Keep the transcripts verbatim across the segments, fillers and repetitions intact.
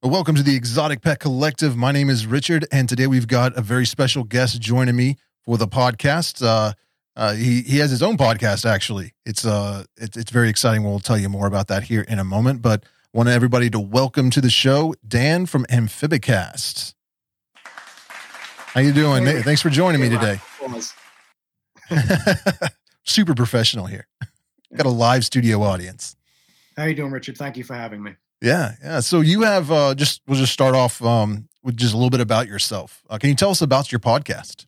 Welcome to the Exotic Pet Collective. My name is Richard, and today we've got a very special guest joining me for the podcast. Uh, uh, he he has his own podcast, actually. It's uh it's it's very exciting. We'll tell you more about that here in a moment. But I want everybody to welcome to the show Dan from Amphibicast. How you doing? Hey. Thanks for joining me today. Super professional here. Got a live studio audience. How you doing, Richard? Thank you for having me. Yeah, yeah. So you have uh, just we'll just start off um, with just a little bit about yourself. Uh, can you tell us about your podcast?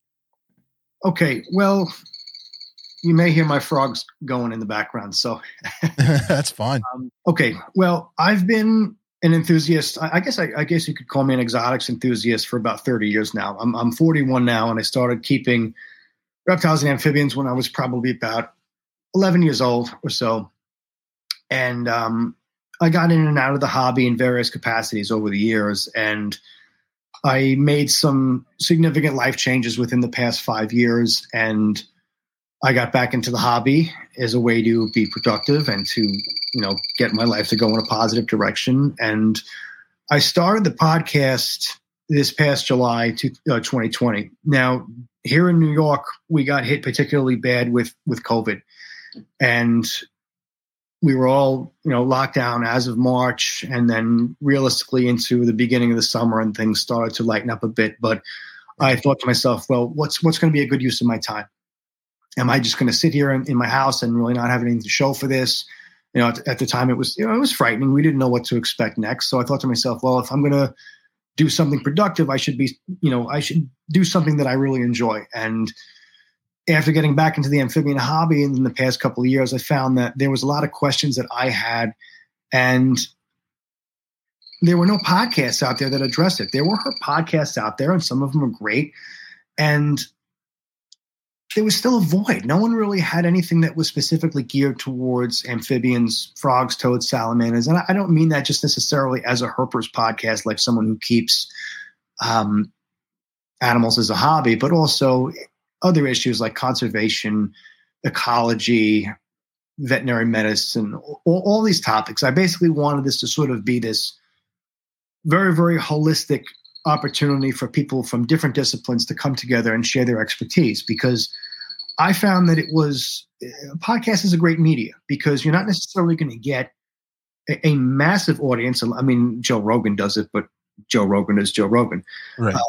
Okay, well, you may hear my frogs going in the background, so that's fine. Um, okay, well, I've been an enthusiast. I, I guess I, I guess you could call me an exotics enthusiast for about thirty years now. I'm I'm forty-one now, and I started keeping reptiles and amphibians when I was probably about eleven years old or so, and um, I got in and out of the hobby in various capacities over the years, and I made some significant life changes within the past five years, and I got back into the hobby as a way to be productive and to, you know, get my life to go in a positive direction. And I started the podcast this past July to, uh, twenty twenty. Now, here in New York, we got hit particularly bad with, with COVID, and we were all, you know, locked down as of March, and then realistically into the beginning of the summer, and things started to lighten up a bit. But I thought to myself, well, what's what's going to be a good use of my time? Am I just going to sit here in, in my house and really not have anything to show for this? You know, at, at the time it was, you know, it was frightening. We didn't know what to expect next. So I thought to myself, well, if I'm going to do something productive, I should be, you know, I should do something that I really enjoy. And after getting back into the amphibian hobby in the past couple of years, I found that there was a lot of questions that I had, and there were no podcasts out there that addressed it. There were podcasts out there, and some of them were great, and there was still a void. No one really had anything that was specifically geared towards amphibians, frogs, toads, salamanders. And I don't mean that just necessarily as a herper's podcast, like someone who keeps um, animals as a hobby, but also other issues like conservation, ecology, veterinary medicine, all, all these topics. I basically wanted this to sort of be this very, very holistic opportunity for people from different disciplines to come together and share their expertise, because I found that it was a podcast is a great media because you're not necessarily going to get a, a massive audience. I mean, Joe Rogan does it, but Joe Rogan is Joe Rogan. Right. Uh,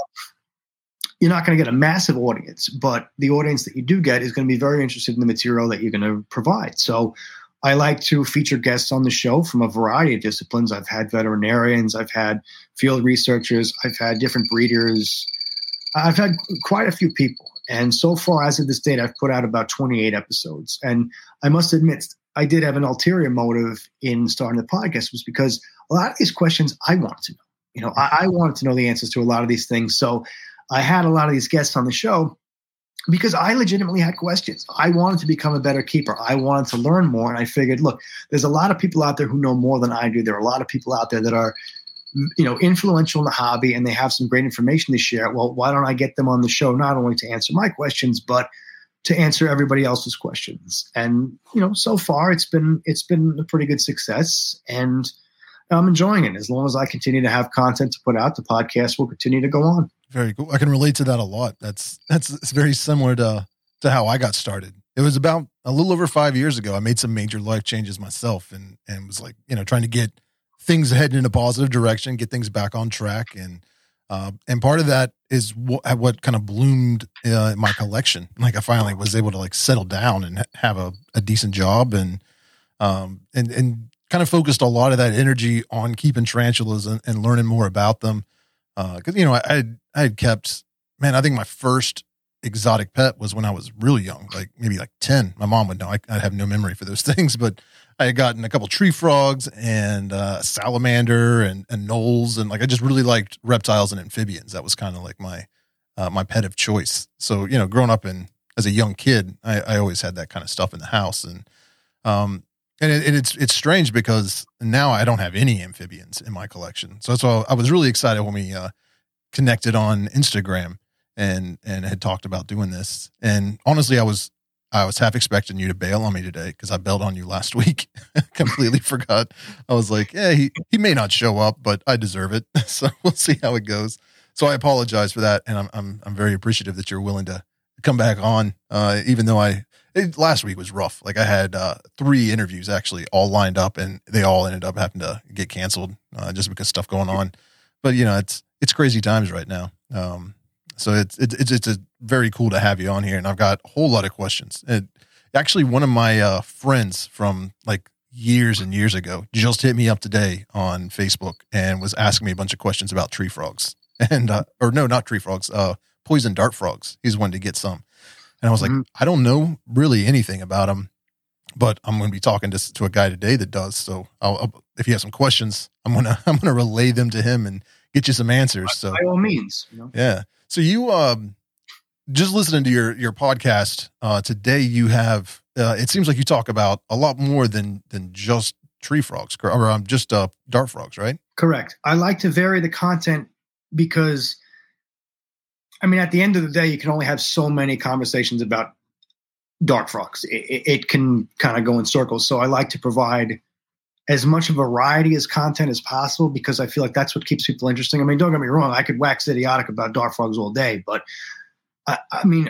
You're not going to get a massive audience, but the audience that you do get is going to be very interested in the material that you're going to provide. So I like to feature guests on the show from a variety of disciplines. I've had veterinarians, I've had field researchers, I've had different breeders. I've had quite a few people. And so far, as of this date, I've put out about twenty-eight episodes. And I must admit, I did have an ulterior motive in starting the podcast, was because a lot of these questions I wanted to know. You know, I, I wanted to know the answers to a lot of these things. So I had a lot of these guests on the show because I legitimately had questions. I wanted to become a better keeper. I wanted to learn more. And I figured, look, there's a lot of people out there who know more than I do. There are a lot of people out there that are, you know, influential in the hobby, and they have some great information to share. Well, why don't I get them on the show, not only to answer my questions, but to answer everybody else's questions? And, you know, so far it's been, it's been a pretty good success, and I'm enjoying it. As long as I continue to have content to put out, the podcast will continue to go on. Very cool. I can relate to that a lot. That's that's it's very similar to to how I got started. It was about a little over five years ago. I made some major life changes myself, and and was like, you know, trying to get things heading in a positive direction, get things back on track, and uh, and part of that is what, what kind of bloomed uh, my collection. Like I finally was able to like settle down and have a, a decent job, and um and and kind of focused a lot of that energy on keeping tarantulas and, and learning more about them. Uh, cause you know, I, I had, I had kept, man, I think my first exotic pet was when I was really young, like maybe like ten. My mom would know. I, I have no memory for those things, but I had gotten a couple tree frogs and uh, a salamander and, and gnolls. And like, I just really liked reptiles and amphibians. That was kind of like my, uh, my pet of choice. So, you know, growing up in, as a young kid, I, I always had that kind of stuff in the house. And, um, And it, it's it's strange because now I don't have any amphibians in my collection. So that's why I was really excited when we uh, connected on Instagram and and had talked about doing this. And honestly, I was I was half expecting you to bail on me today because I bailed on you last week. Completely forgot. I was like, yeah, he, he may not show up, but I deserve it. So we'll see how it goes. So I apologize for that. And I'm, I'm, I'm very appreciative that you're willing to come back on. Uh, even though I, it, last week was rough. Like I had, uh, three interviews actually all lined up and they all ended up having to get canceled, uh, just because stuff going on. But you know, it's, it's crazy times right now. Um, so it's, it's, it's, it's a very cool to have you on here. And I've got a whole lot of questions. And actually one of my, uh, friends from like years and years ago just hit me up today on Facebook and was asking me a bunch of questions about tree frogs and, uh, or no, not tree frogs, uh, poison dart frogs. He's wanting to get some. And I was mm-hmm. like, I don't know really anything about them, but I'm going to be talking to, to a guy today that does. So I'll, I'll, if you have some questions, I'm going to, I'm going to relay them to him and get you some answers. So by all means, you know? Yeah. So you, um, just listening to your, your podcast, uh, today you have, uh, it seems like you talk about a lot more than, than just tree frogs or um, just, uh, dart frogs, right? Correct. I like to vary the content because, I mean, at the end of the day, you can only have so many conversations about dart frogs. It, it can kind of go in circles. So I like to provide as much variety as content as possible because I feel like that's what keeps people interesting. I mean, don't get me wrong. I could wax idiotic about dart frogs all day, but I, I mean,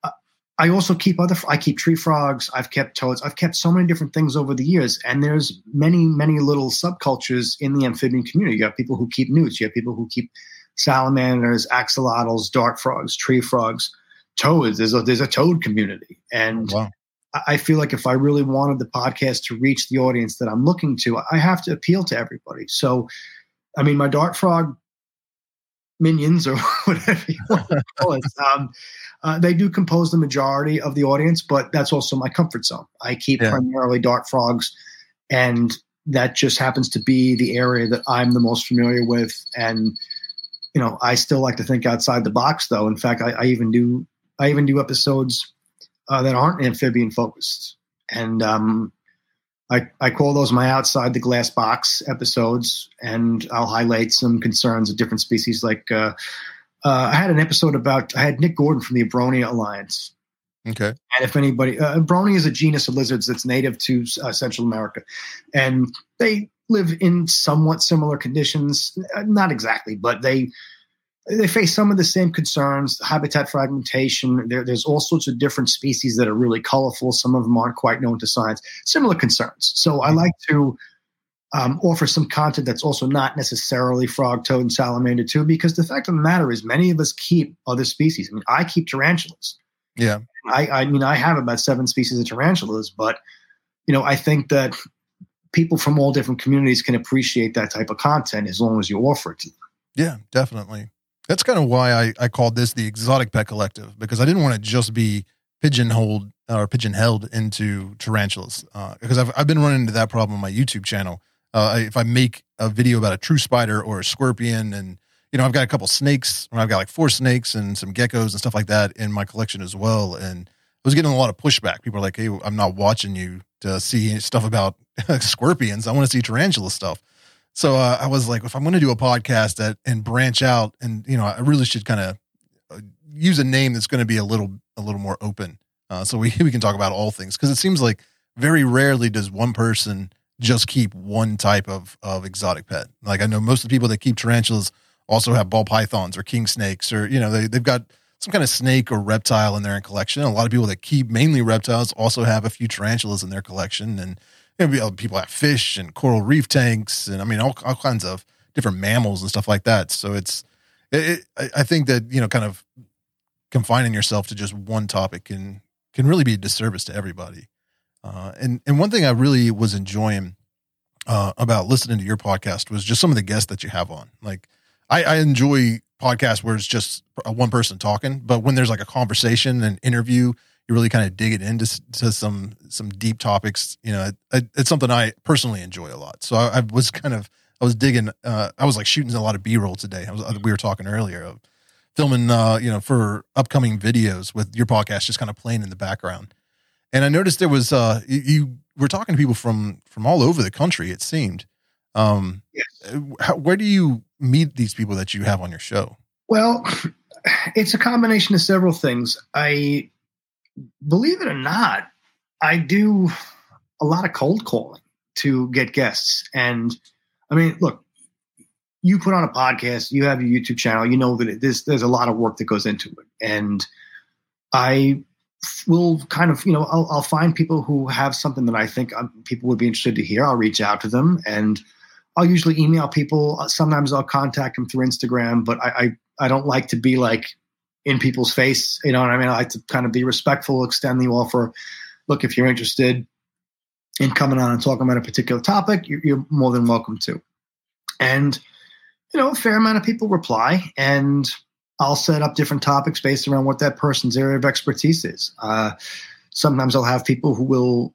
I also keep other, I keep tree frogs. I've kept toads. I've kept so many different things over the years. And there's many, many little subcultures in the amphibian community. You have people who keep newts. You have people who keep salamanders, axolotls, dart frogs, tree frogs, toads. There's a, there's a toad community. And oh, wow. I feel like if I really wanted the podcast to reach the audience that I'm looking to, I have to appeal to everybody. So, I mean, my dart frog minions or whatever you want to call it, um, uh, they do compose the majority of the audience, but that's also my comfort zone. I keep yeah. primarily dart frogs, and that just happens to be the area that I'm the most familiar with. And, you know, I still like to think outside the box, though. In fact, I, I even do I even do episodes uh, that aren't amphibian focused, and um, I, I call those my outside the glass box episodes, and I'll highlight some concerns of different species. Like uh, uh, I had an episode about, I had Nick Gordon from the Abronia Alliance. Okay. And if anybody, uh, Abronia is a genus of lizards that's native to uh, Central America. And they live in somewhat similar conditions. Not exactly, but they they face some of the same concerns, habitat fragmentation. There, there's all sorts of different species that are really colorful. Some of them aren't quite known to science. Similar concerns. So I like to um, offer some content that's also not necessarily frog, toad, and salamander too, because the fact of the matter is many of us keep other species. I mean, I keep tarantulas. Yeah. I, I mean, I have about seven species of tarantulas, but, you know, I think that people from all different communities can appreciate that type of content as long as you offer it to them. Yeah, definitely. That's kind of why I, I called this the Exotic Pet Collective, because I didn't want to just be pigeonholed or pigeon-held into tarantulas. Uh, because I've, I've been running into that problem on my YouTube channel. Uh, if I make a video about a true spider or a scorpion, and, you know, I've got a couple snakes, or I've got like four snakes and some geckos and stuff like that in my collection as well. And I was getting a lot of pushback. People are like, hey, I'm not watching you to see stuff about scorpions. I want to see tarantula stuff. So uh, I was like, if I'm going to do a podcast that and branch out, and, you know, I really should kind of use a name that's going to be a little, a little more open. Uh, so we, we can talk about all things. Cause it seems like very rarely does one person just keep one type of, of exotic pet. Like I know most of the people that keep tarantulas also have ball pythons or king snakes, or, you know, they, they've got some kind of snake or reptile in their collection. A lot of people that keep mainly reptiles also have a few tarantulas in their collection. And you know, people have fish and coral reef tanks, and I mean, all, all kinds of different mammals and stuff like that. So it's, it, it, I think that, you know, kind of confining yourself to just one topic can, can really be a disservice to everybody. Uh, and, and one thing I really was enjoying uh, about listening to your podcast was just some of the guests that you have on. Like I, I enjoy podcasts where it's just a one person talking, but when there's like a conversation, an interview, you really kind of dig it into to some, some deep topics. You know, it, it's something I personally enjoy a lot. So I, I was kind of, I was digging, uh, I was like shooting a lot of B-roll today. I was, we were talking earlier of filming, uh, you know, for upcoming videos with your podcast, just kind of playing in the background. And I noticed there was, uh, you, you were talking to people from, from all over the country, it seemed. Um, yes. How, where do you meet these people that you have on your show? Well, it's a combination of several things. I, believe it or not, I do a lot of cold calling to get guests. And I mean, look, you put on a podcast, you have your YouTube channel, you know that it, there's, there's a lot of work that goes into it. And I will kind of, you know, I'll, I'll find people who have something that I think um, people would be interested to hear. I'll reach out to them, and I'll usually email people. Sometimes I'll contact them through Instagram, but I, I, I don't like to be like in people's face. You know what I mean? I like to kind of be respectful, extend the offer. Look, if you're interested in coming on and talking about a particular topic, you're, you're more than welcome to. And, you know, a fair amount of people reply, and I'll set up different topics based around what that person's area of expertise is. Uh, sometimes I'll have people who will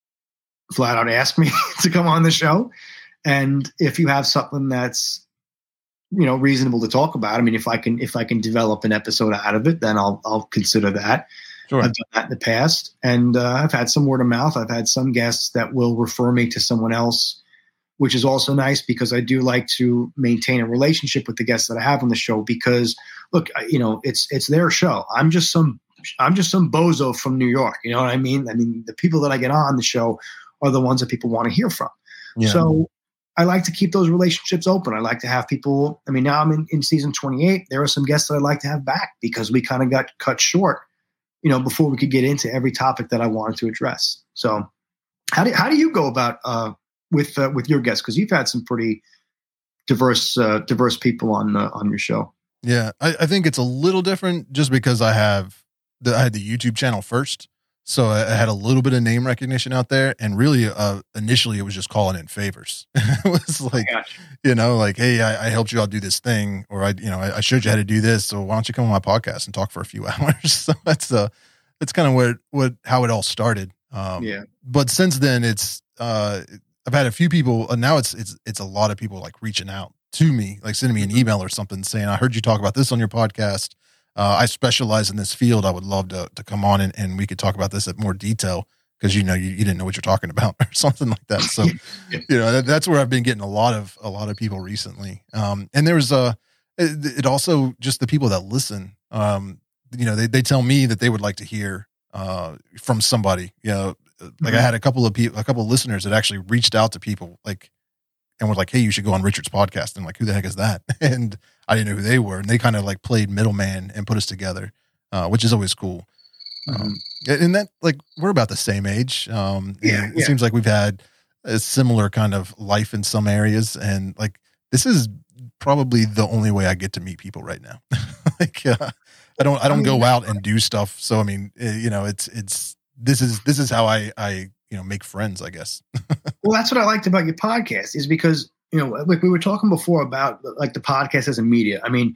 flat out ask me to come on the show. And if you have something that's, you know, reasonable to talk about, I mean, if I can, if I can develop an episode out of it, then I'll, I'll consider that. Sure. I've done that in the past, and uh, I've had some word of mouth. I've had some guests that will refer me to someone else, which is also nice because I do like to maintain a relationship with the guests that I have on the show. Because look, you know, it's it's their show. I'm just some I'm just some bozo from New York. You know what I mean? I mean, the people that I get on the show are the ones that people want to hear from. Yeah. So I like to keep those relationships open. I like to have people. I mean, now I'm in, in season twenty-eight. There are some guests that I'd like to have back because we kind of got cut short, you know, before we could get into every topic that I wanted to address. So how do how do you go about uh, with uh, with your guests? Because you've had some pretty diverse uh, diverse people on uh, on your show. Yeah, I, I think it's a little different just because I have the I had the YouTube channel first. So I had a little bit of name recognition out there, and really, uh, initially it was just calling in favors. It was like, you know, like, hey, I, I helped you out do this thing, or I, you know, I, I showed you how to do this. So why don't you come on my podcast and talk for a few hours? So that's uh, that's kind of what what how it all started. Um, yeah. But since then, it's uh, I've had a few people, and now it's it's it's a lot of people like reaching out to me, like sending me an email or something saying, I heard you talk about this on your podcast. Uh, I specialize in this field. I would love to to come on and, and we could talk about this at more detail because you know you, you didn't know what you're talking about or something like that. So you know that, that's where I've been getting a lot of a lot of people recently. Um, and there's a it, it also just the people that listen. Um, you know they they tell me that they would like to hear uh, from somebody. You know, like mm-hmm. I had a couple of people, a couple of listeners that actually reached out to people like and were like, hey, you should go on Richard's podcast. And I'm like, who the heck is that? And I didn't know who they were. And they kind of like played middleman and put us together, uh, which is always cool. Mm-hmm. Um, and that, like, we're about the same age. Um, yeah, it yeah. seems like we've had a similar kind of life in some areas. And like, this is probably the only way I get to meet people right now. like, uh, I don't, I don't go out and do stuff. So, I mean, it, you know, it's, it's, this is, this is how I, I, you know, make friends, I guess. Well, that's what I liked about your podcast is because, you know, like we were talking before about like the podcast as a media. I mean,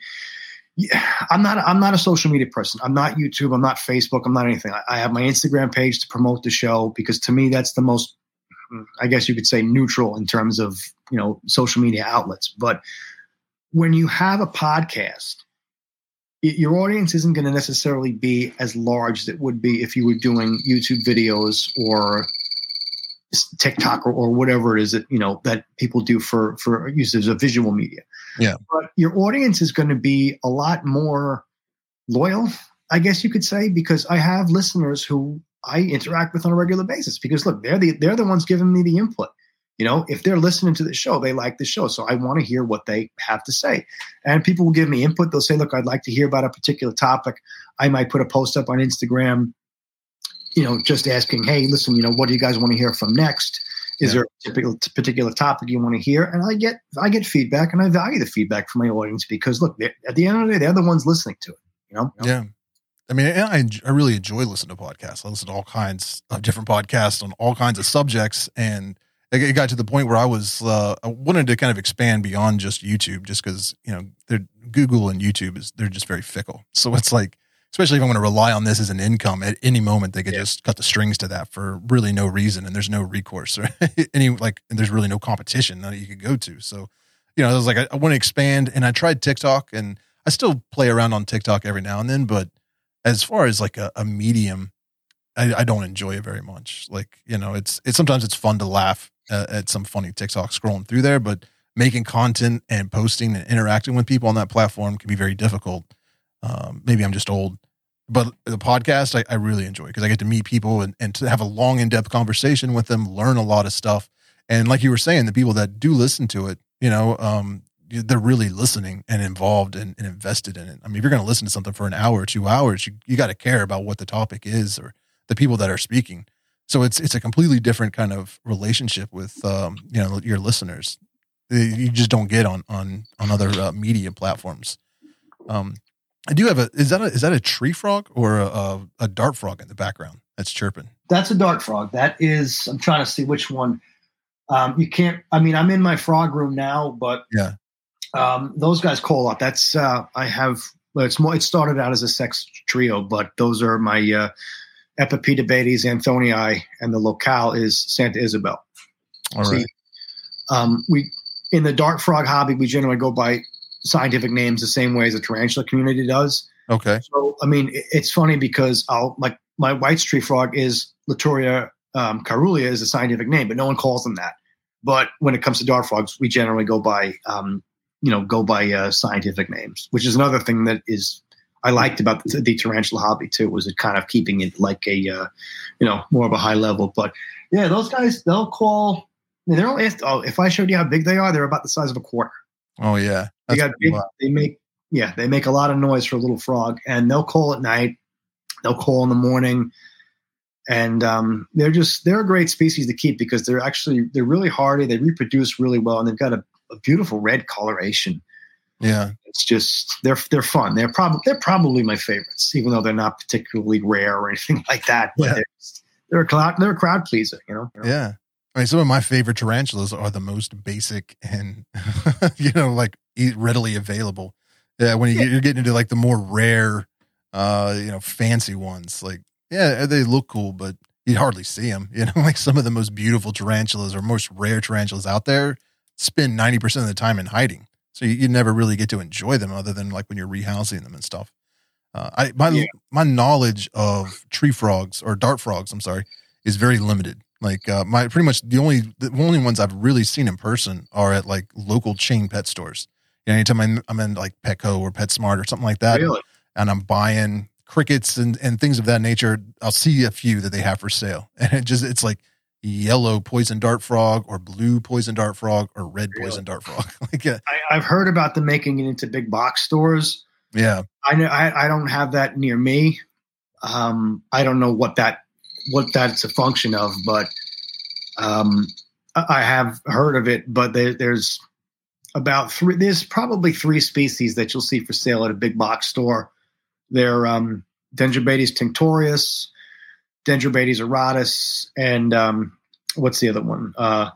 I'm not, I'm not a social media person. I'm not YouTube. I'm not Facebook. I'm not anything. I, I have my Instagram page to promote the show because to me, that's the most, I guess you could say neutral in terms of, you know, social media outlets. But when you have a podcast, your audience isn't going to necessarily be as large as it would be if you were doing YouTube videos or TikTok or, or whatever it is that, you know, that people do for, for uses of visual media. Yeah. But your audience is going to be a lot more loyal, I guess you could say, because I have listeners who I interact with on a regular basis because look, they're the, they're the ones giving me the input. You know, if they're listening to the show, they like the show. So I want to hear what they have to say. And people will give me input. They'll say, look, I'd like to hear about a particular topic. I might put a post up on Instagram, you know, just asking, hey, listen, you know, what do you guys want to hear from next? Is yeah. there a typical, particular topic you want to hear? And I get, I get feedback and I value the feedback from my audience because look, at the end of the day, they're the ones listening to it, you know? Yeah. I mean, I, I really enjoy listening to podcasts. I listen to all kinds of different podcasts on all kinds of subjects. And it got to the point where I was, uh, I wanted to kind of expand beyond just YouTube just because, you know, they're, Google and YouTube is, they're just very fickle. So it's like, especially if I'm going to rely on this as an income at any moment, they could yeah. just cut the strings to that for really no reason. And there's no recourse or any, like, and there's really no competition that you could go to. So, you know, I was like, I, I want to expand, and I tried TikTok, and I still play around on TikTok every now and then, but as far as like a, a medium, I, I don't enjoy it very much. Like, you know, it's, it's sometimes it's fun to laugh uh, at some funny TikTok scrolling through there, but making content and posting and interacting with people on that platform can be very difficult. Um, maybe I'm just old, but the podcast I, I really enjoy because I get to meet people and, and to have a long in-depth conversation with them, learn a lot of stuff. And like you were saying, the people that do listen to it, you know, um, they're really listening and involved and, and invested in it. I mean, if you're going to listen to something for an hour or two hours, you, you got to care about what the topic is or the people that are speaking. So it's, it's a completely different kind of relationship with, um, you know, your listeners. You just don't get on, on, on other uh, media platforms. Um, I do have a, is that a, is that a tree frog or a, a, a dart frog in the background that's chirping? That's a dart frog. That is, I'm trying to see which one. Um, you can't, I mean, I'm in my frog room now, but yeah, um, those guys call a lot. That's, uh, I have, well, it's more, it started out as a sex trio, but those are my, uh, Epipetabates, Anthonii, and the locale is Santa Isabel. All See, right. Um, we, in the dart frog hobby, we generally go by scientific names the same way as the tarantula community does. Okay. So, I mean, it, it's funny because I'll like my White's tree frog is Laturia um, caerulea is a scientific name, but no one calls them that. But when it comes to dart frogs, we generally go by, um, you know, go by uh, scientific names, which is another thing that is I liked about the, the tarantula hobby too. Was it kind of keeping it like a, uh, you know, more of a high level? But yeah, those guys they'll call. They're only, oh, if I showed you how big they are, they're about the size of a quarter. Oh yeah, they got big. They make yeah, they make a lot of noise for a little frog, and they'll call at night. They'll call in the morning, and um, they're just they're a great species to keep because they're actually they're really hardy. They reproduce really well, and they've got a, a beautiful red coloration. Yeah, it's just they're they're fun. They're probably they're probably my favorites, even though they're not particularly rare or anything like that. But yeah. they're, they're a crowd they're a crowd pleaser, you know. You know? Yeah. I mean, some of my favorite tarantulas are the most basic and, you know, like readily available. Yeah. When you, you're getting into like the more rare, uh, you know, fancy ones, like, yeah, they look cool, but you hardly see them. You know, like some of the most beautiful tarantulas or most rare tarantulas out there spend ninety percent of the time in hiding. So you, you never really get to enjoy them other than like when you're rehousing them and stuff. Uh, I, my, yeah. my knowledge of tree frogs or dart frogs, I'm sorry, is very limited. Like uh, my pretty much the only the only ones I've really seen in person are at like local chain pet stores. You know, anytime I'm, I'm in like Petco or PetSmart or something like that, really? And I'm buying crickets and, and things of that nature, I'll see a few that they have for sale, and it just it's like yellow poison dart frog or blue poison dart frog or red really? poison dart frog. like yeah. I, I've heard about them making it into big box stores. Yeah, I know I, I don't have that near me. Um, I don't know what that. what that's a function of, but um, I have heard of it, but there, there's about three, there's probably three species that you'll see for sale at a big box store. They're um, Dendrobates tinctorius, Dendrobates auratus, and um, what's the other one? Uh,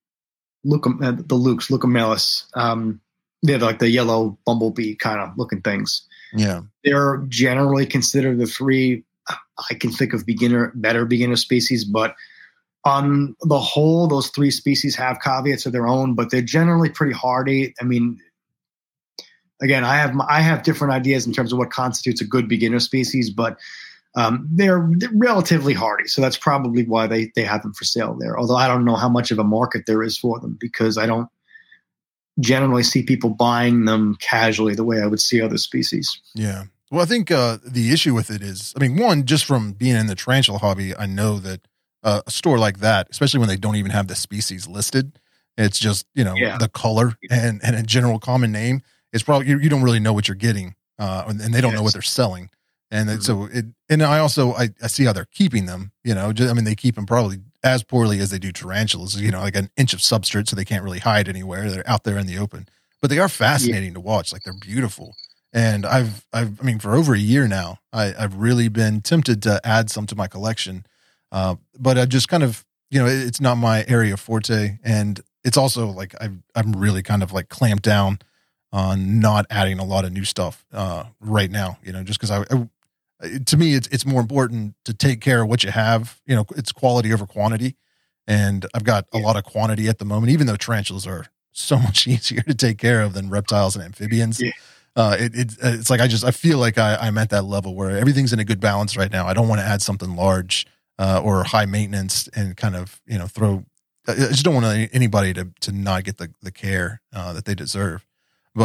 Lucum, uh, the Lukes, Leucomelis. Um, they're like the yellow bumblebee kind of looking things. Yeah. They're generally considered the three I can think of beginner, better beginner species, but on the whole, those three species have caveats of their own, but they're generally pretty hardy. I mean, again, I have I have different ideas in terms of what constitutes a good beginner species, but um, they're, they're relatively hardy. So that's probably why they, they have them for sale there. Although I don't know how much of a market there is for them because I don't generally see people buying them casually the way I would see other species. Yeah. Well, I think uh, the issue with it is, I mean, one, just from being in the tarantula hobby, I know that uh, a store like that, especially when they don't even have the species listed, it's just, you know, yeah. the color and, and a general common name. It's probably, you, you don't really know what you're getting uh, and, and they don't yes. know what they're selling. And mm-hmm. so it, and I also, I, I see how they're keeping them, you know, just, I mean, they keep them probably as poorly as they do tarantulas, you know, like an inch of substrate so they can't really hide anywhere. They're out there in the open, but they are fascinating yeah. to watch. Like they're beautiful. And I've, I've, I mean, for over a year now, I, I've really been tempted to add some to my collection. Uh, but I just kind of, you know, it, it's not my area of forte. And it's also like, I've, I'm really kind of like clamped down on not adding a lot of new stuff, uh, right now, you know, just cause I, I, to me, it's, it's more important to take care of what you have, you know, it's quality over quantity. And I've got a lot of quantity at the moment, even though tarantulas are so much easier to take care of than reptiles and amphibians. Yeah. Uh, it, it, it's like, I just, I feel like I, I'm at that level where everything's in a good balance right now. I don't want to add something large, uh, or high maintenance and kind of, you know, throw, I just don't want anybody to, to not get the, the care, uh, that they deserve. But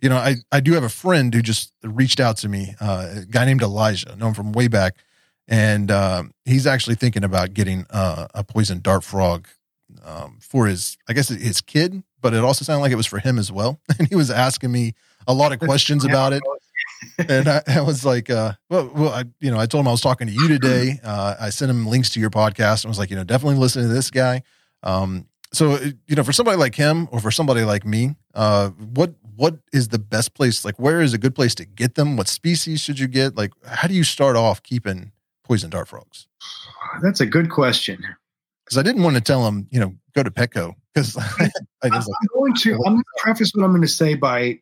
you know, I, I do have a friend who just reached out to me, uh, a guy named Elijah, known from way back. And uh, he's actually thinking about getting uh, a poison dart frog um, for his, I guess, his kid, but it also sounded like it was for him as well. And he was asking me a lot of questions about it. And I, I was like, uh, well, well, I, you know, I told him I was talking to you today. Uh, I sent him links to your podcast and was like, you know, definitely listen to this guy. Um, so, you know, for somebody like him or for somebody like me, uh, what, what is the best place? Like, where is a good place to get them? What species should you get? Like, how do you start off keeping poison dart frogs? That's a good question. Because I didn't want to tell him, you know, go to Petco. Because I, I I'm going to, I'm going to preface what I'm going to say by,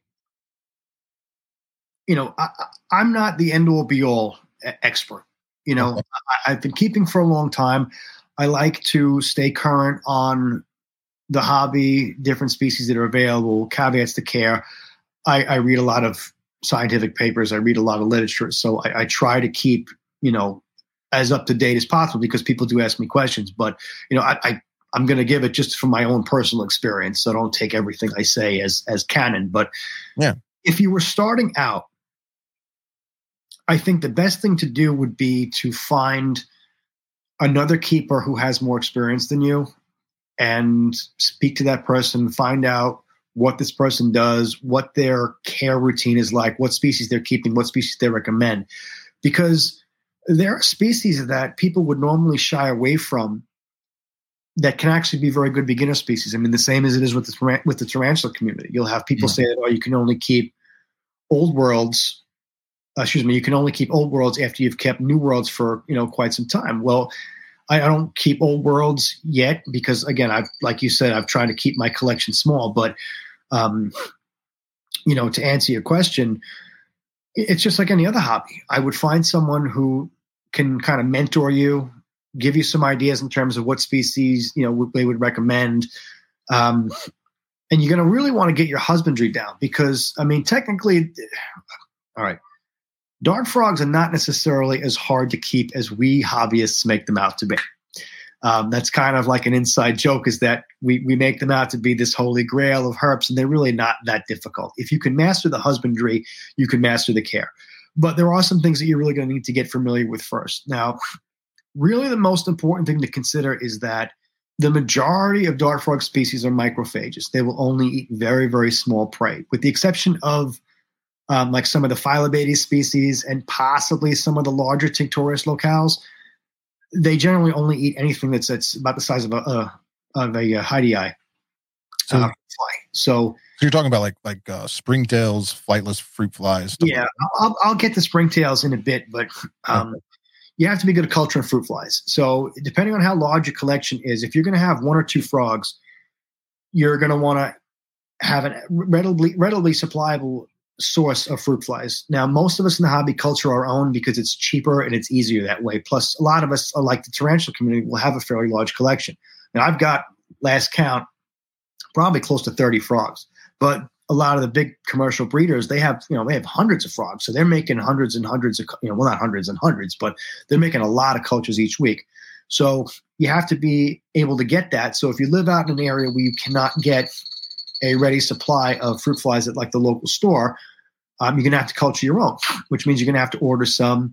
you know, I, I'm not the end all be all expert. You know, okay. I, I've been keeping for a long time. I like to stay current on the hobby, different species that are available, caveats to care. I, I read a lot of scientific papers. I read a lot of literature. So I, I try to keep, you know, as up to date as possible because people do ask me questions. But, you know, I, I I'm going to give it just from my own personal experience. So don't take everything I say as as canon. But yeah, if you were starting out, I think the best thing to do would be to find another keeper who has more experience than you and speak to that person, find out what this person does, what their care routine is like, what species they're keeping, what species they recommend. Because there are species that people would normally shy away from that can actually be very good beginner species. I mean, the same as it is with the, with the tarantula community. You'll have people yeah. say that, oh, you can only keep old worlds. Uh, excuse me, you can only keep old worlds after you've kept new worlds for, you know, quite some time. Well, I, I don't keep old worlds yet because, again, I've, like you said, I've tried to keep my collection small. But, um, you know, to answer your question, it's just like any other hobby. I would find someone who can kind of mentor you, give you some ideas in terms of what species, you know, they would recommend. Um, and you're going to really want to get your husbandry down because, I mean, technically, all right, dart frogs are not necessarily as hard to keep as we hobbyists make them out to be. Um, that's kind of like an inside joke is that we, we make them out to be this holy grail of herps, and they're really not that difficult. If you can master the husbandry, you can master the care. But there are some things that you're really going to need to get familiar with first. Now, really the most important thing to consider is that the majority of dart frog species are macrophages. They will only eat very, very small prey, with the exception of um, like some of the Phyllobates species and possibly some of the larger Tinctorius locales. They generally only eat anything that's that's about the size of a uh, of a uh, Heidi-eye so, uh, fly. So, so you're talking about like like uh, springtails, flightless fruit flies. Yeah, like I'll I'll get the springtails in a bit, but um, okay. you have to be good at culturing fruit flies. So depending on how large your collection is, if you're going to have one or two frogs, you're going to want to have a readily readily supplyable source of fruit flies. Now, most of us in the hobby culture our own because it's cheaper and it's easier that way. Plus, a lot of us, like the tarantula community, will have a fairly large collection. Now, I've got, last count, probably close to thirty frogs. But a lot of the big commercial breeders, they have, you know, they have hundreds of frogs. So they're making hundreds and hundreds of, you know, well, not hundreds and hundreds, but they're making a lot of cultures each week. So you have to be able to get that. So if you live out in an area where you cannot get a ready supply of fruit flies at like the local store, um, you're going to have to culture your own, which means you're going to have to order some.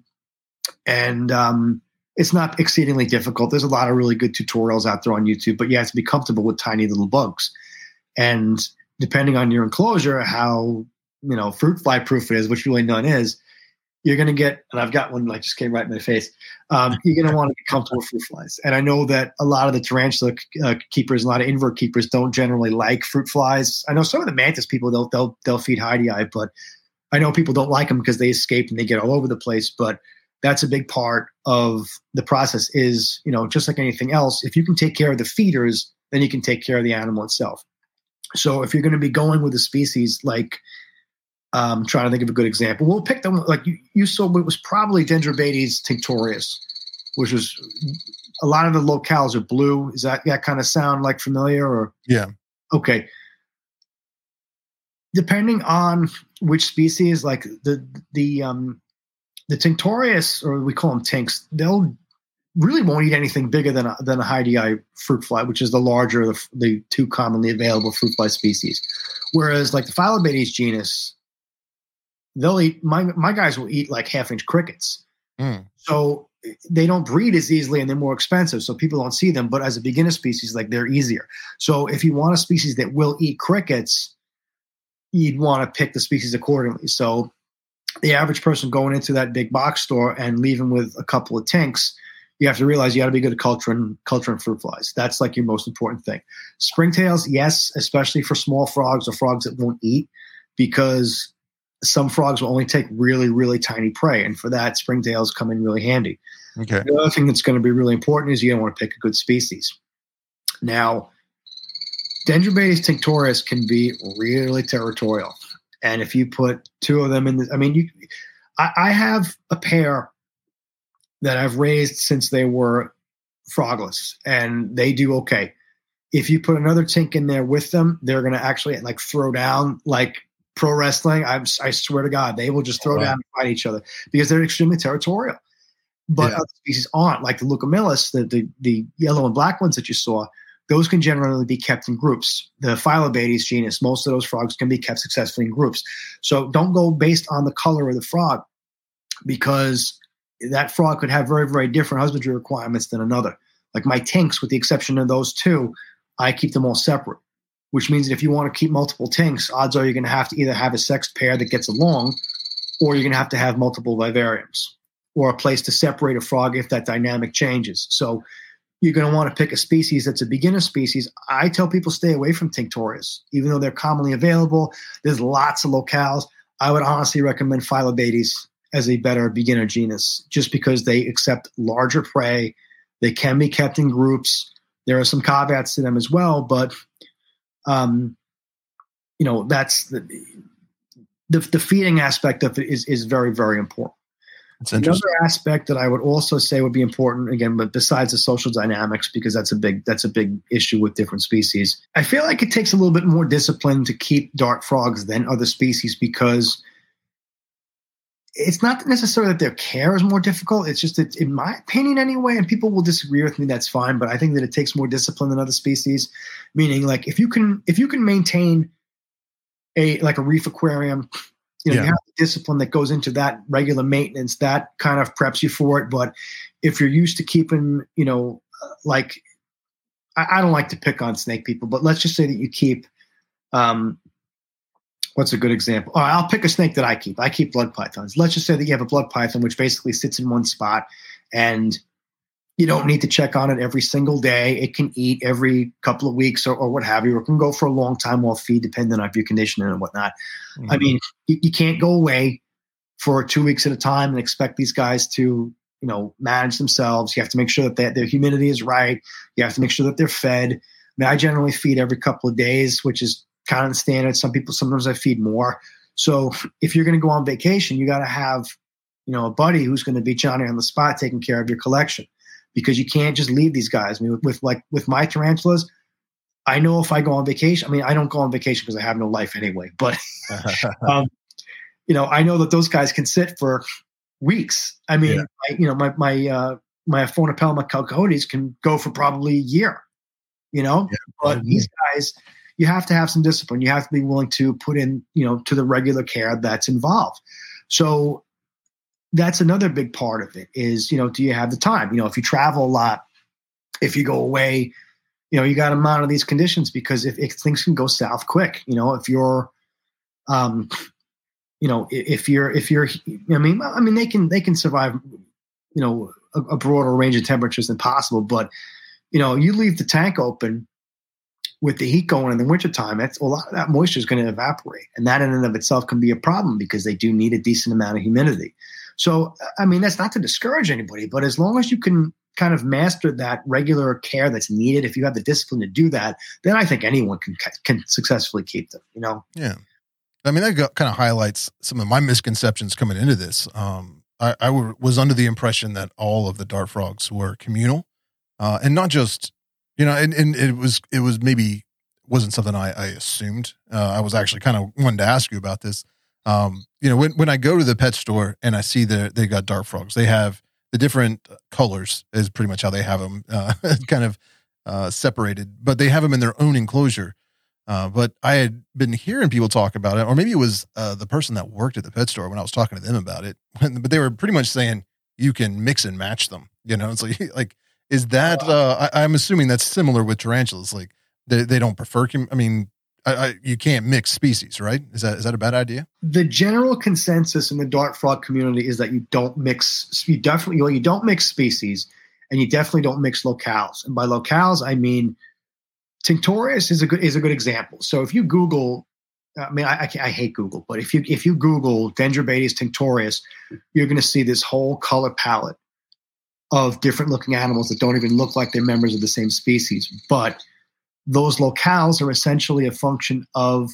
And um, it's not exceedingly difficult. There's a lot of really good tutorials out there on YouTube, but you have to be comfortable with tiny little bugs. And depending on your enclosure, how, you know, fruit fly proof it is, which really none is, you're going to get, and I've got one that just came right in my face, um, you're going to want to be comfortable with fruit flies. And I know that a lot of the tarantula uh, keepers, a lot of invert keepers don't generally like fruit flies. I know some of the mantis people, they'll they'll they'll feed Heidi-eye, but I know people don't like them because they escape and they get all over the place. But that's a big part of the process is, you know, just like anything else, if you can take care of the feeders, then you can take care of the animal itself. So if you're going to be going with a species like, um, trying to think of a good example, we'll pick them like you, you saw. It was probably Dendrobates tinctorius, which was a lot of the locales are blue. Is that that kind of sound like familiar? Or yeah, okay. Depending on which species, like the the um, the tinctorius, or we call them tinks, they'll really won't eat anything bigger than a, than a Heidi-eye fruit fly, which is the larger of the, the two commonly available fruit fly species. Whereas like the Phyllobates genus, they'll eat, my, my guys will eat like half inch crickets. Mm. So they don't breed as easily and they're more expensive. So people don't see them, but as a beginner species, like they're easier. So if you want a species that will eat crickets, you'd want to pick the species accordingly. So the average person going into that big box store and leaving with a couple of tinks, you have to realize you got to be good at culturing, culturing fruit flies. That's like your most important thing. Springtails, yes, especially for small frogs or frogs that won't eat, because some frogs will only take really, really tiny prey. And for that, springtails come in really handy. Okay. The other thing that's going to be really important is you don't want to pick a good species. Now, Dendrobates tinctorius can be really territorial. And if you put two of them in the, I mean, you, I, I have a pair that I've raised since they were frogless, and they do okay. If you put another tink in there with them, they're going to actually like throw down like pro wrestling. I, I swear to God, they will just throw oh, wow. down and fight each other because they're extremely territorial. But yeah. other species aren't, like the Leucomillus, the, the the yellow and black ones that you saw. Those can generally be kept in groups. The Phyllobates genus, most of those frogs can be kept successfully in groups. So don't go based on the color of the frog, because that frog could have very, very different husbandry requirements than another. Like my tinks, with the exception of those two, I keep them all separate, which means that if you want to keep multiple tinks, odds are you're going to have to either have a sexed pair that gets along, or you're going to have to have multiple vivariums, or a place to separate a frog if that dynamic changes. So you're going to want to pick a species that's a beginner species. I tell people stay away from tinctorius, even though they're commonly available. There's lots of locales. I would honestly recommend Phyllobates as a better beginner genus, just because they accept larger prey. They can be kept in groups. There are some caveats to them as well, but um, you know, that's the, the the feeding aspect of it is is very, very important. Another aspect that I would also say would be important, again, but besides the social dynamics, because that's a big that's a big issue with different species. I feel like it takes a little bit more discipline to keep dart frogs than other species, because it's not necessarily that their care is more difficult. It's just that, in my opinion anyway, and people will disagree with me, that's fine, but I think that it takes more discipline than other species. Meaning, like, if you can if you can maintain a like a reef aquarium, you know, yeah. you have the discipline that goes into that regular maintenance, that kind of preps you for it. But if you're used to keeping, you know, like, I, I don't like to pick on snake people, but let's just say that you keep, um, what's a good example? Oh, I'll pick a snake that I keep. I keep blood pythons. Let's just say that you have a blood python, which basically sits in one spot, and you don't need to check on it every single day. It can eat every couple of weeks or, or what have you, or it can go for a long time while feed, depending on your conditioning and whatnot. Mm-hmm. I mean, you, you can't go away for two weeks at a time and expect these guys to, you know, manage themselves. You have to make sure that they, their humidity is right. You have to make sure that they're fed. I mean, I generally feed every couple of days, which is kind of the standard. Some people, sometimes I feed more. So if you're going to go on vacation, you got to have, you know, a buddy who's going to be Johnny on the spot taking care of your collection, because you can't just leave these guys. I mean, with, with like with my tarantulas, I know if I go on vacation, I mean, I don't go on vacation because I have no life anyway, but, um, you know, I know that those guys can sit for weeks. I mean, yeah. I, you know, my, my, uh, my Aphonopelma calcodes can go for probably a year, you know, yeah, but mm-hmm. these guys, you have to have some discipline. You have to be willing to put in, you know, to the regular care that's involved. So that's another big part of it is, you know, do you have the time? You know, if you travel a lot, if you go away, you know, you got to monitor these conditions, because if, if things can go south quick, you know, if you're, um, you know, if you're, if you're, I mean, I mean, they can, they can survive, you know, a, a broader range of temperatures than possible, but, you know, you leave the tank open with the heat going in the wintertime, that's a lot of that moisture is going to evaporate. And that in and of itself can be a problem, because they do need a decent amount of humidity. So, I mean, that's not to discourage anybody, but as long as you can kind of master that regular care that's needed, if you have the discipline to do that, then I think anyone can can successfully keep them, you know? Yeah. I mean, that got, kind of highlights some of my misconceptions coming into this. Um, I, I were, was under the impression that all of the dart frogs were communal, uh, and not just, you know, and, and it was, it was maybe wasn't something I, I assumed. Uh, I was actually kind of wanted to ask you about this. Um, you know, when, when I go to the pet store and I see that they got dart frogs, they have the different colors is pretty much how they have them, uh, kind of, uh, separated, but they have them in their own enclosure. Uh, but I had been hearing people talk about it, or maybe it was uh, the person that worked at the pet store when I was talking to them about it. But they were pretty much saying you can mix and match them. You know, it's like, like is that? Uh, I, I'm assuming that's similar with tarantulas. Like they they don't prefer. I mean, I, I, you can't mix species, right? Is that is that a bad idea? The general consensus in the dart frog community is that you don't mix. You definitely well, you don't mix species, and you definitely don't mix locales. And by locales, I mean Tinctorius is a good is a good example. So if you Google, I mean, I, I, I hate Google, but if you if you Google Dendrobates tinctorius, you're going to see this whole color palette of different looking animals that don't even look like they're members of the same species. But those locales are essentially a function of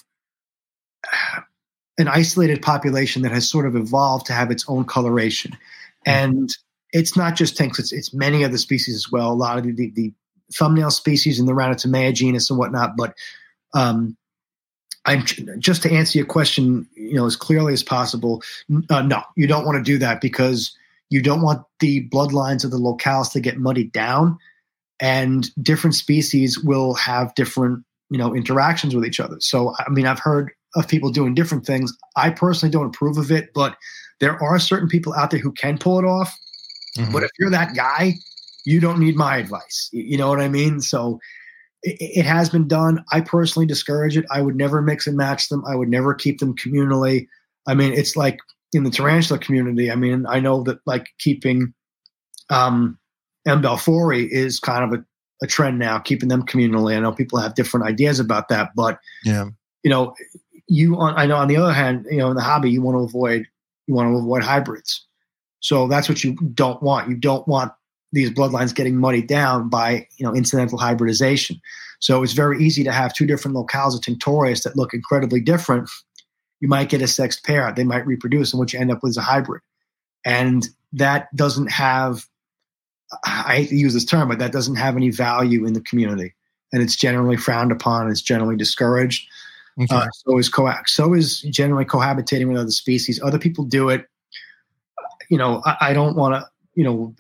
an isolated population that has sort of evolved to have its own coloration, and it's not just tinks; it's it's many other species as well. A lot of the, the, the thumbnail species in the Ranotomea genus and whatnot. But um, I'm just to answer your question, you know, as clearly as possible. Uh, no, you don't want to do that because you don't want the bloodlines of the locales to get muddied down, and different species will have different, you know, interactions with each other. So, I mean, I've heard of people doing different things. I personally don't approve of it, but there are certain people out there who can pull it off. Mm-hmm. But if you're that guy, you don't need my advice. You know what I mean? So it, it has been done. I personally discourage it. I would never mix and match them. I would never keep them communally. I mean, it's like in the tarantula community. I mean, I know that like keeping um, M. balfouri is kind of a, a trend now, keeping them communally. I know people have different ideas about that, but yeah, you know, you on, I know on the other hand, you know, in the hobby, you want to avoid, you want to avoid hybrids. So that's what you don't want. You don't want these bloodlines getting muddied down by, you know, incidental hybridization. So it's very easy to have two different locales of Tinctorius that look incredibly different. You might get a sexed pair. They might reproduce, and what you end up with is a hybrid. And that doesn't have, I hate to use this term, but that doesn't have any value in the community. And it's generally frowned upon. It's generally discouraged. Okay. Uh, so is coax. So is generally cohabitating with other species. Other people do it. You know, I, I don't want to, you know,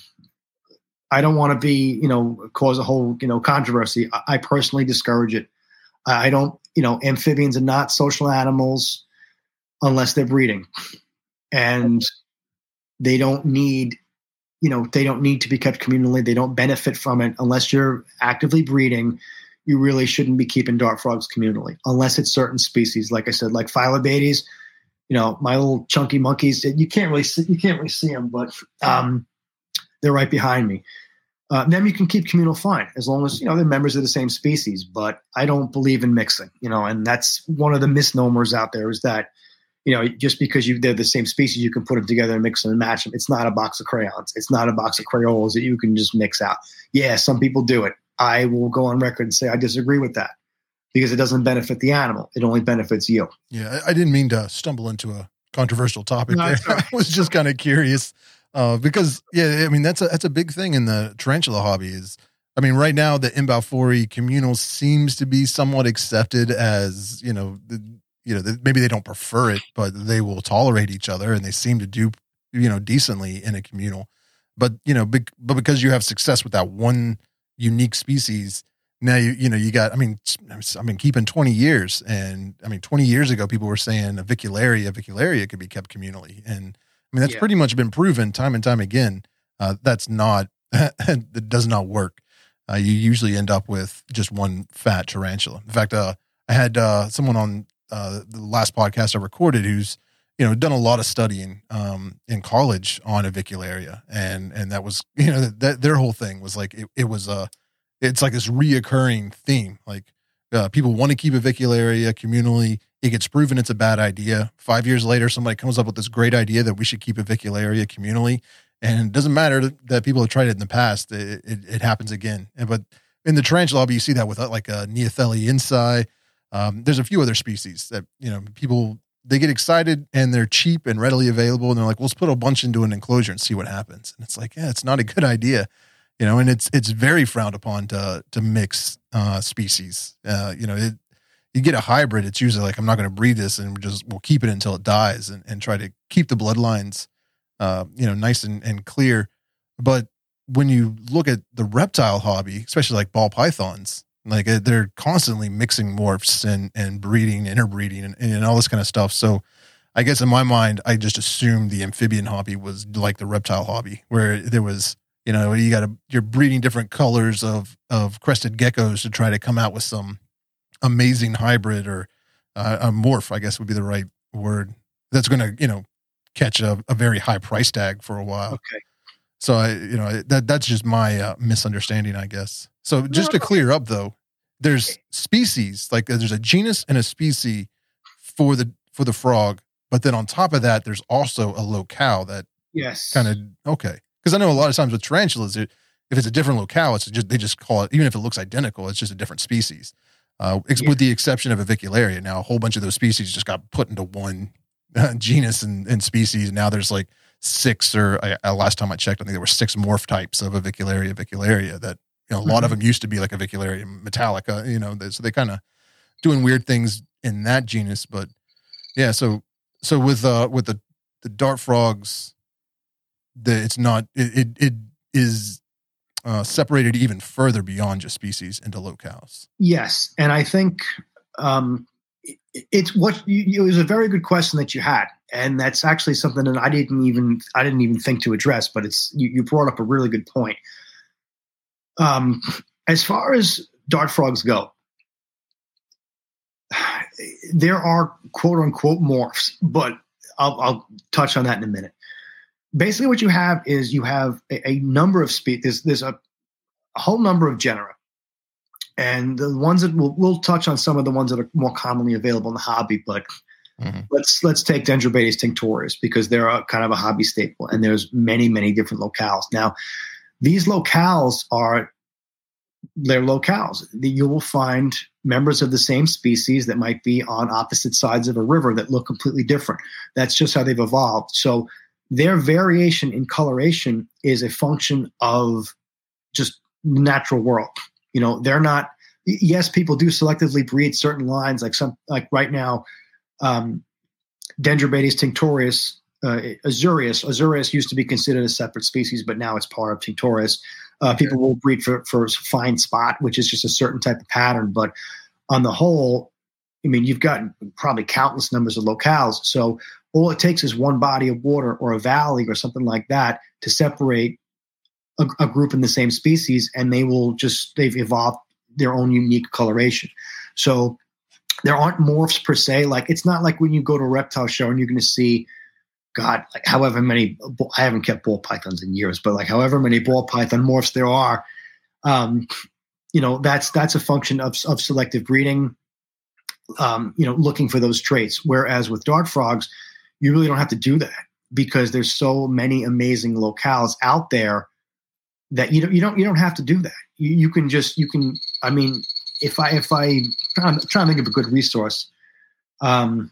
I don't want to be, you know, cause a whole, you know, controversy. I, I personally discourage it. I don't, you know, amphibians are not social animals unless they're breeding, and they don't need, you know, they don't need to be kept communally. They don't benefit from it unless you're actively breeding. You really shouldn't be keeping dart frogs communally unless it's certain species. Like I said, like Phyllobates, you know, my little chunky monkeys. You can't really see, you can't really see them, but um, they're right behind me. Uh, them you can keep communal fine as long as, you know, they're members of the same species. But I don't believe in mixing, you know, and that's one of the misnomers out there is that, you know, just because you they're the same species, you can put them together and mix them and match them. It's not a box of crayons. It's not a box of Crayolas that you can just mix out. Yeah, some people do it. I will go on record and say I disagree with that because it doesn't benefit the animal. It only benefits you. Yeah, I didn't mean to stumble into a controversial topic no, there. Right. I was just kind of curious. Uh, because yeah, I mean that's a that's a big thing in the tarantula hobby. Is I mean right now the M. balfouri communal seems to be somewhat accepted as, you know, the, you know the, maybe they don't prefer it, but they will tolerate each other and they seem to do, you know, decently in a communal. But you know, be, but because you have success with that one unique species, now you you know you got. I mean, I mean keeping twenty years, and I mean twenty years ago people were saying avicularia avicularia could be kept communally, and I mean, that's yeah. pretty much been proven time and time again. Uh, that's not, that does not work. Uh, you usually end up with just one fat tarantula. In fact, uh, I had uh, someone on uh, the last podcast I recorded who's, you know, done a lot of studying um, in college on avicularia. And, and that was, you know, that their whole thing was like, it, it was a, uh, it's like this reoccurring theme. Like uh, people want to keep avicularia communally. It gets proven it's a bad idea. Five years later, somebody comes up with this great idea that we should keep avicularia communally. And it doesn't matter that people have tried it in the past. It, it, it happens again. And, but in the tarantula hobby, you see that with like a Neothele insi. Um, there's a few other species that, you know, people, they get excited and they're cheap and readily available. And they're like, well, let's put a bunch into an enclosure and see what happens. And it's like, yeah, it's not a good idea. You know, and it's, it's very frowned upon to, to mix uh, species. Uh, you know, it, you get a hybrid, it's usually like, I'm not going to breed this and we just, we'll keep it until it dies and, and try to keep the bloodlines, uh, you know, nice and, and clear. But when you look at the reptile hobby, especially like ball pythons, Like uh, they're constantly mixing morphs and, and breeding, interbreeding and, and all this kind of stuff. So I guess in my mind, I just assumed the amphibian hobby was like the reptile hobby, where there was, you know, you got to, you're breeding different colors of, of crested geckos to try to come out with some amazing hybrid or uh, a morph, I guess would be the right word. That's going to, you know, catch a, a very high price tag for a while. Okay. So I, you know, that that's just my uh, misunderstanding, I guess. So just to clear up though, there's species, like there's a genus and a species for the, for the frog. But then on top of that, there's also a locale that yes, kind of, okay. Cause I know a lot of times with tarantulas, it, if it's a different locale, it's just, they just call it, even if it looks identical, it's just a different species. Uh, ex- yeah. with the exception of Avicularia. Now a whole bunch of those species just got put into one uh, genus and, and species. Now there's like six or I, I, last time I checked, I think there were six morph types of Avicularia, Avicularia that, you know, a lot mm-hmm. of them used to be like Avicularia metallica, you know, they, so they kind of doing weird things in that genus. But yeah, so, so with, uh, with the, the dart frogs, the, it's not, it, it, it is uh, separated even further beyond just species into locales. Yes. And I think, um, it, it's what you, it was a very good question that you had. And that's actually something that I didn't even, I didn't even think to address, but it's, you, you brought up a really good point. Um, as far as dart frogs go, there are quote unquote morphs, but I'll, I'll touch on that in a minute. Basically what you have is you have a, a number of species. There's, there's a, a whole number of genera. And the ones that we'll, we'll touch on some of the ones that are more commonly available in the hobby, but mm-hmm. let's, let's take Dendrobates tinctorius because they're a kind of a hobby staple and there's many, many different locales. Now, these locales are, they're locales. You will find members of the same species that might be on opposite sides of a river that look completely different. That's just how they've evolved. So their variation in coloration is a function of just natural world. You know, they're not, yes, people do selectively breed certain lines, like some, like right now, um, Dendrobates tinctorius, uh, Azurius. Azurius used to be considered a separate species, but now it's part of Tinctorius. Uh, okay. People will breed for, for fine spot, which is just a certain type of pattern. But on the whole, I mean, you've got probably countless numbers of locales. So all it takes is one body of water or a valley or something like that to separate a, a group in the same species, and they will just, they've evolved their own unique coloration. So there aren't morphs per se. Like, it's not like when you go to a reptile show and you're going to see, God, like however many, I haven't kept ball pythons in years, but like however many ball python morphs there are, um, you know, that's, that's a function of, of selective breeding, um, you know, looking for those traits. Whereas with dart frogs, you really don't have to do that because there's so many amazing locales out there that you don't, you don't, you don't have to do that. You, you can just, you can, I mean, if I, if I, I'm trying to think of a good resource. Um,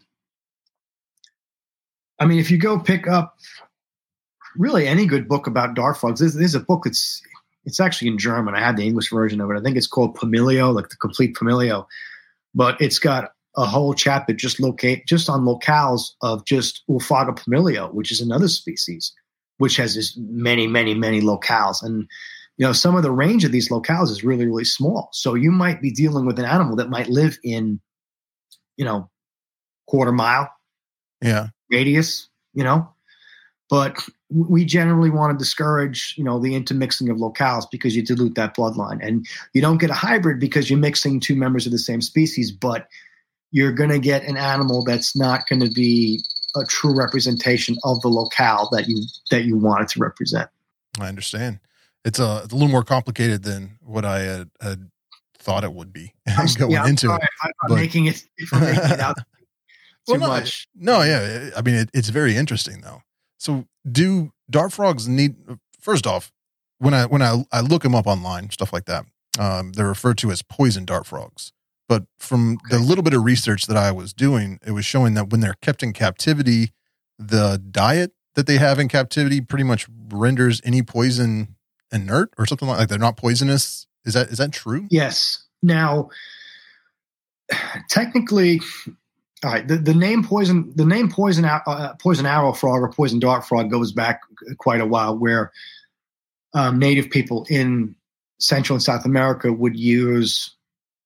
I mean, if you go pick up really any good book about dart frogs, there's, there's a book that's, it's actually in German. I had the English version of it. I think it's called Pumilio, like the complete Pumilio, but it's got a whole chapter just locate, just on locales of just Oophaga pumilio, which is another species, which has this many, many, many locales. And, you know, some of the range of these locales is really, really small. So you might be dealing with an animal that might live in, you know, quarter mile yeah. radius, you know, but we generally want to discourage, you know, the intermixing of locales because you dilute that bloodline, and you don't get a hybrid because you're mixing two members of the same species, but you're going to get an animal that's not going to be a true representation of the locale that you, that you want it to represent. I understand. It's a, it's a little more complicated than what I had, had thought it would be going yeah, into sorry, it. I'm, I'm making it, I'm making it out too well, no, much. No, yeah. I mean, it, it's very interesting though. So do dart frogs need, first off, when I, when I, I look them up online, stuff like that, um, they're referred to as poison dart frogs. But from okay. the little bit of research that I was doing, it was showing that when they're kept in captivity, the diet that they have in captivity pretty much renders any poison inert or something like that. Like they're not poisonous. Is that, is that true? Yes. Now, technically, all right, the, the name poison, the name poison, uh, poison arrow frog or poison dart frog goes back quite a while, where um, native people in Central and South America would use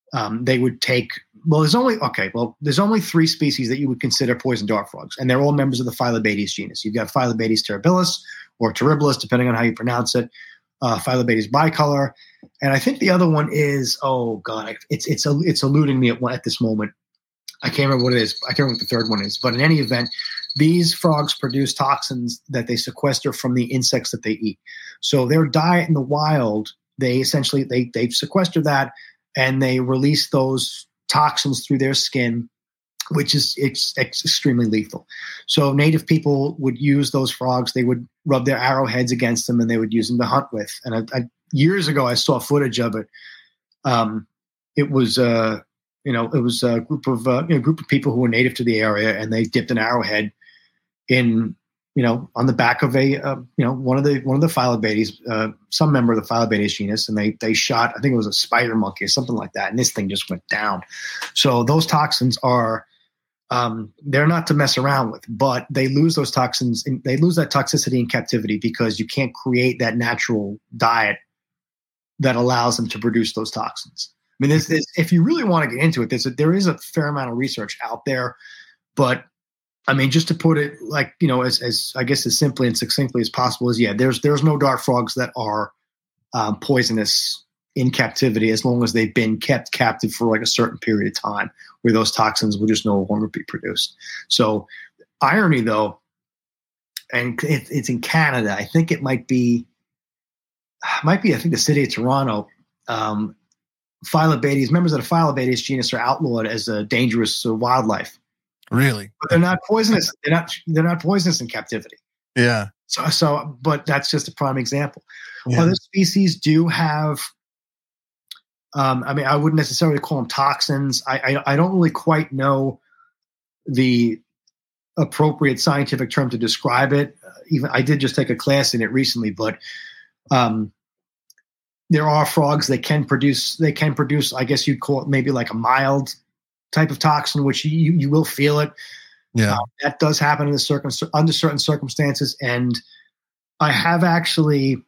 um, they would take. Well, there's only okay. Well, there's only three species that you would consider poison dart frogs, and they're all members of the Phyllobates genus. You've got Phyllobates terribilis or terribilis, depending on how you pronounce it. Uh, Phyllobates bicolor, and I think the other one is oh god, it's it's it's eluding me at, at this moment. I can't remember what it is. I can't remember what the third one is. But in any event, these frogs produce toxins that they sequester from the insects that they eat. So their diet in the wild, they essentially they they sequester that and they release those toxins through their skin, which is it's, it's extremely lethal. So native people would use those frogs. They would rub their arrowheads against them and they would use them to hunt with. And I, I, years ago, I saw footage of it. Um, it was uh, you know it was a group of uh, you know, group of people who were native to the area, and they dipped an arrowhead in you know on the back of a uh, you know one of the one of the Phyllobates, uh, some member of the Phyllobates genus, and they they shot, I think it was a spider monkey or something like that, and this thing just went down. So those toxins are um, they're not to mess around with, but they lose those toxins and they lose that toxicity in captivity because you can't create that natural diet that allows them to produce those toxins. I mean, there's, there's, if you really want to get into it, there's a, there is a fair amount of research out there, but I mean, just to put it like, you know, as, as I guess as simply and succinctly as possible is, yeah, there's there's no dart frogs that are um, poisonous in captivity as long as they've been kept captive for like a certain period of time where those toxins will just no longer be produced. So irony though, and it, it's in Canada, I think it might be, might be, I think the city of Toronto, um, Phyllobates, members of the Phyllobates genus are outlawed as a dangerous uh, wildlife. Really? But they're not poisonous. They're not, they're not poisonous in captivity. Yeah. So, so, but that's just a prime example. Yeah. Other species do have, um, I mean, I wouldn't necessarily call them toxins. I, I, I don't really quite know the appropriate scientific term to describe it. Uh, even I did just take a class in it recently, but um, there are frogs that can produce, they can produce, I guess you'd call it maybe like a mild type of toxin, which you, you will feel it. Yeah. Uh, that does happen in the circum- under certain circumstances. And I have actually,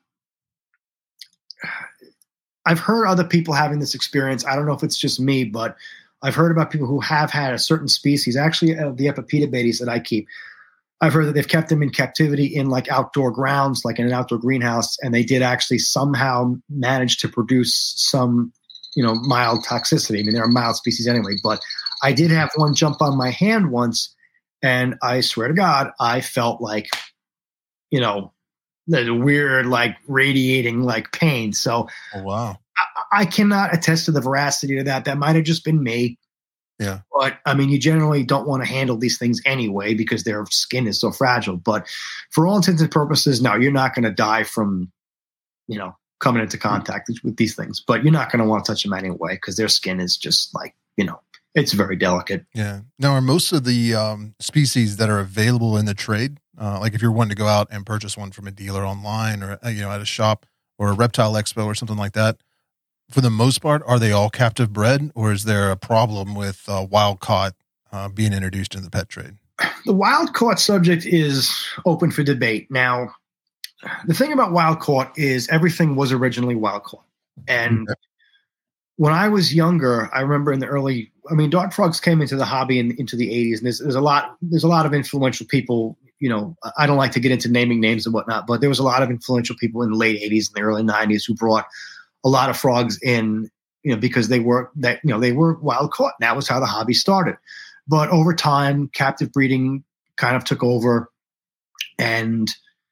I've heard other people having this experience. I don't know if it's just me, but I've heard about people who have had a certain species, actually uh, the Epipetabates that I keep. I've heard that they've kept them in captivity in like outdoor grounds, like in an outdoor greenhouse, and they did actually somehow manage to produce some, you know, mild toxicity. I mean, they're a mild species anyway, but I did have one jump on my hand once, and I swear to God, I felt like, you know, the weird, like radiating like pain. So oh, wow. I, I cannot attest to the veracity of that. That might have just been me. Yeah. But I mean, you generally don't want to handle these things anyway because their skin is so fragile. But for all intents and purposes, no, you're not going to die from, you know, coming into contact with these things. But you're not going to want to touch them anyway because their skin is just like, you know, it's very delicate. Yeah. Now, are most of the um, species that are available in the trade, uh, like if you're wanting to go out and purchase one from a dealer online or, you know, at a shop or a reptile expo or something like that, for the most part, are they all captive bred, or is there a problem with uh, wild caught uh, being introduced into the pet trade? The wild caught subject is open for debate. Now, the thing about wild caught is everything was originally wild caught. And okay. When I was younger, I remember in the early, I mean, dart frogs came into the hobby in, into the eighties, and there's, there's a lot, there's a lot of influential people. You know, I don't like to get into naming names and whatnot, but there was a lot of influential people in the late eighties and the early nineties who brought a lot of frogs in, you know, because they were that, you know, they were wild caught. That was how the hobby started. But over time, captive breeding kind of took over, and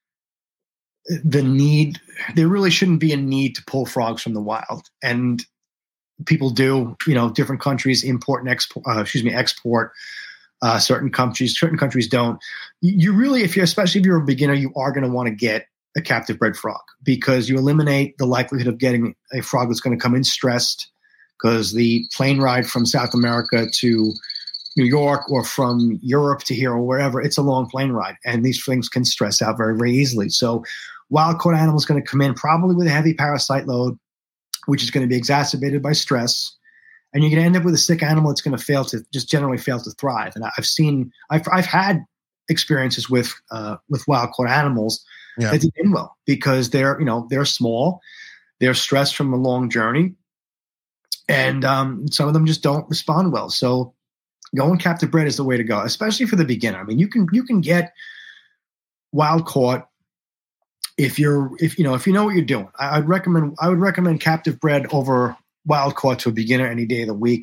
the need, there really shouldn't be a need to pull frogs from the wild. And people do, you know, different countries import and export, uh, excuse me, export uh, certain countries, certain countries don't. You really, if you're, especially if you're a beginner, you are going to want to get a captive bred frog because you eliminate the likelihood of getting a frog that's going to come in stressed, because the plane ride from South America to New York or from Europe to here or wherever, it's a long plane ride, and these things can stress out very, very easily. So wild caught animal is going to come in probably with a heavy parasite load, which is going to be exacerbated by stress. And you're going to end up with a sick animal that's going to fail to just generally fail to thrive. And I've seen, I've, I've had experiences with, uh, with wild caught animals yeah. that didn't well because they're, you know, they're small, they're stressed from a long journey, And um, some of them just don't respond well. So going captive bred is the way to go, especially for the beginner. I mean, you can you can get wild caught if you're if you know if you know what you're doing. I, I'd recommend I would recommend captive bred over wild caught to a beginner any day of the week.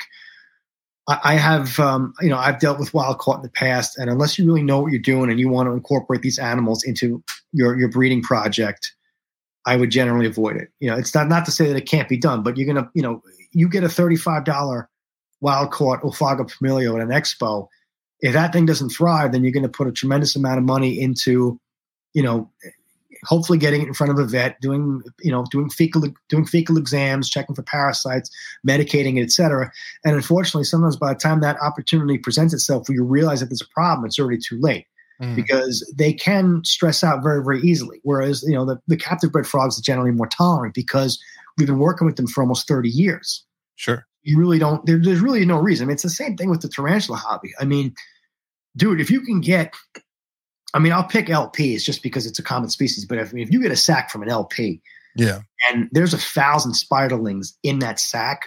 I, I have um, you know I've dealt with wild caught in the past, and unless you really know what you're doing and you want to incorporate these animals into your your breeding project, I would generally avoid it. You know, it's not not to say that it can't be done, but you're gonna you know you get a thirty-five dollars wild caught Ophagha Pumilio at an expo. If that thing doesn't thrive, then you're going to put a tremendous amount of money into, you know, hopefully getting it in front of a vet, doing, you know, doing fecal, doing fecal exams, checking for parasites, medicating it, et cetera. And unfortunately, sometimes by the time that opportunity presents itself where you realize that there's a problem, it's already too late mm. because they can stress out very, very easily. Whereas, you know, the, the captive bred frogs are generally more tolerant because we've been working with them for almost thirty years. Sure. You really don't, there, there's really no reason. I mean, it's the same thing with the tarantula hobby. I mean, dude, if you can get, I mean, I'll pick L Ps just because it's a common species, but if, I mean, if you get a sack from an L P yeah, and there's a thousand spiderlings in that sack,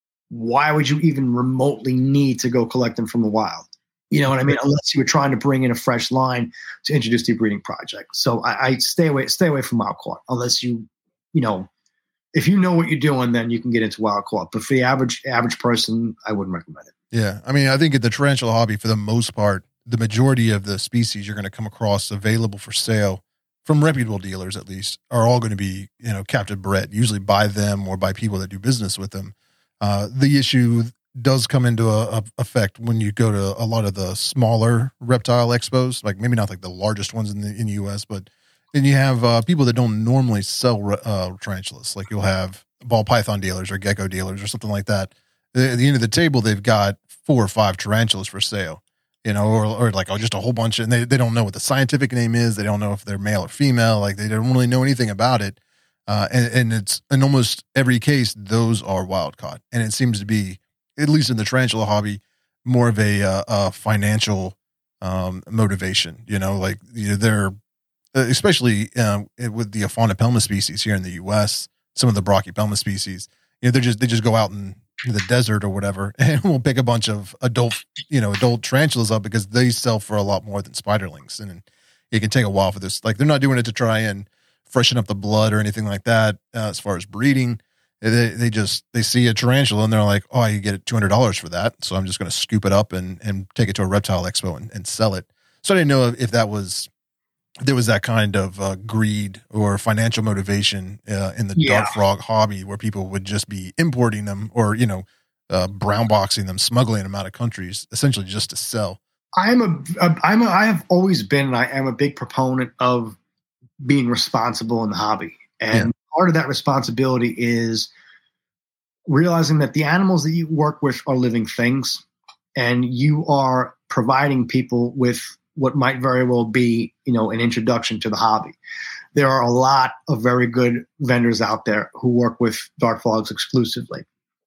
why would you even remotely need to go collect them from the wild? You know what I mean? Unless you were trying to bring in a fresh line to introduce to your breeding project. So I, I stay away, stay away from wild caught unless you, you know, if you know what you're doing, then you can get into wild caught. But for the average average person, I wouldn't recommend it. Yeah. I mean, I think in the tarantula hobby, for the most part, the majority of the species you're going to come across available for sale from reputable dealers, at least, are all going to be, you know, captive bred, usually by them or by people that do business with them. Uh, the issue does come into a, a effect when you go to a lot of the smaller reptile expos, like maybe not like the largest ones in the, in the U S, but then you have uh, people that don't normally sell uh, tarantulas. Like you'll have ball python dealers or gecko dealers or something like that. At the end of the table, they've got four or five tarantulas for sale, you know, or, or like oh, just a whole bunch. And they, they don't know what the scientific name is. They don't know if they're male or female. Like they don't really know anything about it. Uh, and, and it's in almost every case, those are wild caught. And it seems to be, at least in the tarantula hobby, more of a, uh, a financial um, motivation, you know, like you know, they're, especially uh, with the Aphonopelma species here in the U S, some of the Brachypelma species, you know, they're just, they just go out in the desert or whatever, and we'll pick a bunch of adult, you know, adult tarantulas up because they sell for a lot more than spiderlings. And it can take a while for this. Like they're not doing it to try and freshen up the blood or anything like that. Uh, as far as breeding, they, they just, they see a tarantula and they're like, oh, I can get two hundred dollars for that. So I'm just going to scoop it up and, and take it to a reptile expo and, and sell it. So I didn't know if that was, there was that kind of uh, greed or financial motivation uh, in the yeah. dart frog hobby where people would just be importing them or, you know, uh, brown boxing them, smuggling them out of countries, essentially just to sell. I'm a, a, I'm a, I have always been, and I am a big proponent of being responsible in the hobby. And yeah. part of that responsibility is realizing that the animals that you work with are living things, and you are providing people with what might very well be, you know, an introduction to the hobby. There are a lot of very good vendors out there who work with dart frogs exclusively.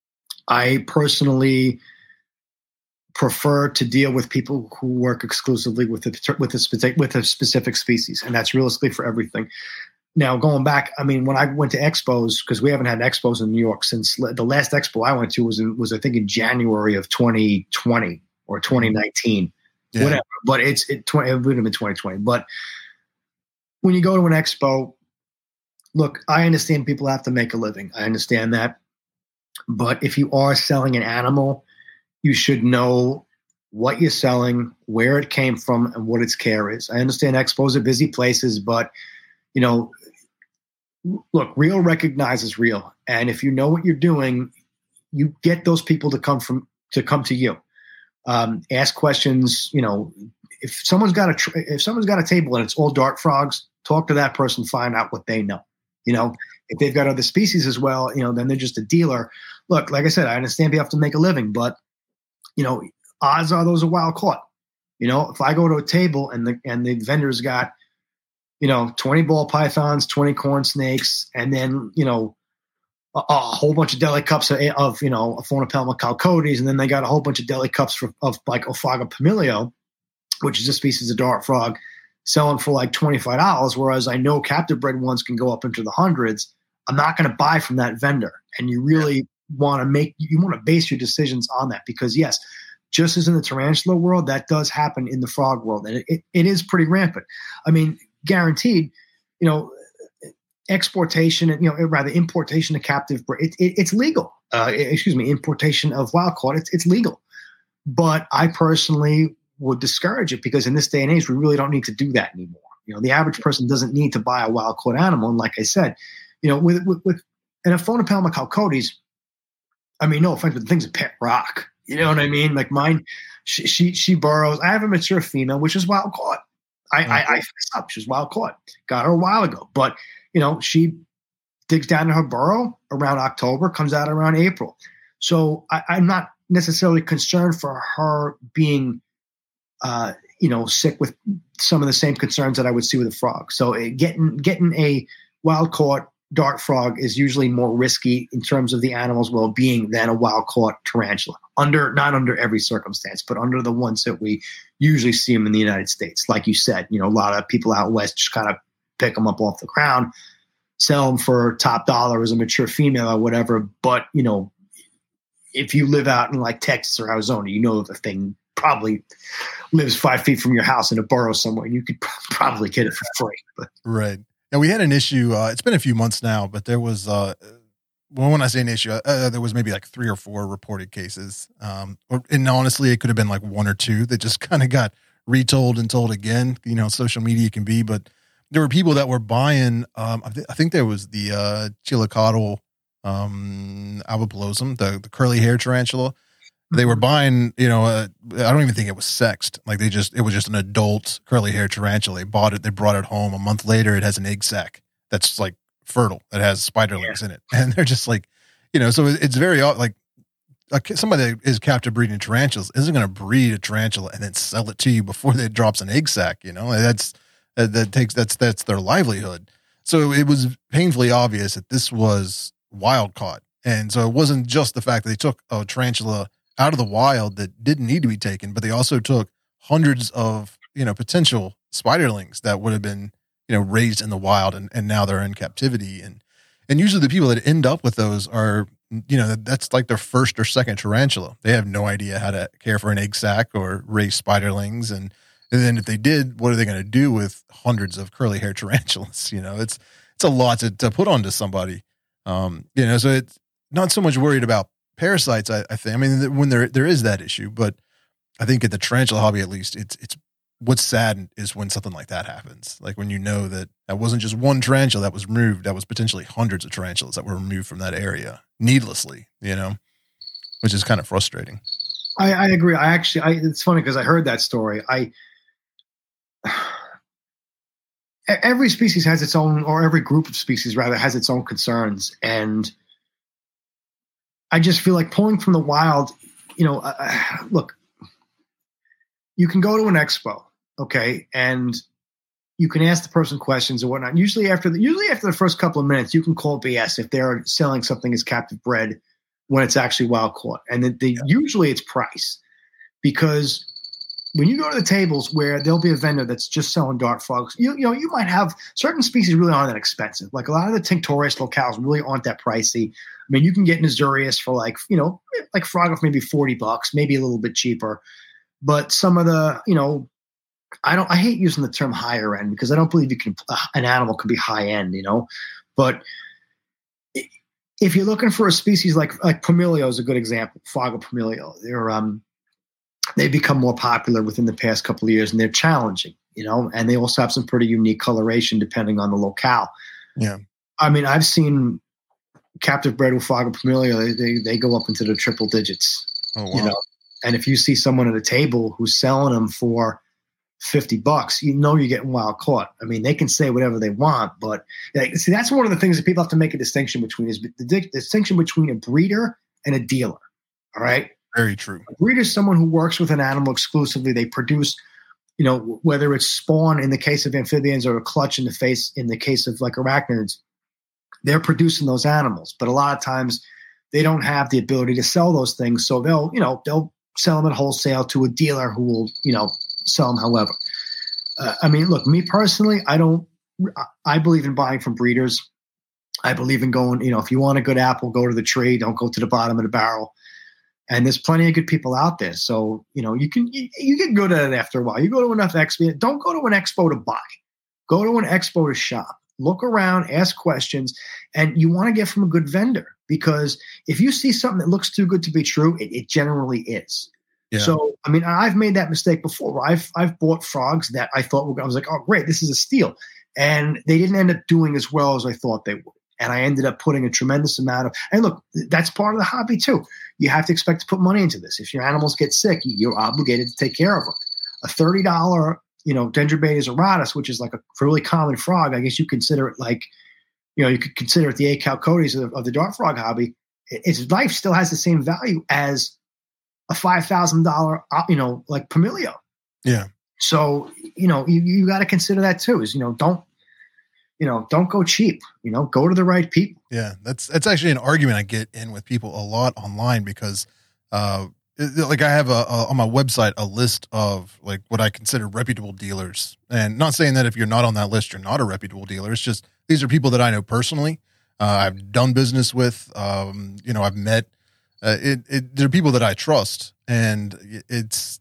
I personally prefer to deal with people who work exclusively with a, with a specific, with a specific species, and that's realistically for everything. Now, going back, I mean, when I went to expos, because we haven't had expos in New York since the last expo I went to was in, was I think in January of twenty twenty or twenty nineteen. Yeah. Whatever, but it's it, it would have been twenty twenty. But when you go to an expo, look, I understand people have to make a living. I understand that. But if you are selling an animal, you should know what you're selling, where it came from, and what its care is. I understand expos are busy places, but, you know, look, real recognizes real. And if you know what you're doing, you get those people to come from to come to you. Um, ask questions. You know, if someone's got a tr- if someone's got a table and it's all dart frogs, talk to that person, find out what they know. You know, if they've got other species as well, you know, then they're just a dealer. Look, like I said, I understand you have to make a living, but you know, odds are those are wild caught. You know, if I go to a table and the and the vendor's got, you know, twenty ball pythons, twenty corn snakes, and then you know. A, a whole bunch of deli cups of, of you know, Aphonopelma chalcodes, and then they got a whole bunch of deli cups for, of like Ophagha Pumilio, which is a species of dart frog, selling for like twenty-five dollars, whereas I know captive bred ones can go up into the hundreds. I'm not going to buy from that vendor. And you really, want to make, you want to base your decisions on that, because yes, just as in the tarantula world, that does happen in the frog world. And it, it, it is pretty rampant. I mean, guaranteed, you know, exportation and, you know, rather importation of captive, it, it, it's legal. Uh, excuse me, importation of wild caught, it's, it's legal. But I personally would discourage it, because in this day and age, we really don't need to do that anymore. You know, the average person doesn't need to buy a wild caught animal. And like I said, you know, with, with, with and a Phonoplema chalcodes, I mean, no offense, but the thing's a pet rock. You know what I mean? Like mine, she she, she burrows. I have a mature female, which is wild caught. I, mm-hmm. I, I fix up. She's wild caught. Got her a while ago. But, you know, she digs down in her burrow around October, comes out around April. So I, I'm not necessarily concerned for her being, uh, you know, sick with some of the same concerns that I would see with a frog. So uh, getting getting a wild caught dart frog is usually more risky in terms of the animal's well-being than a wild-caught tarantula. Under not under every circumstance, but under the ones that we usually see them in the United States. Like you said, you know, a lot of people out west just kind of pick them up off the ground, sell them for top dollar as a mature female or whatever. But, you know, if you live out in like Texas or Arizona, you know the thing probably lives five feet from your house in a burrow somewhere, and you could probably get it for free. But right. Now, we had an issue, uh, it's been a few months now, but there was, uh, well, when I say an issue, uh, there was maybe like three or four reported cases. Um, or, and honestly, it could have been like one or two that just kind of got retold and told again. You know, social media can be, but there were people that were buying, um, I, th- I think there was the uh, Chillicothe um, albopilosum, the, the curly hair tarantula. They were buying, you know, uh, I don't even think it was sexed. Like they just, it was just an adult curly hair tarantula. They bought it, they brought it home. A month later, it has an egg sac that's like fertile. It has spiderlings yeah. in it. And they're just like, you know, so it's very like, like somebody that is captive breeding tarantulas isn't going to breed a tarantula and then sell it to you before it drops an egg sac. You know, that's, that, that takes, that's, that's their livelihood. So it was painfully obvious that this was wild caught. And so it wasn't just the fact that they took a tarantula out of the wild that didn't need to be taken, but they also took hundreds of, you know, potential spiderlings that would have been, you know, raised in the wild and, and now they're in captivity. And, and usually the people that end up with those are, you know, that's like their first or second tarantula. They have no idea how to care for an egg sac or raise spiderlings. And, and then if they did, what are they going to do with hundreds of curly hair tarantulas? You know, it's, it's a lot to, to put onto somebody. Um, you know, so it's not so much worried about parasites, I, I think. I mean, when there there is that issue, but I think at the tarantula hobby, at least, it's it's what's sad is when something like that happens. Like when you know that that wasn't just one tarantula that was removed, that was potentially hundreds of tarantulas that were removed from that area needlessly. You know, which is kind of frustrating. I, I agree. I actually, I, it's funny because I heard that story. I every species has its own, or every group of species rather has its own concerns, and I just feel like pulling from the wild, you know, uh, look, you can go to an expo, okay, and you can ask the person questions or whatnot. Usually after the, usually after the first couple of minutes, you can call B S if they're selling something as captive bred when it's actually wild caught. And the, the, yeah. usually it's price, because when you go to the tables where there'll be a vendor that's just selling dart frogs, you, you know, you might have certain species really aren't that expensive. Like a lot of the Tinctorius locales really aren't that pricey. I mean, you can get Nazurius for like, you know, like frog of maybe forty bucks, maybe a little bit cheaper. But some of the, you know, I don't, I hate using the term higher end because I don't believe you can, uh, an animal can be high end, you know, but if you're looking for a species like, like Pumilio is a good example, Frog of Pumilio, they're, um, they've become more popular within the past couple of years and they're challenging, you know, and they also have some pretty unique coloration depending on the locale. Yeah. I mean, I've seen captive bred with Frog of Pumilio, they, they, they go up into the triple digits, oh, wow. you know, and if you see someone at a table who's selling them for fifty bucks, you know, you're getting wild caught. I mean, they can say whatever they want, but like, see, that's one of the things that people have to make a distinction between is the, the distinction between a breeder and a dealer. All right. Very true. A breeder is someone who works with an animal exclusively. They produce, you know, whether it's spawn in the case of amphibians or a clutch in the face in the case of like arachnids, they're producing those animals. But a lot of times they don't have the ability to sell those things. So they'll, you know, they'll sell them at wholesale to a dealer who will, you know, sell them however. Uh, I mean, look, me personally, I don't, I believe in buying from breeders. I believe in going, you know, if you want a good apple, go to the tree. Don't go to the bottom of the barrel. And there's plenty of good people out there. So, you know, you can you, you get good at it after a while. You go to enough expo. Don't go to an expo to buy. Go to an expo to shop. Look around, ask questions, and you want to get from a good vendor, because if you see something that looks too good to be true, it, it generally is. Yeah. So, I mean, I've made that mistake before. Where I've I've bought frogs that I thought were, I was like, oh, great, this is a steal, and they didn't end up doing as well as I thought they would. And I ended up putting a tremendous amount of, and look, that's part of the hobby too. You have to expect to put money into this. If your animals get sick, you're obligated to take care of them. A thirty dollars, you know, Dendrobates auratus, which is like a really common frog, I guess you consider it like, you know, you could consider it the Acalcotes of, of the dart frog hobby. Its life still has the same value as a five thousand dollars, you know, like Pumilio. Yeah. So, you know, you, you got to consider that too, is, you know, don't, you know, don't go cheap, you know, go to the right people. Yeah. That's, that's actually an argument I get in with people a lot online, because, uh, like I have a, a on my website a list of like what I consider reputable dealers, and not saying that if you're not on that list you're not a reputable dealer. It's just these are people that I know personally. Uh, I've done business with. Um, you know, I've met. Uh, it, it they're people that I trust, and it's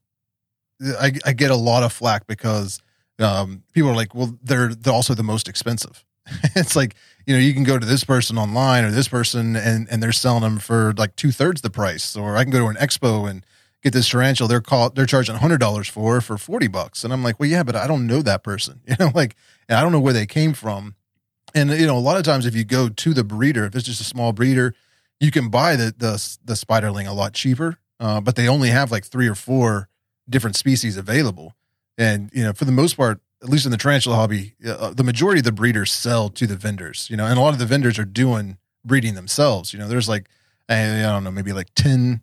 I, I get a lot of flack because um, people are like, well, they're they're also the most expensive. It's like, you know, you can go to this person online or this person and, and they're selling them for like two thirds the price. Or I can go to an expo and get this tarantula they're called, they're charging a hundred dollars for, for forty bucks. And I'm like, well, yeah, but I don't know that person, you know, like, and I don't know where they came from. And, you know, a lot of times if you go to the breeder, if it's just a small breeder, you can buy the, the, the spiderling a lot cheaper. Uh, but they only have like three or four different species available. And, you know, for the most part, at least in the tarantula hobby, uh, the majority of the breeders sell to the vendors, you know, and a lot of the vendors are doing breeding themselves. You know, there's like, I, I don't know, maybe like ten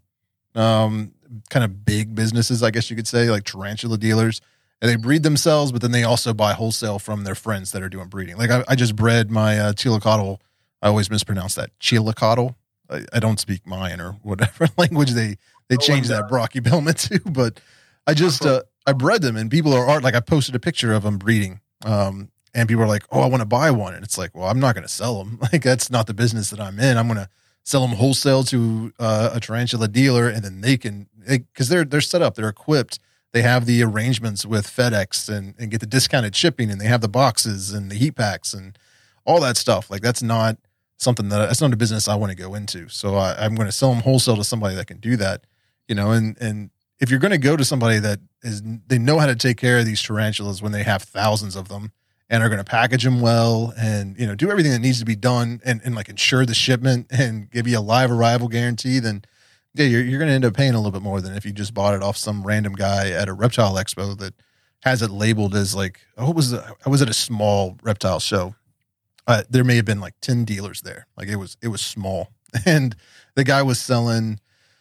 um, kind of big businesses, I guess you could say, like tarantula dealers, and they breed themselves, but then they also buy wholesale from their friends that are doing breeding. Like I, I just bred my uh, Chillicottle. I always mispronounce that, Chillicottle. I, I don't speak Mayan or whatever language they, they changed that brachybellman to, but I just, uh, I bred them, and people are, are like, I posted a picture of them breeding. Um, and people are like, oh, I want to buy one. And it's like, well, I'm not going to sell them. Like, that's not the business that I'm in. I'm going to sell them wholesale to uh, a tarantula dealer. And then they can, they, cause they're, they're set up, they're equipped. They have the arrangements with FedEx and, and get the discounted shipping, and they have the boxes and the heat packs and all that stuff. Like, that's not something that, that's not a business I want to go into. So I, I'm going to sell them wholesale to somebody that can do that, you know, and, and, if you're going to go to somebody that is, they know how to take care of these tarantulas when they have thousands of them and are going to package them well and, you know, do everything that needs to be done and, and like insure the shipment and give you a live arrival guarantee, then yeah, you're, you're going to end up paying a little bit more than if you just bought it off some random guy at a reptile expo that has it labeled as like, oh, what was the, I was at a small reptile show. Uh, there may have been like ten dealers there. Like it was, it was small. And the guy was selling,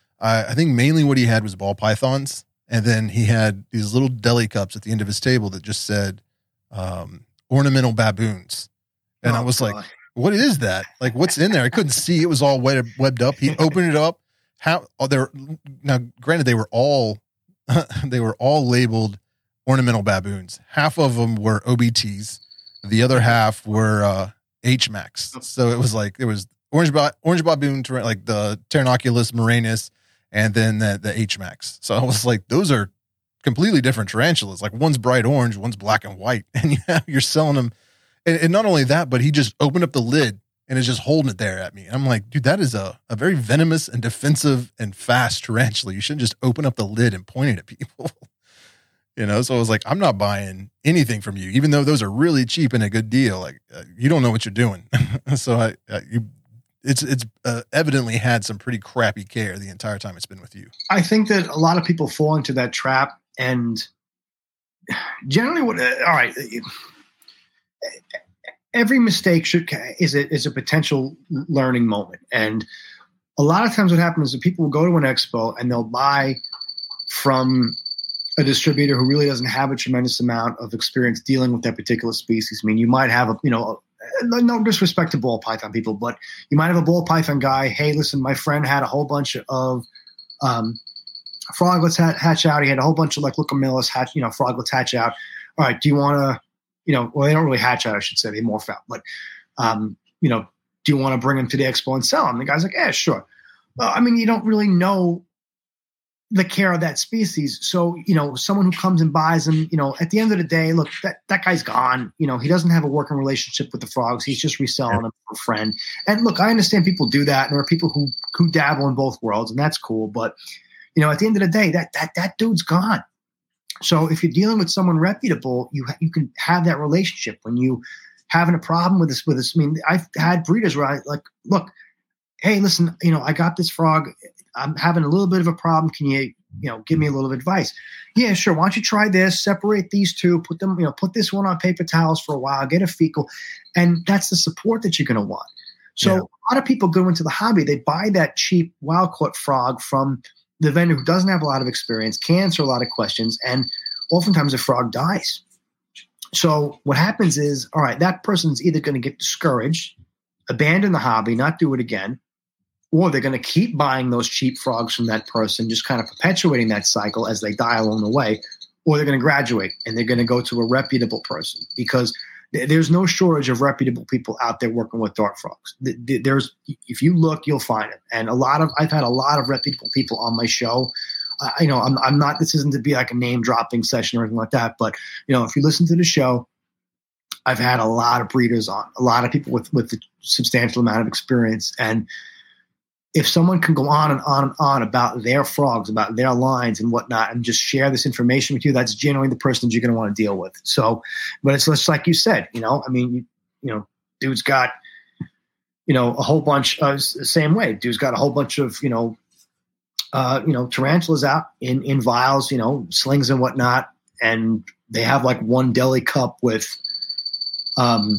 I think mainly what he had was ball pythons, and then he had these little deli cups at the end of his table that just said um, ornamental baboons. And oh, I was God. like, what is that? Like, what's in there? I couldn't see. It was all web, webbed up. He opened it up. How oh, they're now, granted, they were all they were all labeled ornamental baboons. Half of them were O B Ts. The other half were uh, H MAX. So it was like, it was orange, orange baboon, like the Pteronoculus moranus, and then the, the H MAX. So I was like, those are completely different tarantulas. Like one's bright orange, one's black and white. And you have, you're selling them. And, and not only that, but he just opened up the lid and is just holding it there at me. I'm like, dude, that is a, a very venomous and defensive and fast tarantula. You shouldn't just open up the lid and point it at people. You know? So I was like, I'm not buying anything from you, even though those are really cheap and a good deal. Like uh, you don't know what you're doing. So I, uh, you, It's it's uh, evidently had some pretty crappy care the entire time it's been with you. I think that a lot of people fall into that trap, and generally, what uh, all right, every mistake should is a is a potential learning moment, and a lot of times what happens is that people will go to an expo and they'll buy from a distributor who really doesn't have a tremendous amount of experience dealing with that particular species. I mean, you might have a you know. No disrespect to ball python people, but you might have a ball python guy. Hey, listen, my friend had a whole bunch of um, froglets hatch out. He had a whole bunch of like Leucomelas hatch, you know, froglets hatch out. All right, do you want to, you know, well, they don't really hatch out, I should say. They morph out. But, um, you know, do you want to bring them to the expo and sell them? The guy's like, yeah, sure. Well, I mean, you don't really know the care of that species. So, you know, someone who comes and buys them, you know, at the end of the day, look, that, that guy's gone. You know, he doesn't have a working relationship with the frogs. He's just reselling them for a friend. And look, I understand people do that. And there are people who, who dabble in both worlds, and that's cool. But, you know, at the end of the day, that, that, that dude's gone. So if you're dealing with someone reputable, you, you can have that relationship. When you having a problem with this, with this, I mean, I've had breeders where I like, look, hey, listen, you know, I got this frog. I'm having a little bit of a problem. Can you, you know, give me a little advice? Yeah, sure. Why don't you try this? Separate these two, put them, you know, put this one on paper towels for a while, get a fecal. And that's the support that you're going to want. So yeah. A lot of people go into the hobby. They buy that cheap wild caught frog from the vendor who doesn't have a lot of experience, can't answer a lot of questions. And oftentimes the frog dies. So what happens is, all right, that person's either going to get discouraged, abandon the hobby, not do it again, or they're going to keep buying those cheap frogs from that person, just kind of perpetuating that cycle as they die along the way, or they're going to graduate and they're going to go to a reputable person, because th- there's no shortage of reputable people out there working with dart frogs. Th- th- there's, if you look, you'll find it. And a lot of, I've had a lot of reputable people on my show. Uh, you know, I'm, I'm not, this isn't to be like a name dropping session or anything like that, but you know, if you listen to the show, I've had a lot of breeders on, a lot of people with, with a substantial amount of experience. And if someone can go on and on and on about their frogs, about their lines and whatnot, and just share this information with you, that's generally the person you're going to want to deal with. So, but it's just like you said, you know, I mean, you, you know, dude's got, you know, a whole bunch of the same way. Dude's got a whole bunch of, you know, uh, you know, tarantulas out in, in vials, you know, slings and whatnot. And they have like one deli cup with, um,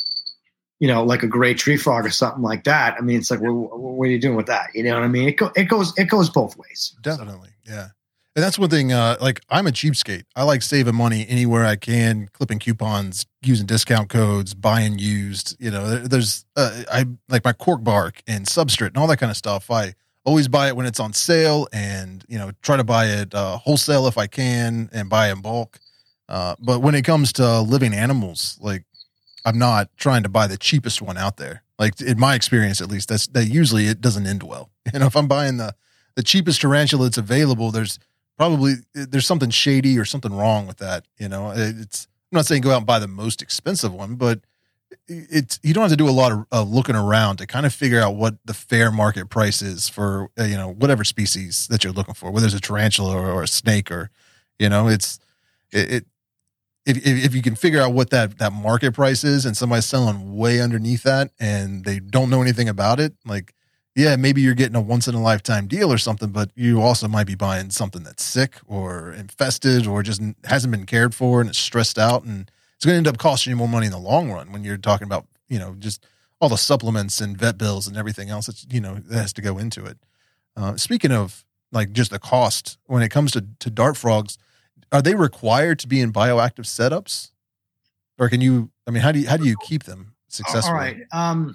you know, like a gray tree frog or something like that. I mean, it's like, well, what are you doing with that? You know what I mean? It, go, it goes, it goes both ways. Definitely. Yeah. And that's one thing, uh, like I'm a cheapskate. I like saving money anywhere I can, clipping coupons, using discount codes, buying used, you know, there, there's, uh, I like my cork bark and substrate and all that kind of stuff. I always buy it when it's on sale, and, you know, try to buy it uh, wholesale if I can, and buy in bulk. Uh, but when it comes to living animals, like, I'm not trying to buy the cheapest one out there. Like in my experience, at least, that's that usually it doesn't end well. You know, if I'm buying the, the cheapest tarantula that's available, there's probably, there's something shady or something wrong with that. You know, it's, I'm not saying go out and buy the most expensive one, but it's, you don't have to do a lot of uh, looking around to kind of figure out what the fair market price is for, uh, you know, whatever species that you're looking for, whether it's a tarantula or, or a snake, or, you know, it's, it, it If, if if you can figure out what that, that market price is, and somebody's selling way underneath that and they don't know anything about it, like, yeah, maybe you're getting a once in a lifetime deal or something, but you also might be buying something that's sick or infested or just hasn't been cared for and it's stressed out, and it's going to end up costing you more money in the long run when you're talking about, you know, just all the supplements and vet bills and everything else that's, you know, that has to go into it. Uh, speaking of like just the cost, when it comes to, to dart frogs, are they required to be in bioactive setups, or can you, I mean, how do you, how do you keep them successful? All right. Um,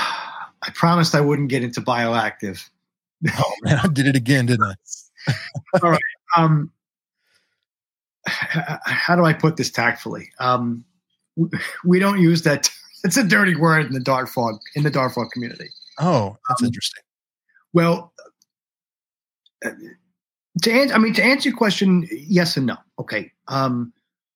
I promised I wouldn't get into bioactive. Oh man, I did it again, didn't I? All right. Um, how do I put this tactfully? Um, we don't use that. It's a dirty word in the dart frog, in the dart frog community. Oh, that's um, interesting. Well, uh, To answer, I mean, to answer your question, yes and no. Okay. Um,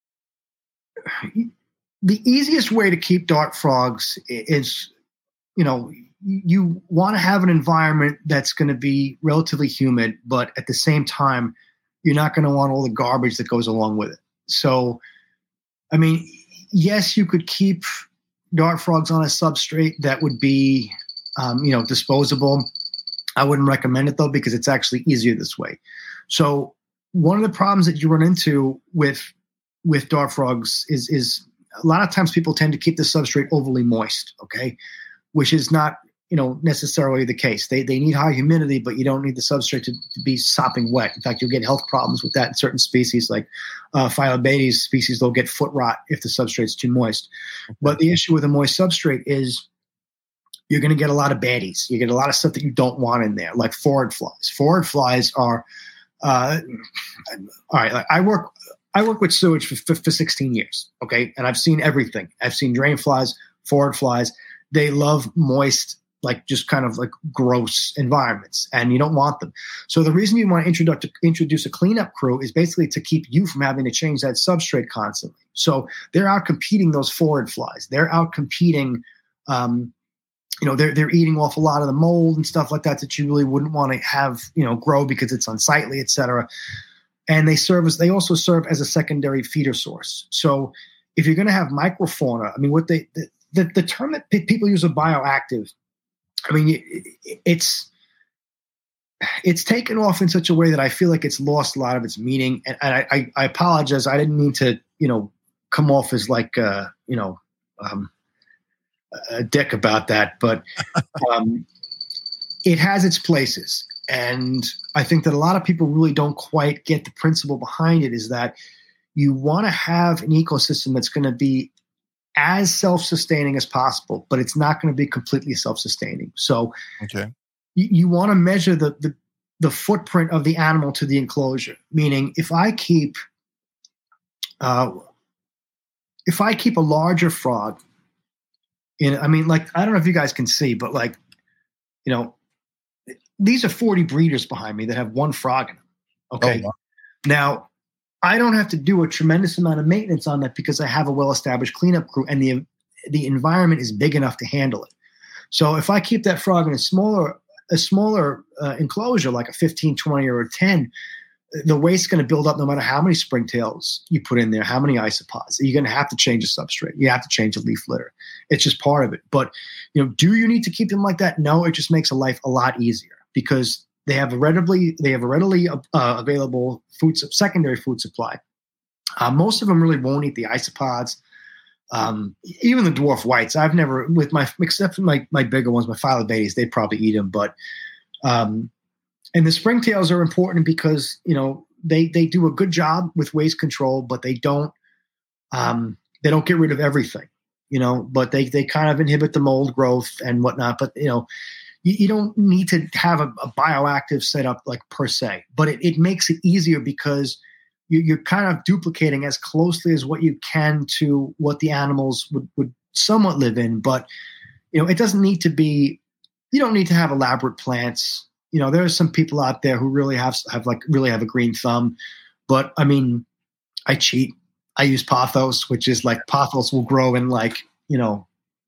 the easiest way to keep dart frogs is, you know, you want to have an environment that's going to be relatively humid, but at the same time, you're not going to want all the garbage that goes along with it. So, I mean, yes, you could keep dart frogs on a substrate that would be, um, you know, disposable. I wouldn't recommend it though, because it's actually easier this way. So one of the problems that you run into with with dart frogs is is a lot of times people tend to keep the substrate overly moist, okay, which is not, you know, necessarily the case. They they need high humidity, but you don't need the substrate to, to be sopping wet. In fact, you'll get health problems with that in certain species, like uh, Phyllobates species. They'll get foot rot if the substrate's too moist. But the issue with a moist substrate is you're going to get a lot of baddies. You get a lot of stuff that you don't want in there, like forward flies. Forward flies are Uh, all right. Like I work, I work with sewage for, for, for sixteen years. Okay. And I've seen everything. I've seen drain flies, forward flies. they love moist, like just kind of like gross environments, and you don't want them. So the reason you want to introduce, introduce a cleanup crew is basically to keep you from having to change that substrate constantly. So they're out competing those forward flies. They're out competing, um, you know, they're, they're eating off a lot of the mold and stuff like that that you really wouldn't want to have, you know, grow because it's unsightly, et cetera. And they serve as, they also serve as a secondary feeder source. So if you're going to have microfauna, I mean, what they, the, the, the term that p- people use of bioactive, I mean, it's it's taken off in such a way that I feel like it's lost a lot of its meaning. And, and I, I, I apologize. I didn't mean to, you know, come off as like, uh, you know, um, a dick about that. But um, it has its places. And I think that a lot of people really don't quite get the principle behind it, is that you want to have an ecosystem that's going to be as self-sustaining as possible, but it's not going to be completely self-sustaining. So okay. you, you want to measure the, the the footprint of the animal to the enclosure. Meaning, if I keep uh, if I keep a larger frog in, I mean, like, I don't know if you guys can see, but like, you know, these are forty breeders behind me that have one frog in them. Okay. Oh, wow. Now, I don't have to do a tremendous amount of maintenance on that because I have a well-established cleanup crew, and the the environment is big enough to handle it. So if I keep that frog in a smaller a smaller uh, enclosure, like a fifteen, twenty, or a ten, the waste is going to build up no matter how many springtails you put in there, how many isopods. You're going to have to change the substrate. You have to change the leaf litter. It's just part of it. But, you know, do you need to keep them like that? No, it just makes a life a lot easier because They have a readily they have a readily uh, available food secondary food supply. Uh, most of them really won't eat the isopods, um, even the dwarf whites. I've never, with my except for my my bigger ones, my phyllobates, they probably eat them. But um, and the springtails are important because, you know, they they do a good job with waste control, but they don't um, they don't get rid of everything, you know. But they they kind of inhibit the mold growth and whatnot. But you know. You don't need to have a, a bioactive setup like per se, but it, it makes it easier because you, you're kind of duplicating as closely as what you can to what the animals would, would somewhat live in. But, you know, it doesn't need to be, you don't need to have elaborate plants. You know, there are some people out there who really have, have like really have a green thumb, but I mean, I cheat. I use pothos, which is like pothos will grow in like, you know,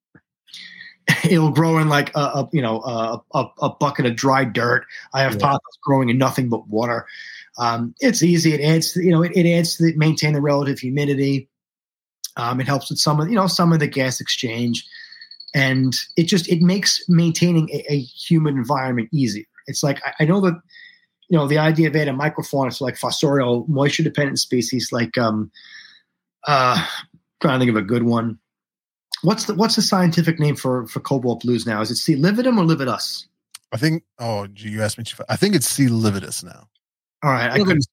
it'll grow in like a, a you know a, a, a bucket of dry dirt. I have yeah. pothos growing in nothing but water. Um, it's easy. It adds you know it, it adds to the, maintain the relative humidity. Um, it helps with some of you know some of the gas exchange, and it just it makes maintaining a, a humid environment easier. It's like I, I know that you know the idea of adding microfauna, so like fossorial moisture dependent species, like um, uh, trying to think of a good one. What's the what's the scientific name for, for cobalt blues now? Is it C. lividum or lividus? I think. Oh, gee, you asked me. I think it's C. lividus now. All right, I couldn't.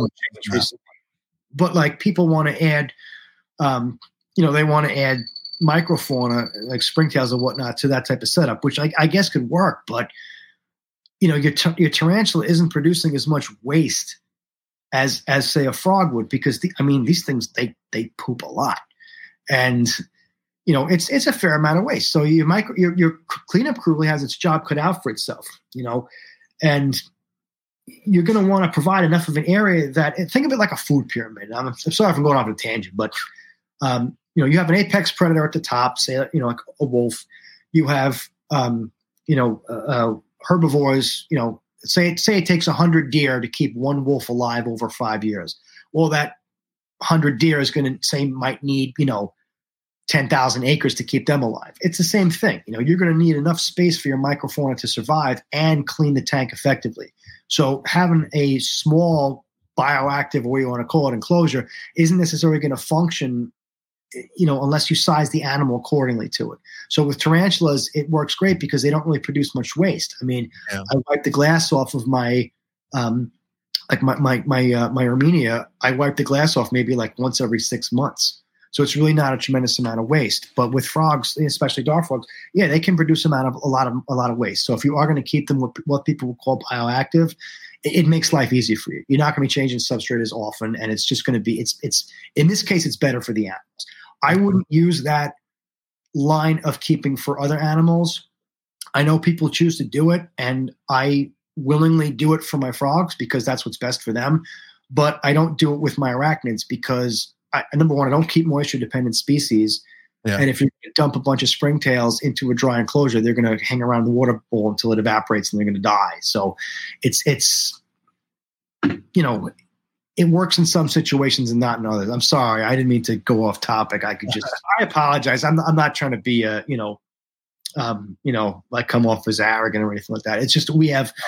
But like people want to add, um, you know, they want to add microfauna like springtails and whatnot to that type of setup, which I, I guess could work. But you know, your t- your tarantula isn't producing as much waste as as say a frog would because the, I mean these things they they poop a lot and. You know, it's it's a fair amount of waste. So your micro, your, your cleanup crew really has its job cut out for itself. You know, and you're going to want to provide enough of an area that think of it like a food pyramid. I'm, I'm sorry if I'm going off on a tangent, but um, you know, you have an apex predator at the top, say you know like a wolf. You have um, you know uh, uh, herbivores. You know, say say it takes a hundred deer to keep one wolf alive over five years. Well, that hundred deer is going to say might need you know. ten thousand acres to keep them alive. It's the same thing. You know, you're going to need enough space for your microfauna to survive and clean the tank effectively. So having a small bioactive, or what you want to call it, enclosure isn't necessarily going to function, you know, unless you size the animal accordingly to it. So with tarantulas, it works great because they don't really produce much waste. I mean, yeah. I wipe the glass off of my, um, like my, my, my, uh, my Armenia, I wipe the glass off maybe like once every six months. So it's really not a tremendous amount of waste. But with frogs, especially dog frogs, yeah, they can produce amount of a lot of a lot of waste. So if you are going to keep them with what people would call bioactive, it, it makes life easier for you. You're not going to be changing substrate as often, and it's just going to be it's it's in this case it's better for the animals. I wouldn't use that line of keeping for other animals. I know people choose to do it, and I willingly do it for my frogs because that's what's best for them. But I don't do it with my arachnids because, I, number one, I don't keep moisture-dependent species. Yeah. And if you dump a bunch of springtails into a dry enclosure, they're going to hang around the water bowl until it evaporates and they're going to die. So it's, it's, you know, it works in some situations and not in others. I'm sorry. I didn't mean to go off topic. I could just, I apologize. I'm, I'm not trying to be a, you know, um, you know, like come off as arrogant or anything like that. It's just, we have,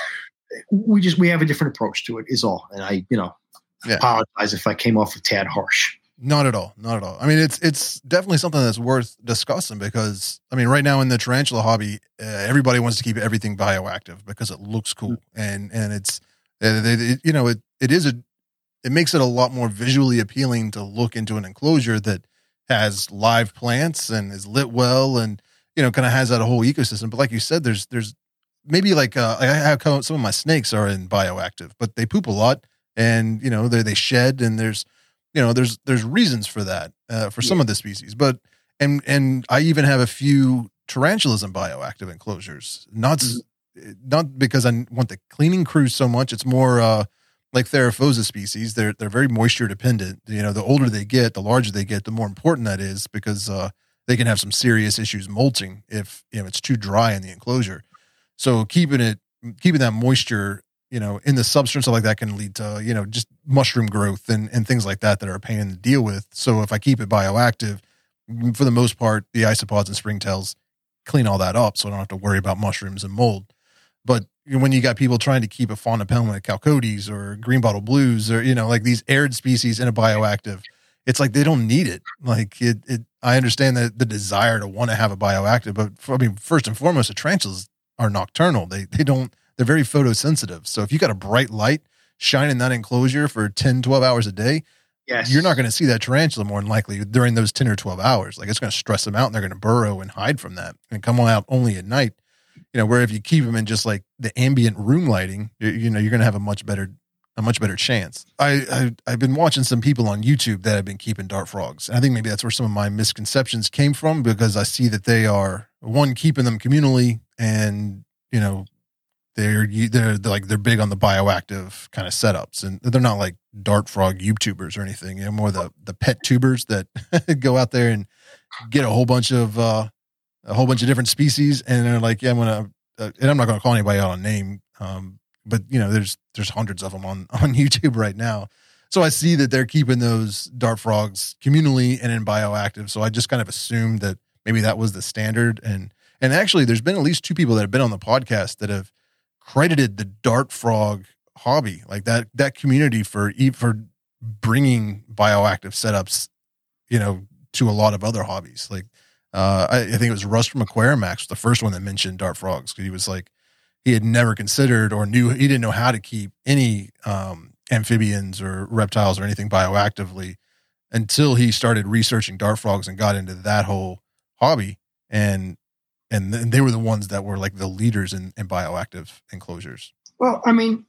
we just, we have a different approach to it is all. And I, you know, yeah. apologize if I came off a tad harsh. Not at all. Not at all. I mean, it's it's definitely something that's worth discussing because, I mean, right now in the tarantula hobby, uh, everybody wants to keep everything bioactive because it looks cool. Mm-hmm. And and it's, uh, it, it, you know, it it is a, it makes it a lot more visually appealing to look into an enclosure that has live plants and is lit well and, you know, kind of has that whole ecosystem. But like you said, there's, there's maybe like, uh, I have some of my snakes are in bioactive, but they poop a lot and, you know, they they shed and there's, you know, there's, there's reasons for that, uh, for yeah. some of the species, but, and, and I even have a few tarantulas in bioactive enclosures, not, mm-hmm. not because I want the cleaning crews so much. It's more, uh, like Theraphosa species. They're, they're very moisture dependent. You know, the older they get, the larger they get, the more important that is because, uh, they can have some serious issues molting if, you know, it's too dry in the enclosure. So keeping it, keeping that moisture, you know, in the substance like that can lead to, you know, just mushroom growth and, and things like that that are a pain to deal with. So if I keep it bioactive, for the most part, the isopods and springtails clean all that up. So I don't have to worry about mushrooms and mold. But when you got people trying to keep a fauna pelma chalcodes or green bottle blues or, you know, like these arid species in a bioactive, it's like they don't need it. Like it, it I understand that the desire to want to have a bioactive, but for, I mean, first and foremost, the tarantulas are nocturnal. They, they don't, they're very photosensitive. So if you got a bright light shining that enclosure for ten, twelve hours a day, yes. you're not going to see that tarantula more than likely during those ten or twelve hours. Like it's going to stress them out and they're going to burrow and hide from that and come out only at night. You know, where if you keep them in just like the ambient room lighting, you, you know, you're going to have a much better, a much better chance. I, I, I've been watching some people on YouTube that have been keeping dart frogs. And I think maybe that's where some of my misconceptions came from because I see that they are one, keeping them communally and, you know, They're, they're they're like they're big on the bioactive kind of setups, and they're not like dart frog YouTubers or anything. You know, more the the pet tubers that go out there and get a whole bunch of uh, a whole bunch of different species, and they're like, yeah, I'm gonna, uh, and I'm not gonna call anybody out on name, um, but you know, there's there's hundreds of them on on YouTube right now. So I see that they're keeping those dart frogs communally and in bioactive. So I just kind of assumed that maybe that was the standard, and and actually, there's been at least two people that have been on the podcast that have credited the dart frog hobby, like that, that community for, for bringing bioactive setups, you know, to a lot of other hobbies. Like, uh, I, I think it was Russ from Aquarimax, the first one that mentioned dart frogs. Cause he was like, he had never considered or knew, he didn't know how to keep any, um, amphibians or reptiles or anything bioactively until he started researching dart frogs and got into that whole hobby. And, And they were the ones that were like the leaders in, in bioactive enclosures. Well, I mean,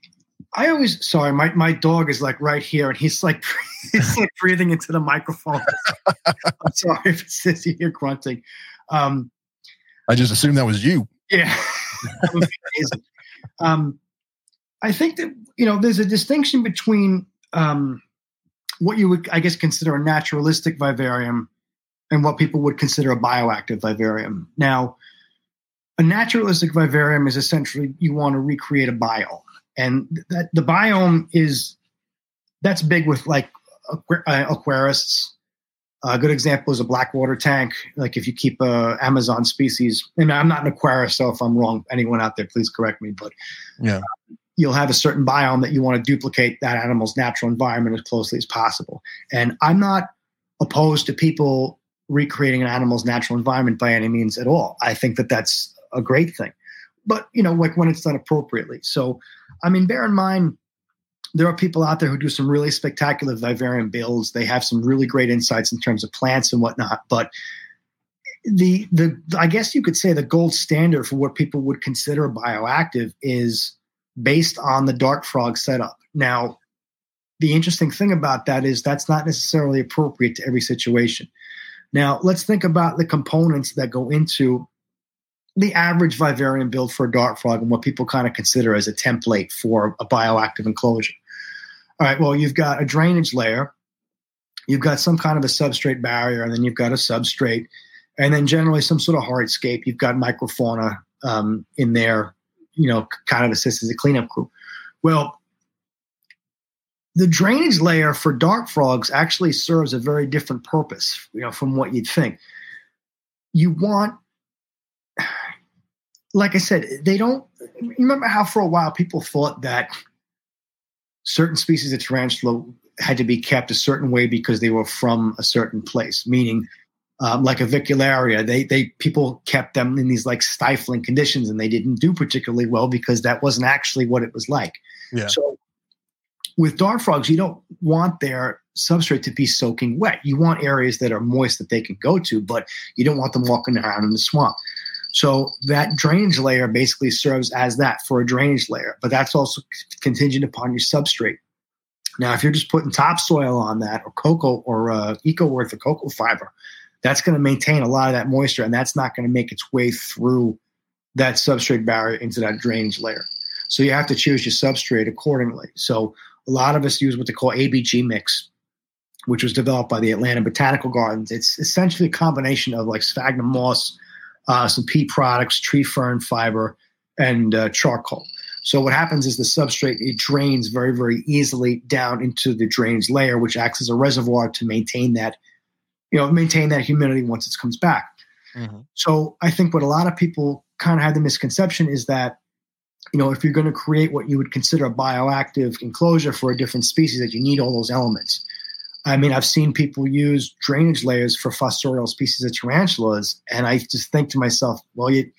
I always, sorry, my, my dog is like right here and he's like, he's like breathing into the microphone. I'm sorry if it's this here grunting. Um, I just assumed that was you. Yeah. um, I think that, you know, there's a distinction between um, what you would, I guess, consider a naturalistic vivarium and what people would consider a bioactive vivarium. Now, a naturalistic vivarium is essentially you want to recreate a biome. And that the biome is, that's big with like aqu- uh, aquarists. A good example is a blackwater tank. Like if you keep a Amazon species, and I'm not an aquarist, so if I'm wrong, anyone out there, please correct me, but yeah, uh, you'll have a certain biome that you want to duplicate that animal's natural environment as closely as possible. And I'm not opposed to people recreating an animal's natural environment by any means at all. I think that that's a great thing, but you know, like when it's done appropriately. So, I mean, bear in mind, there are people out there who do some really spectacular vivarium builds. They have some really great insights in terms of plants and whatnot, but the, the, I guess you could say the gold standard for what people would consider bioactive is based on the dart frog setup. Now, the interesting thing about that is that's not necessarily appropriate to every situation. Now, let's think about the components that go into the average vivarium build for a dart frog and what people kind of consider as a template for a bioactive enclosure. All right, well, you've got a drainage layer, you've got some kind of a substrate barrier, and then you've got a substrate, and then generally some sort of hardscape. You've got microfauna um, in there, you know, kind of assists as a cleanup crew. Well, the drainage layer for dart frogs actually serves a very different purpose, you know, from what you'd think. You want, like I said, they don't, remember how for a while people thought that certain species of tarantula had to be kept a certain way because they were from a certain place, meaning um, like Avicularia, they they people kept them in these like stifling conditions and they didn't do particularly well because that wasn't actually what it was like. Yeah. So with dart frogs, you don't want their substrate to be soaking wet. You want areas that are moist that they can go to, but you don't want them walking around in the swamp. So that drainage layer basically serves as that for a drainage layer, but that's also contingent upon your substrate. Now, if you're just putting topsoil on that or cocoa or uh, EcoWorth or cocoa fiber, that's going to maintain a lot of that moisture, and that's not going to make its way through that substrate barrier into that drainage layer. So you have to choose your substrate accordingly. So a lot of us use what they call A B G mix, which was developed by the Atlanta Botanical Gardens. It's essentially a combination of like sphagnum moss, uh, some pea products, tree fern fiber, and uh, charcoal. So what happens is the substrate, it drains very, very easily down into the drainage layer, which acts as a reservoir to maintain that, you know, maintain that humidity once it comes back. Mm-hmm. So I think what a lot of people kind of have the misconception is that, you know, if you're going to create what you would consider a bioactive enclosure for a different species, that you need all those elements. I mean, I've seen people use drainage layers for fossorial species of tarantulas, and I just think to myself, well, you,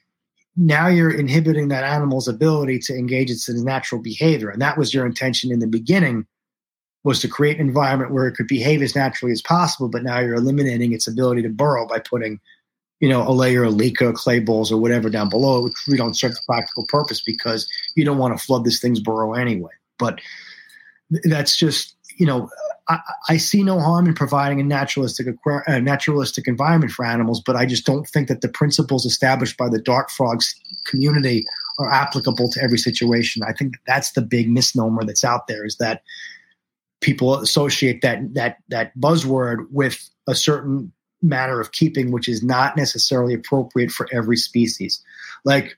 now you're inhibiting that animal's ability to engage its natural behavior, and that was your intention in the beginning, was to create an environment where it could behave as naturally as possible, but now you're eliminating its ability to burrow by putting, you know, a layer of leca, clay balls, or whatever down below, which we don't serve the practical purpose because you don't want to flood this thing's burrow anyway. But that's just, you know, I, I see no harm in providing a naturalistic, a naturalistic environment for animals, but I just don't think that the principles established by the dart frogs community are applicable to every situation. I think that's the big misnomer that's out there, is that people associate that that that buzzword with a certain manner of keeping, which is not necessarily appropriate for every species. Like,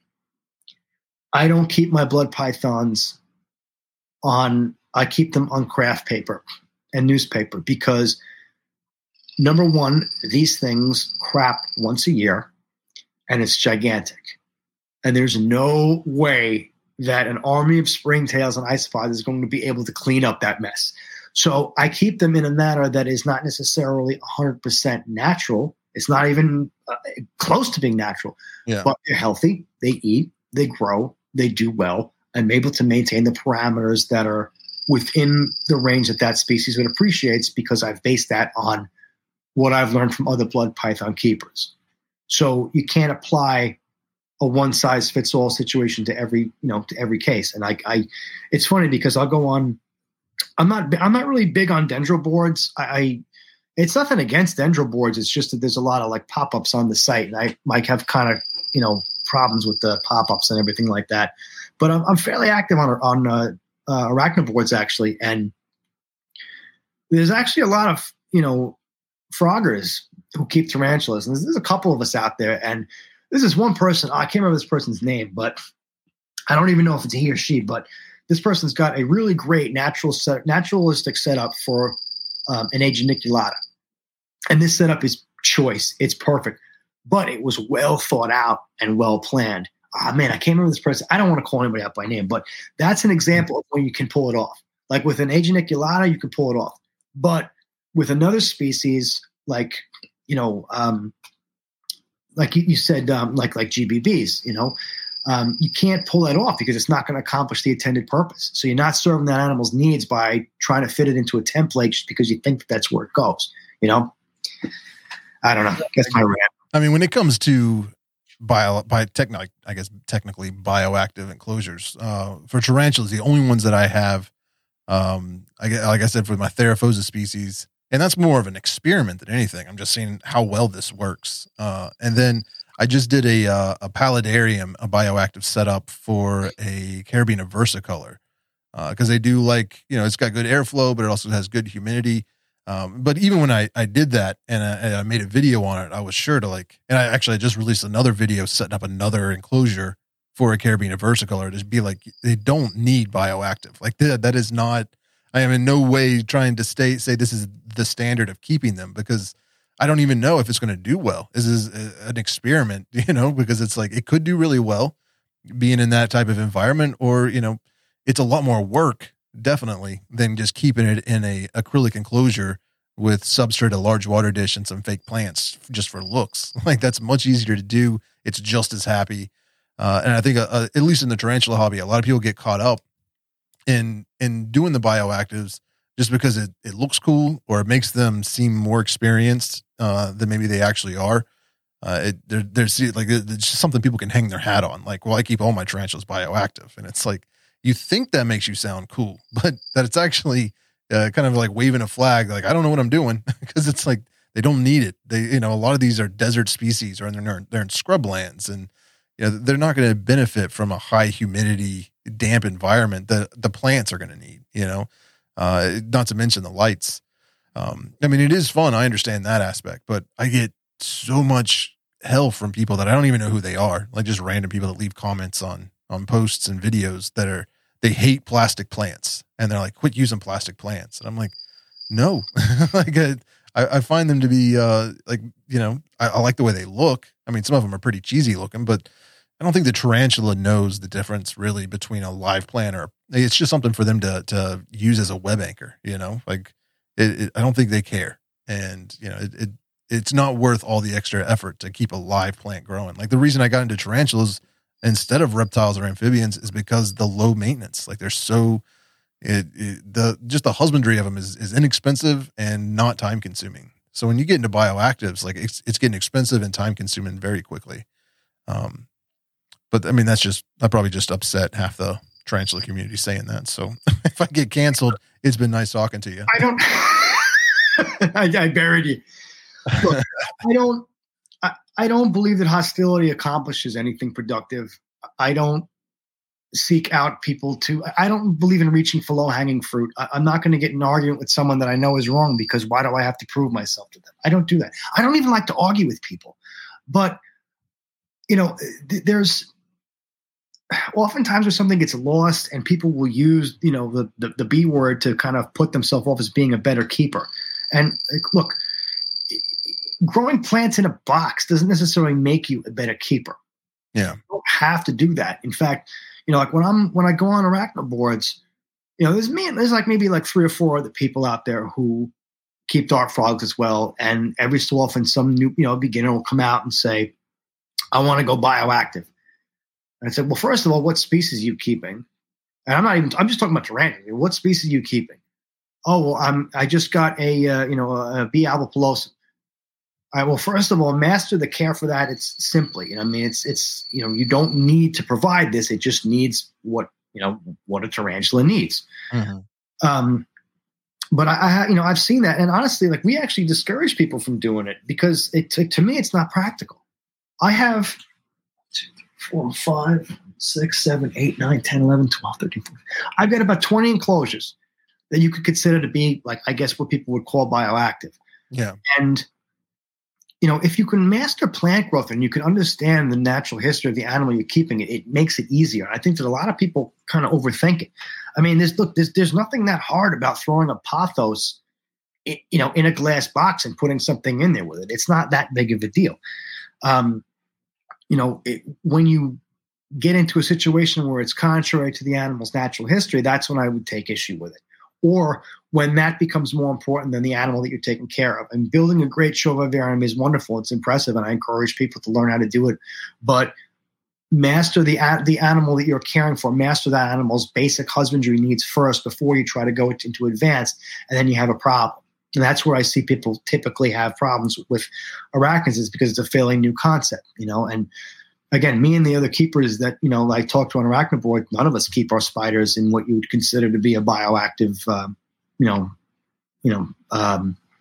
I don't keep my blood pythons on, I keep them on craft paper and newspaper because, number one, these things crap once a year and it's gigantic. And there's no way that an army of springtails and isopods is going to be able to clean up that mess. So I keep them in a manner that is not necessarily one hundred percent natural. It's not even uh, close to being natural, yeah. But they're healthy. They eat, they grow, they do well. I'm able to maintain the parameters that are within the range that that species would appreciate because I've based that on what I've learned from other blood python keepers. So you can't apply a one-size-fits-all situation to every, you know, to every case. And I, I, it's funny because I'll go on. I'm not. I'm not really big on dendro boards. I, I it's nothing against dendro boards. It's just that there's a lot of like pop-ups on the site, and I might have kind of, you know, problems with the pop-ups and everything like that. But I'm, I'm fairly active on on uh, uh, arachnoboards actually, and there's actually a lot of, you know, froggers who keep tarantulas, and there's, there's a couple of us out there, and this is one person. I can't remember this person's name, but I don't even know if it's a he or she, but this person's got a really great natural set, naturalistic setup for um, an Aeginiculata. And this setup is choice. It's perfect. But it was well thought out and well planned. Ah, oh, man, I can't remember this person. I don't want to call anybody out by name, but that's an example of when you can pull it off. Like with an Aeginiculata, you can pull it off. But with another species, like, you know, um, like you, you said, um, like like G B Bs, you know, Um, you can't pull that off because it's not going to accomplish the intended purpose. So you're not serving that animal's needs by trying to fit it into a template just because you think that that's where it goes. You know, I don't know. That's my rant. I mean, when it comes to bio, by technically, I guess technically bioactive enclosures uh, for tarantulas, the only ones that I have, um, I get, like I said, for my Theraphosa species, And that's more of an experiment than anything. I'm just seeing how well this works. Uh, and then I just did a, uh, a paludarium, a bioactive setup for a Caribbean versicolor. Uh, cause they do like, you know, it's got good airflow, but it also has good humidity. Um, but even when I, I did that and I, and I made a video on it, I was sure to like, and I actually I just released another video setting up another enclosure for a Caribbean versicolor to be like, they don't need bioactive. Like that, that is not, I am in no way trying to stay, say this is the standard of keeping them, because I don't even know if it's going to do well. This is a, an experiment, you know, because it's like, it could do really well being in that type of environment, or, you know, it's a lot more work definitely than just keeping it in a acrylic enclosure with substrate, a large water dish, and some fake plants just for looks. Like that's much easier to do. It's just as happy. Uh, and I think uh, uh, at least in the tarantula hobby, a lot of people get caught up in, in doing the bioactives just because it, it looks cool, or it makes them seem more experienced uh, than maybe they actually are. Uh, it, there, there's like, it's just something people can hang their hat on. Like, well, I keep all my tarantulas bioactive, and it's like, you think that makes you sound cool, but that it's actually uh, kind of like waving a flag. Like, I don't know what I'm doing, because it's like, they don't need it. They, you know, a lot of these are desert species, or they're, they're in scrublands, and, you know, they're not going to benefit from a high humidity, damp environment that the plants are going to need, you know, uh, not to mention the lights. Um, I mean, it is fun. I understand that aspect, but I get so much hell from people that I don't even know who they are. Like just random people that leave comments on, on posts and videos that are, they hate plastic plants, and they're like, quit using plastic plants. And I'm like, no, like I, I find them to be uh, like, you know, I, I like the way they look. I mean, some of them are pretty cheesy looking, but I don't think the tarantula knows the difference really between a live plant, or it's just something for them to, to use as a web anchor, you know, like it, it, I don't think they care. And, you know, it, it, it's not worth all the extra effort to keep a live plant growing. Like the reason I got into tarantulas instead of reptiles or amphibians is because the low maintenance, like they're so, it, it the, just the husbandry of them is, is inexpensive and not time consuming. So when you get into bioactives, like it's, it's getting expensive and time consuming very quickly. Um, but I mean, that's just, I probably just upset half the tarantula community saying that. So if I get canceled, it's been nice talking to you. I don't, I, I buried you. Look, I don't, I don't believe that hostility accomplishes anything productive. I don't seek out people to, I don't believe in reaching for low hanging fruit. I, I'm not going to get in an argument with someone that I know is wrong, because why do I have to prove myself to them? I don't do that. I don't even like to argue with people, but you know, th- there's oftentimes where something gets lost and people will use, you know, the, the, the B word to kind of put themselves off as being a better keeper. And like, look, growing plants in a box doesn't necessarily make you a better keeper. Yeah. You don't have to do that. In fact, you know, like when I'm, when I go on arachno boards, you know, there's me, there's like maybe like three or four other people out there who keep dart frogs as well. And every so often some new, you know, beginner will come out and say, I want to go bioactive. And I said, well, first of all, what species are you keeping? And I'm not even, I'm just talking about tarantula. What species are you keeping? Oh, well, I'm, I just got a, uh, you know, a B. albipilosa. All right, well, first of all, master the care for that. It's simply, you know, I mean, it's, it's, you know, you don't need to provide this. It just needs what, you know, what a tarantula needs. Mm-hmm. Um, but I, I, you know, I've seen that. And honestly, like we actually discourage people from doing it because it, to, to me, it's not practical. I have two, three, four, five, six, seven, eight, nine, ten, eleven, twelve, thirteen, fourteen. I've got about twenty enclosures that you could consider to be like, I guess what people would call bioactive. Yeah. And, you know, if you can master plant growth and you can understand the natural history of the animal you're keeping, it, it makes it easier. I think that a lot of people kind of overthink it. I mean, there's look, there's there's nothing that hard about throwing a pothos, in, you know, in a glass box and putting something in there with it. It's not that big of a deal. Um, you know, it, when you get into a situation where it's contrary to the animal's natural history, that's when I would take issue with it. Or when that becomes more important than the animal that you're taking care of. And building a great show vivarium is wonderful. It's impressive, and I encourage people to learn how to do it. But master the the animal that you're caring for. Master that animal's basic husbandry needs first before you try to go into advanced, and then you have a problem. And that's where I see people typically have problems with arachnids, is because it's a fairly new concept, you know. And again, me and the other keepers that, you know, I talk to on arachnid board, none of us keep our spiders in what you would consider to be a bioactive, um, you know, you know, um,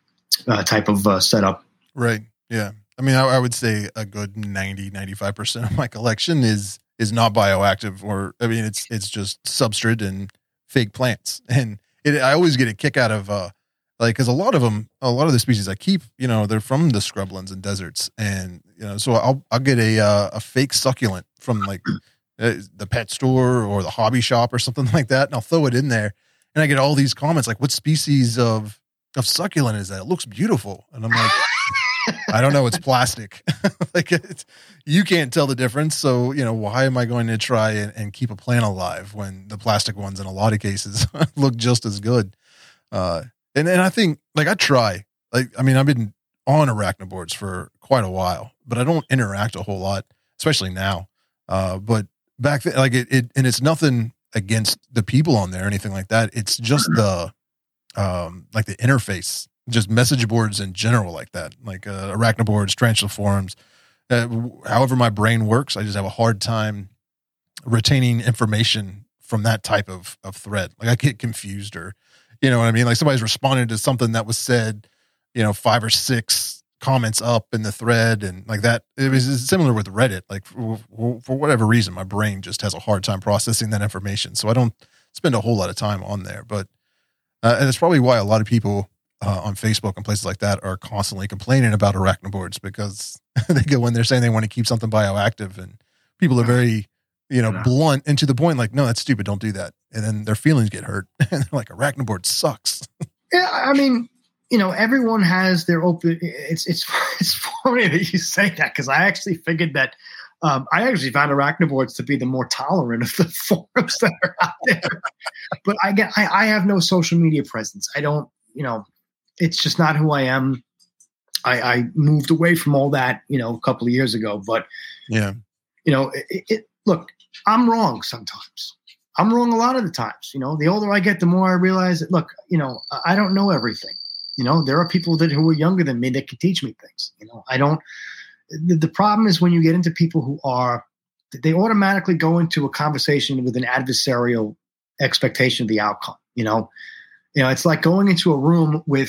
uh, type of uh, setup. Right. Yeah. I mean, I, I would say a good ninety, ninety-five percent of my collection is, is not bioactive, or, I mean, it's, it's just substrate and fake plants. And it, I always get a kick out of, uh, like, cause a lot of them, a lot of the species I keep, you know, they're from the scrublands and deserts. And, you know, so I'll, I'll get a, uh, a fake succulent from like uh, the pet store or the hobby shop or something like that. And I'll throw it in there and I get all these comments like, what species of, of succulent is that? It looks beautiful. And I'm like, I don't know. It's plastic. Like it's, you can't tell the difference. So, you know, why am I going to try and, and keep a plant alive when the plastic ones in a lot of cases look just as good? Uh, and, and I think like I try, like, I mean, I've been on arachnoboards for quite a while, but I don't interact a whole lot, especially now. Uh, but back then, like it, it, and it's nothing against the people on there or anything like that. It's just the, um, like the interface, just message boards in general, like that, like uh, arachnoboards, tarantula forums. Uh, however my brain works, I just have a hard time retaining information from that type of, of thread. Like I get confused, or, you know what I mean? Like somebody's responding to something that was said, you know, five or six comments up in the thread. And like that, it was similar with Reddit. Like for, for whatever reason, my brain just has a hard time processing that information. So I don't spend a whole lot of time on there, but, uh, and it's probably why a lot of people, Uh, on Facebook and places like that are constantly complaining about arachnoboards, because they go in there saying they want to keep something bioactive, and people are very, you know, blunt and to the point, like, no, that's stupid. Don't do that. And then their feelings get hurt. And they're like, arachnoboard sucks. Yeah. I mean, you know, everyone has their open, it's, it's, it's funny that you say that, because I actually figured that, um, I actually found arachnoboards to be the more tolerant of the forums that are out there. But I get, I, I have no social media presence. I don't, you know, it's just not who I am. I, I moved away from all that, you know, a couple of years ago. But yeah, you know, it, it, look, I'm wrong sometimes. I'm wrong a lot of the times. You know, the older I get, the more I realize that. Look, you know, I don't know everything. You know, there are people that who are younger than me that can teach me things. You know, I don't. The, the problem is when you get into people who are, they automatically go into a conversation with an adversarial expectation of the outcome. You know. You know, it's like going into a room with,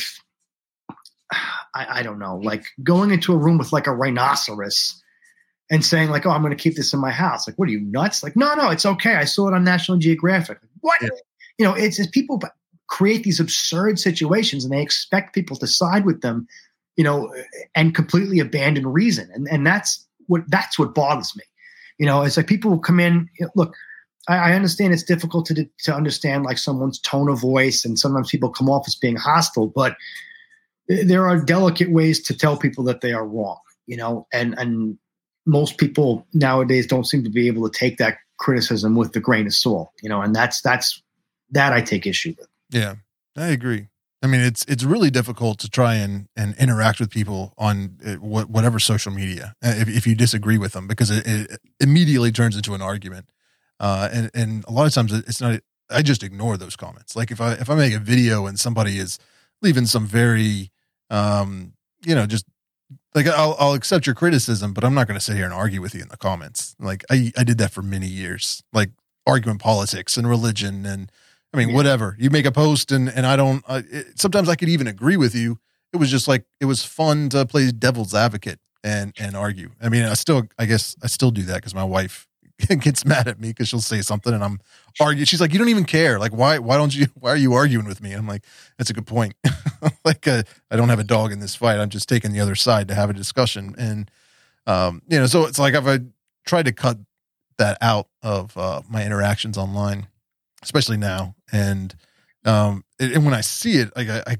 I, I don't know, like going into a room with like a rhinoceros and saying like, oh, I'm going to keep this in my house. Like, what are you, nuts? Like, no, no, it's okay. I saw it on National Geographic. What? Yeah. You know, it's, it's people create these absurd situations and they expect people to side with them, you know, and completely abandon reason. And and that's what, that's what bothers me. You know, it's like people will come in, you know, look, I understand it's difficult to to understand like someone's tone of voice, and sometimes people come off as being hostile, but there are delicate ways to tell people that they are wrong, you know, and, and most people nowadays don't seem to be able to take that criticism with the grain of salt, you know, and that's, that's, that I take issue with. Yeah, I agree. I mean, it's, it's really difficult to try and, and interact with people on whatever social media, if, if you disagree with them, because it, it immediately turns into an argument. Uh, and, and a lot of times it's not, I just ignore those comments. Like if I, if I make a video and somebody is leaving some very, um, you know, just like, I'll, I'll accept your criticism, but I'm not going to sit here and argue with you in the comments. Like I, I did that for many years, like arguing politics and religion. And I mean, yeah. whatever, you make a post and, and I don't, uh, it, sometimes I could even agree with you. It was just like, it was fun to play devil's advocate and, and argue. I mean, I still, I guess I still do that because my wife gets mad at me because she'll say something and I'm arguing. She's like, you don't even care. Like, why, why don't you, why are you arguing with me? And I'm like, that's a good point. Like, uh, I don't have a dog in this fight. I'm just taking the other side to have a discussion. And, um, you know, so it's like, I've I tried to cut that out of, uh, my interactions online, especially now. And, um, it, and when I see it, like, I, I,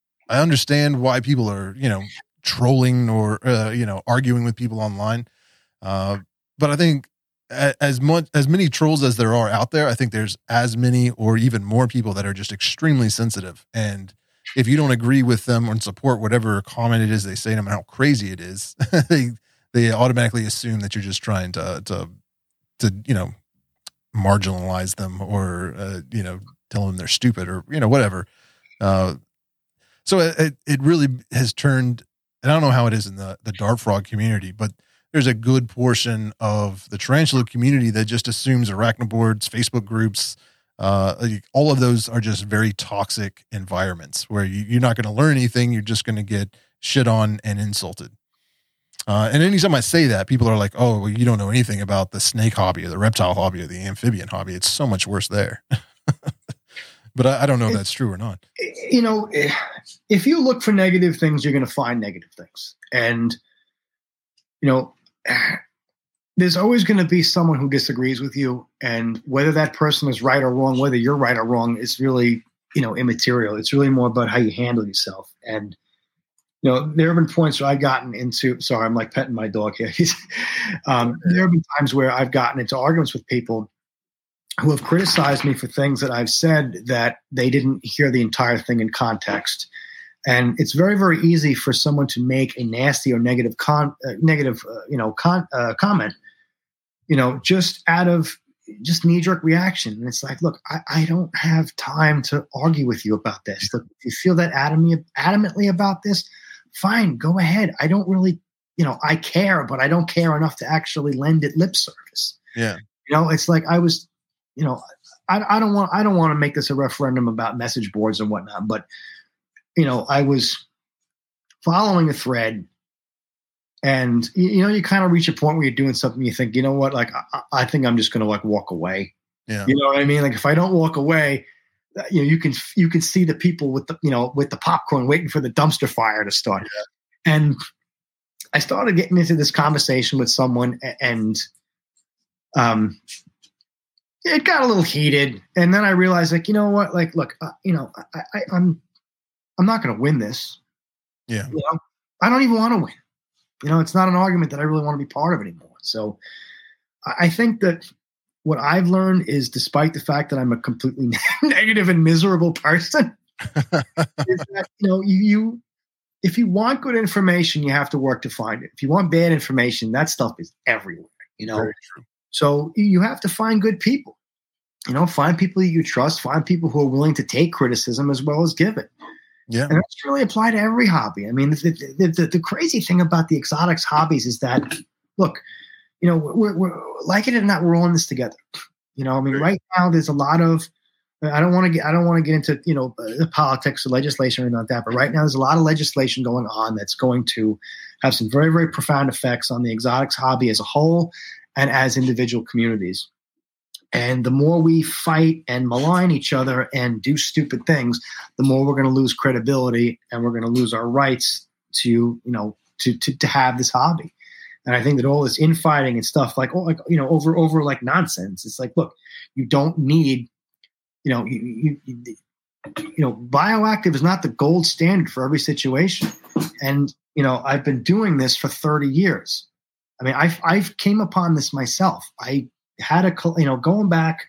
I understand why people are, you know, trolling or, uh, you know, arguing with people online. Uh, but I think, as much as many trolls as there are out there, I think there's as many or even more people that are just extremely sensitive. And if you don't agree with them or support whatever comment it is they say, no matter how crazy it is, they they automatically assume that you're just trying to to to you know marginalize them or uh, you know tell them they're stupid or you know whatever. Uh, so it it really has turned. And I don't know how it is in the the dart frog community, but there's a good portion of the tarantula community that just assumes arachnoboards, Facebook groups, Uh, like, all of those are just very toxic environments where you, you're not going to learn anything. You're just going to get shit on and insulted. Uh, and anytime I say that, people are like, oh, well, you don't know anything about the snake hobby or the reptile hobby or the amphibian hobby. It's so much worse there. But I, I don't know if that's true or not. You know, if you look for negative things, you're going to find negative things. And, you know, there's always going to be someone who disagrees with you. And whether that person is right or wrong, whether you're right or wrong, is really, you know, immaterial. It's really more about how you handle yourself. And, you know, there have been points where I've gotten into, sorry, I'm like petting my dog here. um, there have been times where I've gotten into arguments with people who have criticized me for things that I've said that they didn't hear the entire thing in context. And it's very, very easy for someone to make a nasty or negative con, uh, negative, uh, you know, con, uh, comment, you know, just out of just knee-jerk reaction. And it's like, look, I, I don't have time to argue with you about this. Look, if you feel that adamantly, adamantly about this, fine, go ahead. I don't really, you know, I care, but I don't care enough to actually lend it lip service. Yeah. You know, it's like I was, you know, I, I don't want, I don't want to make this a referendum about message boards and whatnot, but, you know, I was following a thread and, you, you know, you kind of reach a point where you're doing something, you think, you know what, like, I, I think I'm just going to like walk away. Yeah. You know what I mean? Like if I don't walk away, you know, you can, you can see the people with the, you know, with the popcorn waiting for the dumpster fire to start. Yeah. And I started getting into this conversation with someone and, um, it got a little heated. And then I realized, like, you know what, like, look, uh, you know, I, I, I'm, I'm not going to win this. Yeah. You know, I don't even want to win. You know, it's not an argument that I really want to be part of anymore. So I think that what I've learned is, despite the fact that I'm a completely negative and miserable person, is that, you know, you, you, if you want good information, you have to work to find it. If you want bad information, that stuff is everywhere, you know? Very true. So you have to find good people, you know, find people that you trust, find people who are willing to take criticism as well as give it. Yeah. And that's really applied to every hobby. I mean, the, the, the, the crazy thing about the exotics hobbies is that, look, you know, we're, we're like it or not, we're all in this together. You know, I mean, right now there's a lot of, I don't want to get, I don't want to get into, you know, the politics or legislation or anything like that, but right now there's a lot of legislation going on that's going to have some very, very profound effects on the exotics hobby as a whole and as individual communities. And the more we fight and malign each other and do stupid things, the more we're going to lose credibility and we're going to lose our rights to, you know, to, to, to have this hobby. And I think that all this infighting and stuff like, oh, like, you know, over, over like nonsense. It's like, look, you don't need, you know, you, you, you, you know, bioactive is not the gold standard for every situation. And, you know, I've been doing this for thirty years. I mean, I've, I've came upon this myself. I had a, you know, going back,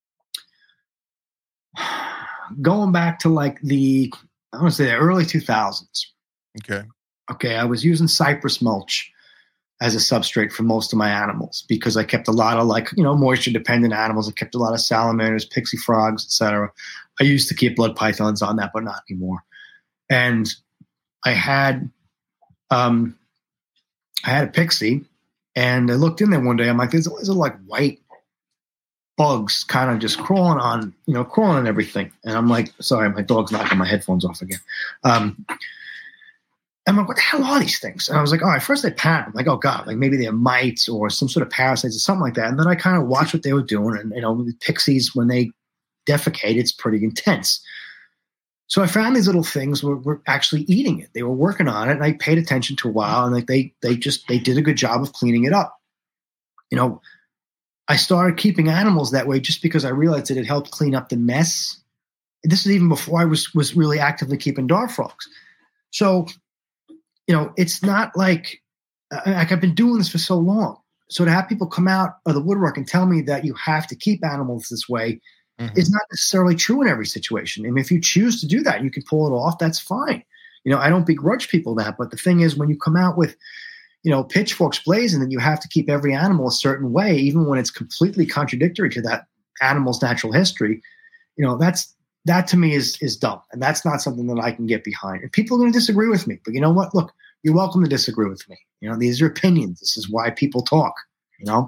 going back to like the, I want to say the early two thousands. Okay. Okay. I was using cypress mulch as a substrate for most of my animals because I kept a lot of like, you know, moisture dependent animals. I kept a lot of salamanders, pixie frogs, et cetera. I used to keep blood pythons on that, but not anymore. And I had, um, I had a pixie. And I looked in there one day. I'm like, there's, there's like white bugs kind of just crawling on, you know, crawling on everything. And I'm like, sorry, my dog's knocking my headphones off again. Um, I'm like, what the hell are these things? And I was like, all right, first I pat them. I'm like, oh God, like maybe they're mites or some sort of parasites or something like that. And then I kind of watched what they were doing. And, you know, the pixies, when they defecate, it's pretty intense. So I found these little things were, were actually eating it. They were working on it, and I paid attention to a while, and like they they just they did a good job of cleaning it up. You know, I started keeping animals that way just because I realized that it helped clean up the mess. This is even before I was was really actively keeping dog frogs. So, you know, it's not like like I've been doing this for so long. So to have people come out of the woodwork and tell me that you have to keep animals this way. Mm-hmm. It's not necessarily true in every situation. I mean, if you choose to do that, you can pull it off. That's fine. You know, I don't begrudge people that. But the thing is, when you come out with, you know, pitchforks blazing, then you have to keep every animal a certain way, even when it's completely contradictory to that animal's natural history. You know, that's that to me is is dumb, and that's not something that I can get behind. And people are going to disagree with me, but you know what? Look, you're welcome to disagree with me. You know, these are opinions. This is why people talk. You know.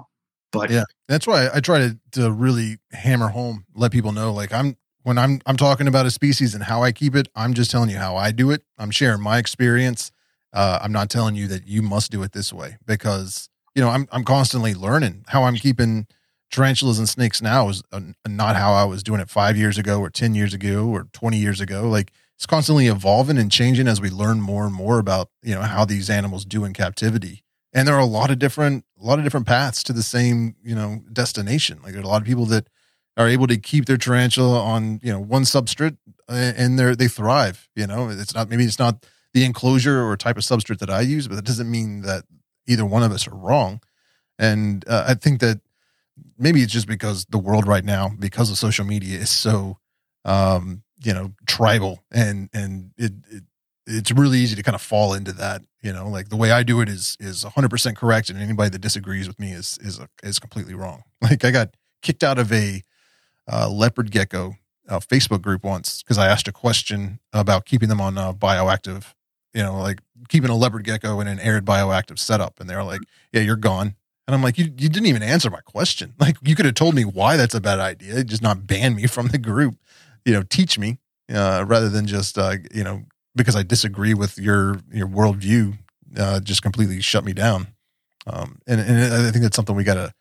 But yeah, that's why I try to, to really hammer home, let people know, like I'm, when I'm, I'm talking about a species and how I keep it, I'm just telling you how I do it. I'm sharing my experience. Uh, I'm not telling you that you must do it this way, because, you know, I'm, I'm constantly learning. How I'm keeping tarantulas and snakes now is uh, not how I was doing it five years ago or ten years ago or twenty years ago. Like, it's constantly evolving and changing as we learn more and more about, you know, how these animals do in captivity. And there are a lot of different, a lot of different paths to the same, you know, destination. Like, there are a lot of people that are able to keep their tarantula on, you know, one substrate uh, and they're, they thrive. You know, it's not, maybe it's not the enclosure or type of substrate that I use, but that doesn't mean that either one of us are wrong. And uh, I think that maybe it's just because the world right now, because of social media, is so, um, you know, tribal, and, and it, it, it's really easy to kind of fall into that, you know, like the way I do it is, is a hundred percent correct. And anybody that disagrees with me is, is, a, is completely wrong. Like, I got kicked out of a uh, leopard gecko uh, Facebook group once, because I asked a question about keeping them on uh, bioactive, you know, like keeping a leopard gecko in an arid bioactive setup. And they're like, yeah, you're gone. And I'm like, you, you didn't even answer my question. Like, you could have told me why that's a bad idea, just not ban me from the group, you know, teach me, uh, rather than just, uh, you know, because I disagree with your, your worldview, uh, just completely shut me down. Um, and, and I think that's something we gotta,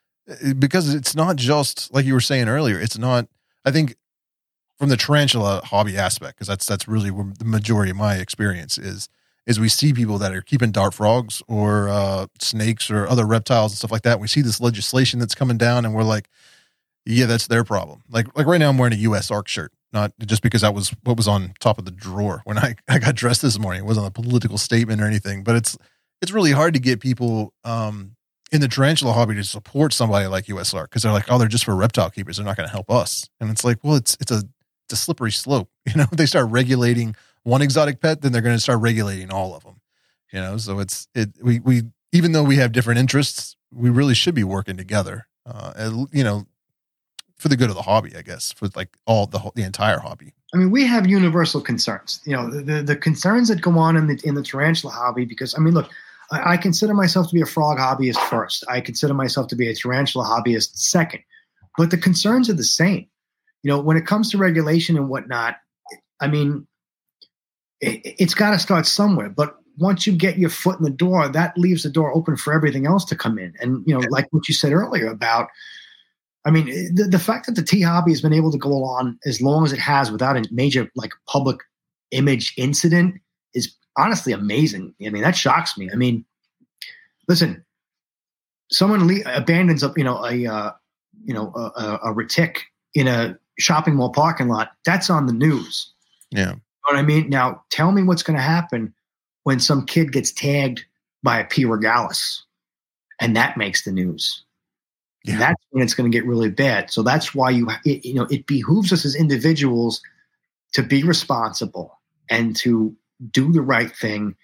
because it's not just like you were saying earlier. It's not, I think, from the tarantula hobby aspect, because that's, that's really where the majority of my experience is, is we see people that are keeping dart frogs or uh, snakes or other reptiles and stuff like that. We see this legislation that's coming down, and we're like, yeah, that's their problem. Like, like right now I'm wearing a U S A R C shirt, not just because that was what was on top of the drawer when I, I got dressed this morning. It wasn't a political statement or anything, but it's, it's really hard to get people um, in the tarantula hobby to support somebody like U S A R C, because they're like, oh, they're just for reptile keepers. They're not going to help us. And it's like, well, it's, it's a, it's a slippery slope. You know, if they start regulating one exotic pet, then they're going to start regulating all of them, you know? So it's, it, we, we, even though we have different interests, we really should be working together, uh, and, you know, for the good of the hobby, I guess, for like all the whole, the entire hobby. I mean, we have universal concerns, you know, the, the, the concerns that go on in the, in the tarantula hobby, because I mean, look, I, I consider myself to be a frog hobbyist first. I consider myself to be a tarantula hobbyist second, but the concerns are the same. You know, when it comes to regulation and whatnot, I mean, it, it's got to start somewhere. But once you get your foot in the door, that leaves the door open for everything else to come in. And, you know, like what you said earlier about, I mean, the, the fact that the tea hobby has been able to go on as long as it has without a major, like, public image incident is honestly amazing. I mean, that shocks me. I mean, listen, someone le- abandons a, you know, a, uh, you know, a, a, a retic in a shopping mall parking lot. That's on the news. Yeah. You know what I mean? Now, tell me what's going to happen when some kid gets tagged by a P. regalis, and that makes the news. Yeah. That's when it's going to get really bad. So that's why you, it, you know, it behooves us as individuals to be responsible and to do the right thing,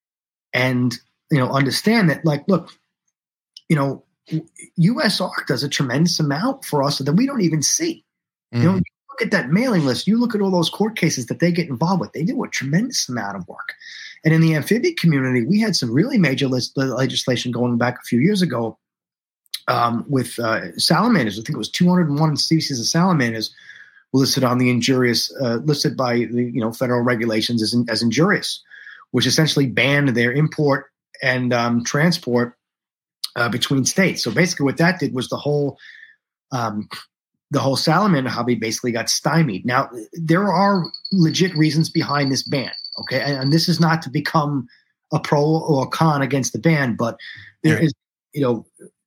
and, you know, understand that, like, look, you know, U S A R C does a tremendous amount for us that we don't even see. Mm-hmm. You know, you look at that mailing list, you look at all those court cases that they get involved with, they do a tremendous amount of work. And in the amphibian community, we had some really major list, legislation going back a few years ago um, with uh, salamanders. I think it was two hundred one species of salamanders listed on the injurious, uh, listed by the, you know, federal regulations as, in, as injurious, which essentially banned their import and um, transport uh, between states. So basically what that did was the whole, um, the whole salamander hobby basically got stymied. Now, there are legit reasons behind this ban, okay? And, and this is not to become a pro or a con against the ban, but there yeah. is, you know,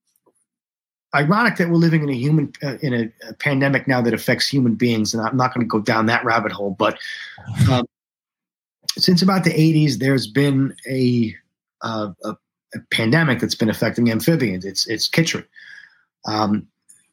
ironic that we're living in a human uh, in a, a pandemic now that affects human beings, and I'm not going to go down that rabbit hole. But um, since about the eighties, there's been a, uh, a, a pandemic that's been affecting amphibians. It's it's chytrid. Um,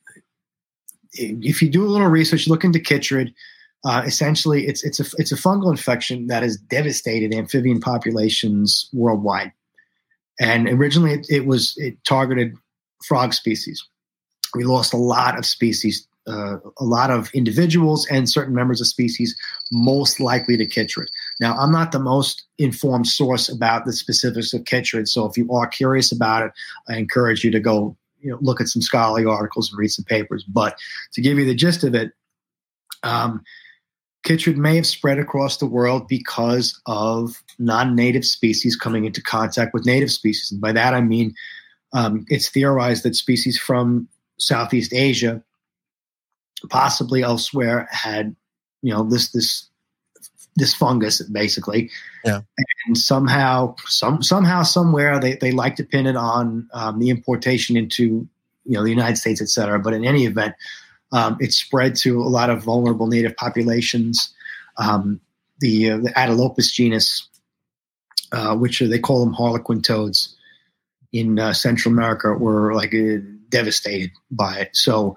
if you do a little research, look into chytrid. Uh, essentially, it's it's a it's a fungal infection that has devastated amphibian populations worldwide. And originally, it, it was it targeted frog species. We lost a lot of species, uh, a lot of individuals and certain members of species, most likely to chytrid. Now, I'm not the most informed source about the specifics of chytrid, so if you are curious about it, I encourage you to go, you know, look at some scholarly articles and read some papers. But to give you the gist of it, um, chytrid may have spread across the world because of non-native species coming into contact with native species. And by that, I mean, um, it's theorized that species from Southeast Asia, possibly elsewhere, had, you know, this, this, this fungus basically. Yeah. And somehow, some, somehow, somewhere they, they like to pin it on um, the importation into, you know, the United States, et cetera. But in any event, um, it spread to a lot of vulnerable native populations. Um, the, uh, the Atelopus genus, uh, which are, they call them harlequin toads in uh, Central America, were like uh, devastated by it. So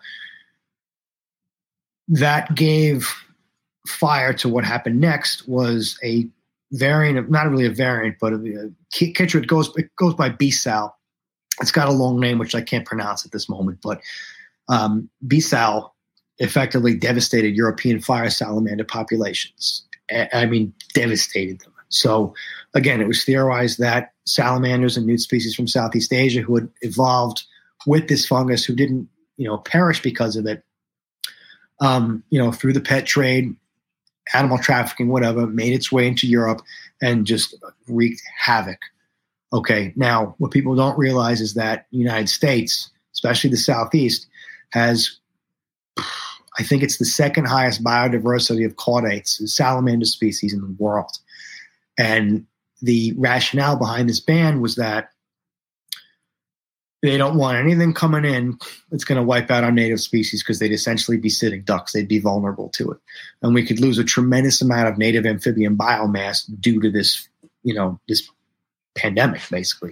that gave fire to what happened next. Was a variant of, not really a variant, but a, a chytrid goes, it goes by B-sal. It's got a long name, which I can't pronounce at this moment, but um, B-sal effectively devastated European fire salamander populations. I mean, devastated them. So again, it was theorized that salamanders and newt species from Southeast Asia who had evolved with this fungus, who didn't, you know, perish because of it, um, you know, through the pet trade, animal trafficking, whatever, made its way into Europe and just wreaked havoc. Okay, now what people don't realize is that the United States, especially the Southeast, has, I think it's the second highest biodiversity of chordates, salamander species in the world. And the rationale behind this ban was that they don't want anything coming in that's going to wipe out our native species, because they'd essentially be sitting ducks. They'd be vulnerable to it. And we could lose a tremendous amount of native amphibian biomass due to this, you know, this pandemic, basically.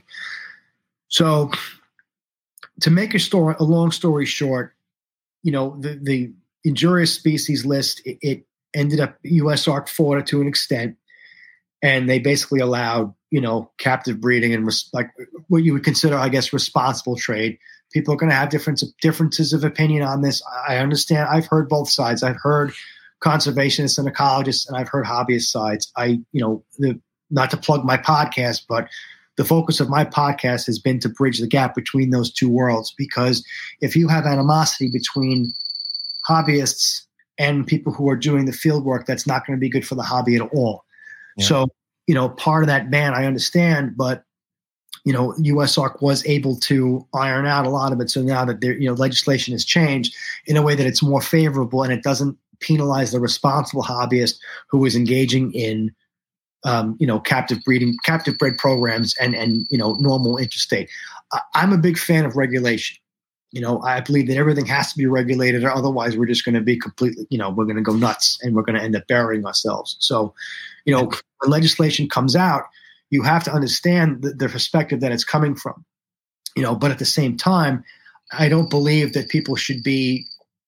So to make a story, a long story short, you know, the, the injurious species list, it, it ended up U S A R C fought to an extent, and they basically allowed, you know, captive breeding and res- like what you would consider, I guess, responsible trade. People are going to have different differences of opinion on this. I understand. I've heard both sides. I've heard conservationists and ecologists, and I've heard hobbyist sides. I, you know, the, not to plug my podcast, but the focus of my podcast has been to bridge the gap between those two worlds. Because if you have animosity between hobbyists and people who are doing the field work, that's not going to be good for the hobby at all. Yeah. So, you know, part of that ban, I understand, but, you know, U S A R C was able to iron out a lot of it. So now that there, you know, legislation has changed in a way that it's more favorable, and it doesn't penalize the responsible hobbyist who is engaging in, um, you know, captive breeding, captive bred programs and, and, you know, normal interstate. I, I'm a big fan of regulation. You know, I believe that everything has to be regulated, or otherwise we're just going to be completely, you know, we're going to go nuts and we're going to end up burying ourselves. So, you know, when legislation comes out, you have to understand the, the perspective that it's coming from, you know, but at the same time, I don't believe that people should be,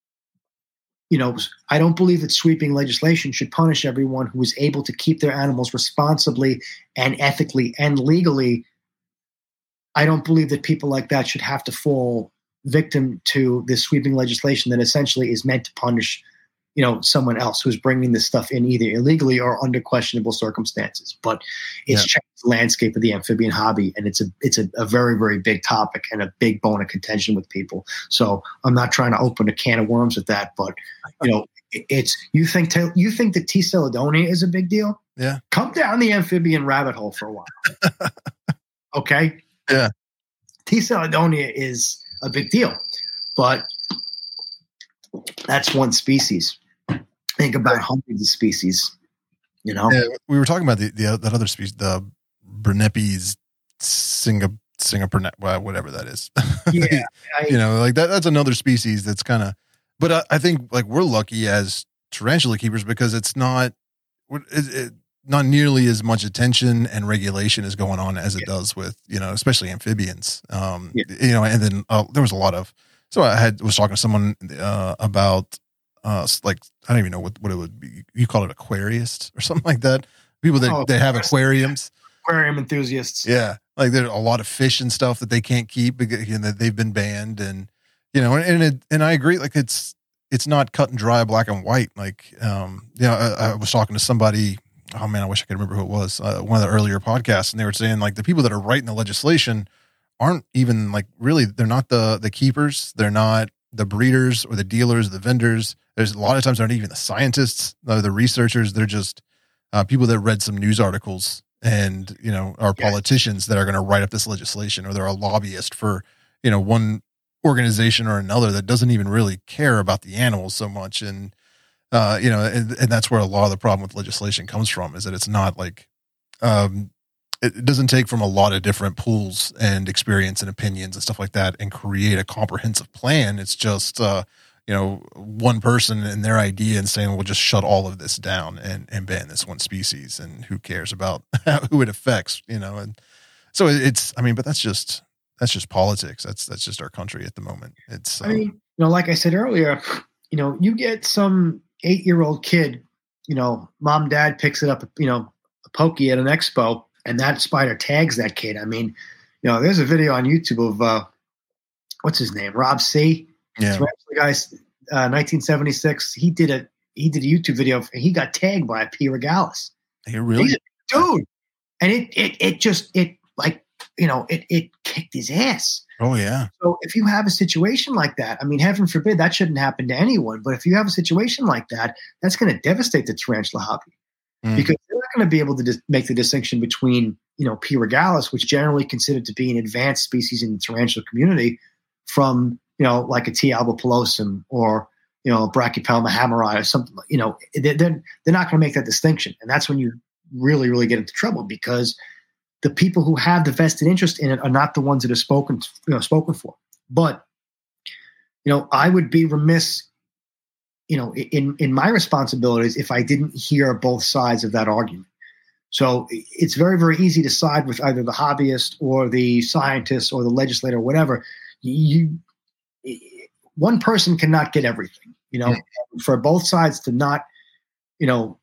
you know, I don't believe that sweeping legislation should punish everyone who is able to keep their animals responsibly and ethically and legally. I don't believe that people like that should have to fall victim to this sweeping legislation that essentially is meant to punish, you know, someone else who's bringing this stuff in either illegally or under questionable circumstances. But it's yeah. changed the landscape of the amphibian hobby, and it's a it's a, a very, very big topic and a big bone of contention with people. So I'm not trying to open a can of worms with that, but you know, it, it's you think t- you think that T. Celedonia is a big deal? Yeah, come down the amphibian rabbit hole for a while. Okay. Yeah, T. Celedonia is a big deal, but that's one species. Think about hundreds of species, you know. Yeah, we were talking about the, the that other species, the Bernepes singa singa whatever that is. Yeah, I, you know, like that. That's another species that's kind of. But I, I think like we're lucky as tarantula keepers because it's not it, it, not nearly as much attention and regulation is going on as it yeah. does with, you know, especially amphibians. Um, yeah. You know, and then uh, there was a lot of. So I had was talking to someone uh, about. Uh, like I don't even know what, what it would be. You call it aquarist or something like that. People that, oh, that have aquariums, aquarium enthusiasts. Yeah, like there's a lot of fish and stuff that they can't keep because you know, they've been banned, and you know, and it, and I agree. Like it's it's not cut and dry, black and white. Like um, you know, I, I was talking to somebody. Oh man, I wish I could remember who it was. Uh, one of the earlier podcasts, and they were saying like the people that are writing the legislation aren't even like really, they're not the, the keepers. They're not the breeders or the dealers, the vendors. There's a lot of times they're not even the scientists, uh, the researchers. They're just uh, people that read some news articles and, you know, are Yes. politicians that are going to write up this legislation, or they're a lobbyist for, you know, one organization or another that doesn't even really care about the animals so much. And, uh, you know, and, and that's where a lot of the problem with legislation comes from, is that it's not like, um, it doesn't take from a lot of different pools and experience and opinions and stuff like that and create a comprehensive plan. It's just, uh, you know, one person and their idea and saying, we'll just shut all of this down and, and ban this one species, and who cares about who it affects, you know? And so it's, I mean, but that's just, that's just politics. That's, that's just our country at the moment. It's, I mean, you know, like I said earlier, you know, you get some eight-year-old kid, you know, mom, dad picks it up, you know, a pokey at an expo, and that spider tags that kid. I mean, you know, there's a video on YouTube of, uh, what's his name? Rob C. yeah, The guy's uh, nineteen seventy-six. He did a, he did a YouTube video and he got tagged by a P. regalis. he really, He's a dude. And it, it, it just, it like, you know, it, it kicked his ass. oh yeah. So if you have a situation like that, I mean, heaven forbid that shouldn't happen to anyone, but if you have a situation like that, that's going to devastate the tarantula hobby, Mm. because they're not going to be able to dis- make the distinction between, you know, P. regalis, which generally considered to be an advanced species in the tarantula community, from, you know, like a T. alba pilosum or, you know, Brachypelma hameri or something. You know, they're, they're not going to make that distinction. And that's when you really, really get into trouble, because the people who have the vested interest in it are not the ones that are spoken, you know, spoken for. But, you know, I would be remiss, you know, in, in my responsibilities if I didn't hear both sides of that argument. So it's very, very easy to side with either the hobbyist or the scientist or the legislator or whatever. You, one person cannot get everything, you know, mm. for both sides to not, you know,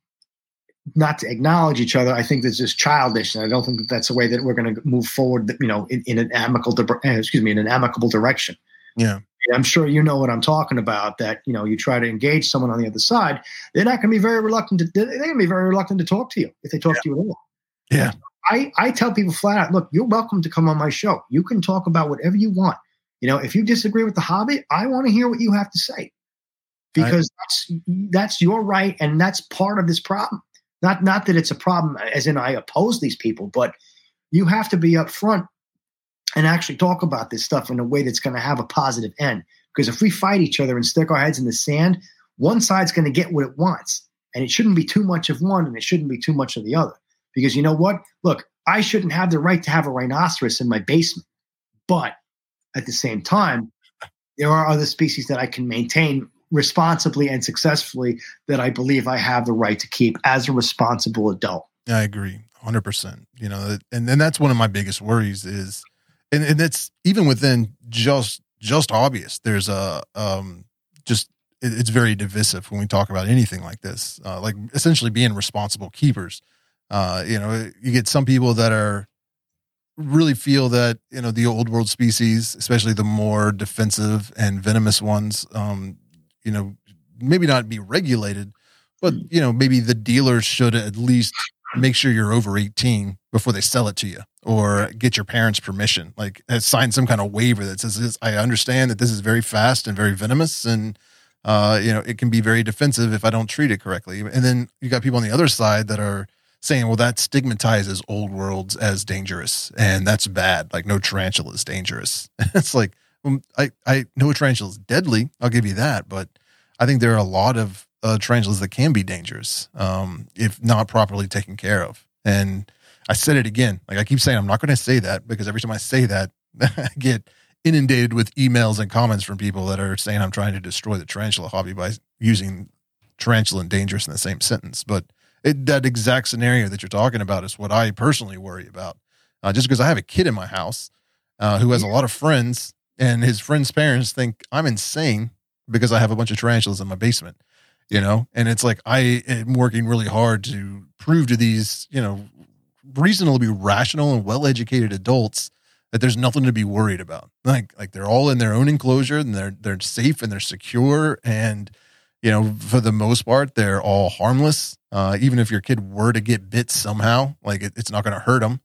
not to acknowledge each other. I think that's just childish. And I don't think that that's the way that we're going to move forward, you know, in, in an amicable, excuse me, in an amicable direction. Yeah. I'm sure you know what I'm talking about, that, you know, you try to engage someone on the other side, they're not going to be very reluctant to, they're going to be very reluctant to talk to you if they talk yeah. to you at all. Yeah. I, I tell people flat out, look, you're welcome to come on my show. You can talk about whatever you want. You know, if you disagree with the hobby, I want to hear what you have to say, because I, that's, that's your right. And that's part of this problem. Not, not that it's a problem as in I oppose these people, but you have to be upfront and actually talk about this stuff in a way that's going to have a positive end. Because if we fight each other and stick our heads in the sand, one side's going to get what it wants. And it shouldn't be too much of one and it shouldn't be too much of the other. Because you know what? Look, I shouldn't have the right to have a rhinoceros in my basement. But at the same time, there are other species that I can maintain responsibly and successfully that I believe I have the right to keep as a responsible adult. I agree one hundred percent. You know, and, and that's one of my biggest worries is, and, and it's even within just, just obvious. There's a, um, just, it, it's very divisive when we talk about anything like this, uh, like essentially being responsible keepers. Uh, you know, you get some people that are really feel that, you know, the old world species, especially the more defensive and venomous ones, um, you know, maybe not be regulated, but, you know, maybe the dealers should at least make sure you're over eighteen before they sell it to you, or get your parents' permission, like sign some kind of waiver that says, this, I understand that this is very fast and very venomous, and, uh, you know, it can be very defensive if I don't treat it correctly. And then you got people on the other side that are saying, well, that stigmatizes old worlds as dangerous, and that's bad. Like, no tarantula is dangerous. It's like, well, I, I know a tarantula is deadly. I'll give you that. But I think there are a lot of uh, tarantulas that can be dangerous um, if not properly taken care of. And I said it again. Like, I keep saying, I'm not going to say that, because every time I say that, I get inundated with emails and comments from people that are saying I'm trying to destroy the tarantula hobby by using tarantula and dangerous in the same sentence. But it, that exact scenario that you're talking about is what I personally worry about. Uh, just because I have a kid in my house uh, who has a lot of friends, and his friends' parents think I'm insane because I have a bunch of tarantulas in my basement, you know? And it's like, I am working really hard to prove to these, you know, reasonably rational and well-educated adults that there's nothing to be worried about. Like, like they're all in their own enclosure, and they're, they're safe and they're secure. And, you know, for the most part, they're all harmless. Uh, even if your kid were to get bit somehow, like it, it's not going to hurt them.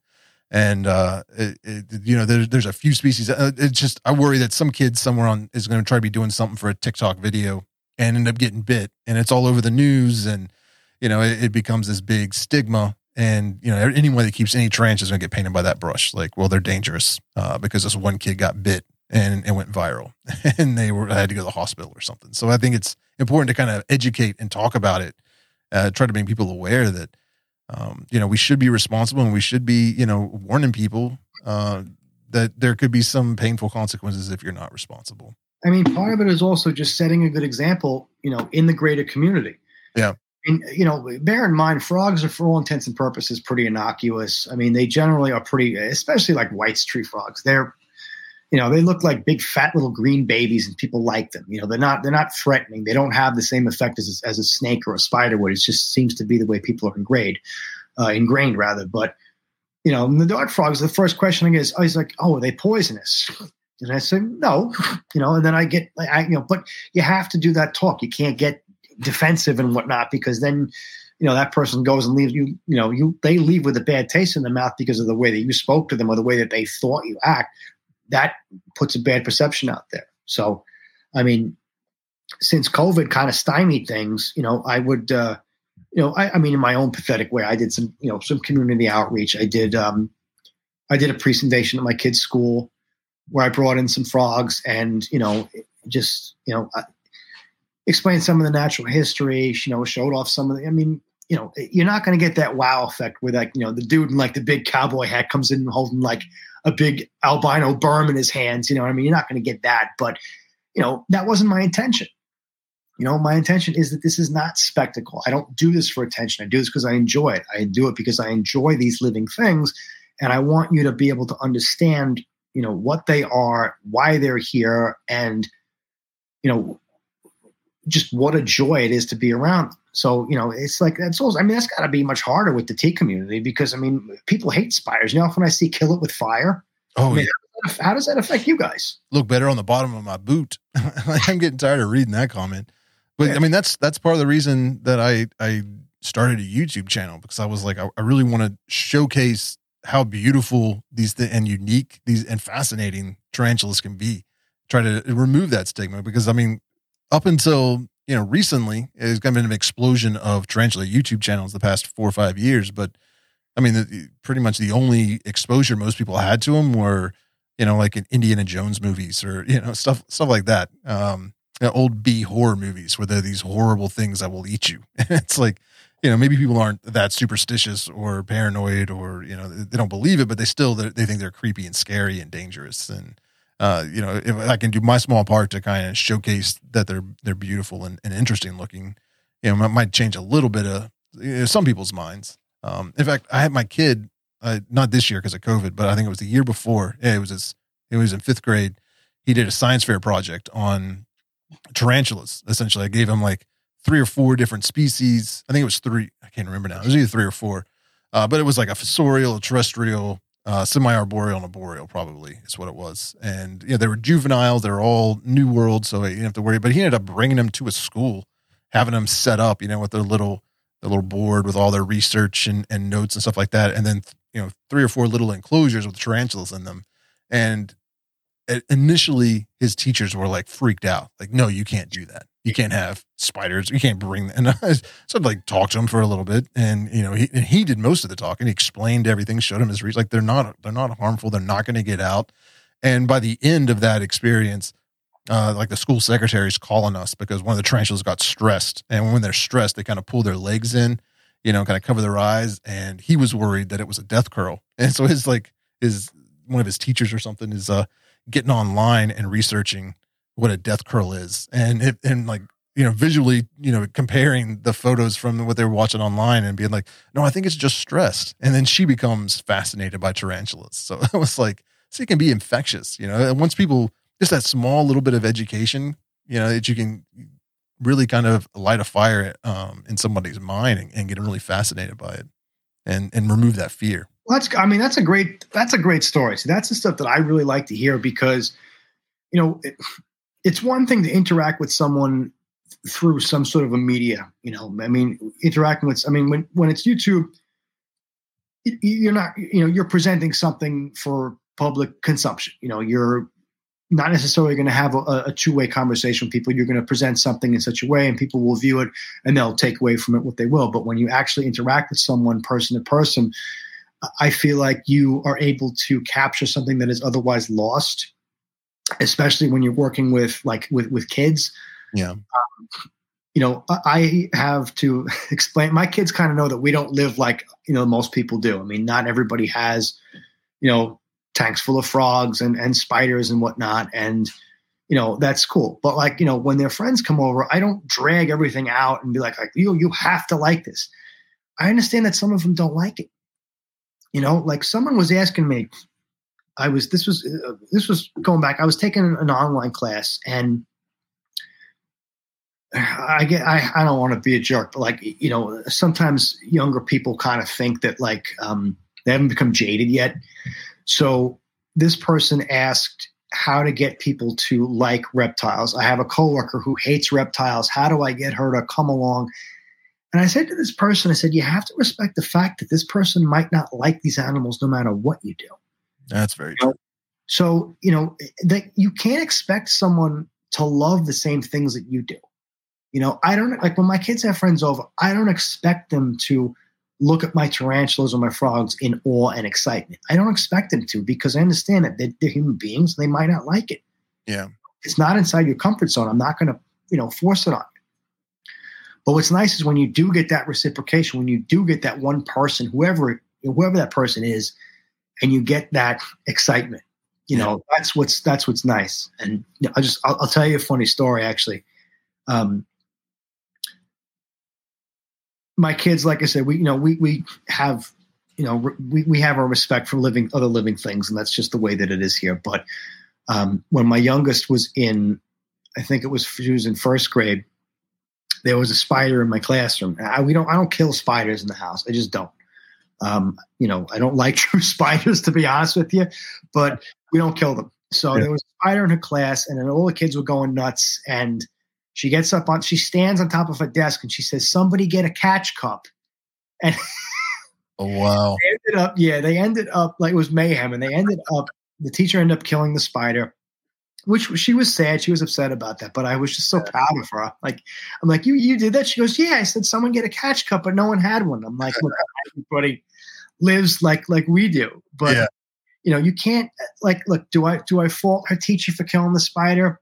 And, uh, it, it, you know, there, there's a few species. Uh, it's just, I worry that some kid somewhere on is going to try to be doing something for a TikTok video and end up getting bit, and it's all over the news. And, you know, it, it becomes this big stigma. And, you know, anyone that keeps any tarantula is going to get painted by that brush. Like, well, they're dangerous, uh, because this one kid got bit and it went viral and they were, had to go to the hospital or something. So I think it's important to kind of educate and talk about it, uh, try to make people aware that, Um, you know, we should be responsible, and we should be, you know, warning people uh, that there could be some painful consequences if you're not responsible. I mean, part of it is also just setting a good example, you know, in the greater community. Yeah. And, you know, bear in mind, frogs are, for all intents and purposes, pretty innocuous. I mean, they generally are pretty, especially like white tree frogs. They're, you know, they look like big fat little green babies, and people like them. You know, they're not they're not threatening. They don't have the same effect as as a snake or a spider would. It just seems to be the way people are ingrained, uh, ingrained rather. But you know, the dart frogs, the first question I get is, oh, he's like, oh, are they poisonous? And I say, no, you know, and then I get, I, you know, but you have to do that talk. You can't get defensive and whatnot, because then, you know, that person goes and leaves you, you know, you, they leave with a bad taste in their mouth because of the way that you spoke to them or the way that they thought you act. That puts a bad perception out there. So, I mean, since COVID kind of stymied things, you know, I would, uh, you know, I, I mean, in my own pathetic way, I did some, you know, some community outreach. I did, um, I did a presentation at my kids' school where I brought in some frogs and, you know, just, you know, uh, explained some of the natural history, you know, showed off some of the, I mean, you know, you're not going to get that wow effect where, like, you know, the dude in like the big cowboy hat comes in holding like a big albino berm in his hands. You know what I mean? You're not going to get that, but you know, that wasn't my intention. You know, my intention is that this is not spectacle. I don't do this for attention. I do this because I enjoy it. I do it because I enjoy these living things. And I want you to be able to understand, you know, what they are, why they're here, and, you know, just what a joy it is to be around. So, you know, it's like, that's also, I mean, that's got to be much harder with the tea community because, I mean, people hate spiders. You know, when I see kill it with fire, oh, I mean, yeah. how, how does that affect you guys? Look better on the bottom of my boot. I'm getting tired of reading that comment. But yeah. I mean, that's, that's part of the reason that I, I started a YouTube channel, because I was like, I, I really want to showcase how beautiful these th- and unique these and fascinating tarantulas can be. Try to remove that stigma, because I mean, up until, you know, recently, there's been an explosion of tarantula YouTube channels the past four or five years. But I mean, the, pretty much the only exposure most people had to them were, you know, like in Indiana Jones movies or, you know, stuff, stuff like that. Um, you know, old B horror movies where they're these horrible things that will eat you. It's like, you know, maybe people aren't that superstitious or paranoid or, you know, they don't believe it, but they still, they think they're creepy and scary and dangerous. And, uh, you know, if I can do my small part to kind of showcase that they're, they're beautiful and, and interesting looking, you know, it might change a little bit of, you know, some people's minds. Um, in fact, I had my kid, uh, not this year because of COVID, but I think it was the year before. Yeah, it was his, it was in fifth grade. He did a science fair project on tarantulas. Essentially, I gave him like three or four different species. I think it was three. I can't remember now. It was either three or four, uh, but it was like a fossorial, a terrestrial, uh, semi-arboreal, and a boreal, probably is what it was. And yeah, they were juveniles. They were all New World, so you didn't have to worry. But he ended up bringing them to a school, having them set up, you know, with their little, their little board with all their research and, and notes and stuff like that. And then, you know, three or four little enclosures with tarantulas in them. And initially his teachers were like freaked out. Like, no, you can't do that. You can't have spiders. You can't bring them. And I sort of like talked to him for a little bit. And, you know, he, and he did most of the talking. He explained everything, showed him his research. Like, they're not, they're not harmful. They're not going to get out. And by the end of that experience, uh, like the school secretary's calling us because one of the tarantulas got stressed. And when they're stressed, they kind of pull their legs in, you know, kind of cover their eyes. And he was worried that it was a death curl. And so his, like, his, one of his teachers or something is, uh, getting online and researching what a death curl is. And it, and like, you know, visually, you know, comparing the photos from what they were watching online and being like, no, I think it's just stressed. And then she becomes fascinated by tarantulas. So it was like, so it can be infectious, you know, and once people, just that small little bit of education, you know, that you can really kind of light a fire um, in somebody's mind and, and get them really fascinated by it and, and remove that fear. Well, that's, I mean, that's a great, that's a great story. So that's the stuff that I really like to hear because, you know, it, it's one thing to interact with someone through some sort of a media, you know, I mean, interacting with, I mean, when, when it's YouTube, you're not, you know, you're presenting something for public consumption. You know, you're not necessarily going to have a, a two-way conversation with people. You're going to present something in such a way and people will view it and they'll take away from it what they will. But when you actually interact with someone person to person, I feel like you are able to capture something that is otherwise lost, especially when you're working with like with, with kids. Yeah. Um, you know, I have to explain, my kids kind of know that we don't live like, you know, most people do. I mean, not everybody has, you know, tanks full of frogs and, and spiders and whatnot. And, you know, that's cool. But like, you know, when their friends come over, I don't drag everything out and be like, like you, you have to like this. I understand that some of them don't like it. You know, like someone was asking me, I was, this was, uh, this was going back. I was taking an online class and I get, I, I don't want to be a jerk, but like, you know, sometimes younger people kind of think that like, um, they haven't become jaded yet. So this person asked how to get people to like reptiles. I have a coworker who hates reptiles. How do I get her to come along? And I said to this person, I said, you have to respect the fact that this person might not like these animals no matter what you do. That's very you know? true. So, you know, that you can't expect someone to love the same things that you do. You know, I don't like when my kids have friends over, I don't expect them to look at my tarantulas or my frogs in awe and excitement. I don't expect them to because I understand that they're, they're human beings. They might not like it. Yeah. It's not inside your comfort zone. I'm not going to, you know, force it on you. But what's nice is when you do get that reciprocation, when you do get that one person, whoever, whoever that person is, and you get that excitement, you yeah. know, that's what's, that's what's nice. And you know, I'll just, I'll, I'll tell you a funny story actually. Um, My kids, like I said, we you know we we have you know we we have our respect for living other living things, and that's just the way that it is here. But um, when my youngest was in, I think it was she was in first grade, there was a spider in my classroom. I, we don't I don't kill spiders in the house. I just don't. Um, you know I don't like true spiders to be honest with you, but we don't kill them. So yeah. There was a spider in her class, and then all the kids were going nuts and. She gets up on, she stands on top of her desk and she says, somebody get a catch cup. And oh, wow. They ended up, yeah, they ended up like it was mayhem. And they ended up, the teacher ended up killing the spider, which she was sad. She was upset about that, but I was just so proud of her. Like, I'm like, you, you did that? She goes, yeah, I said, someone get a catch cup, but no one had one. I'm like, look, everybody lives like, like we do, but yeah. you know, you can't like, look, do I, do I fault her teacher for killing the spider?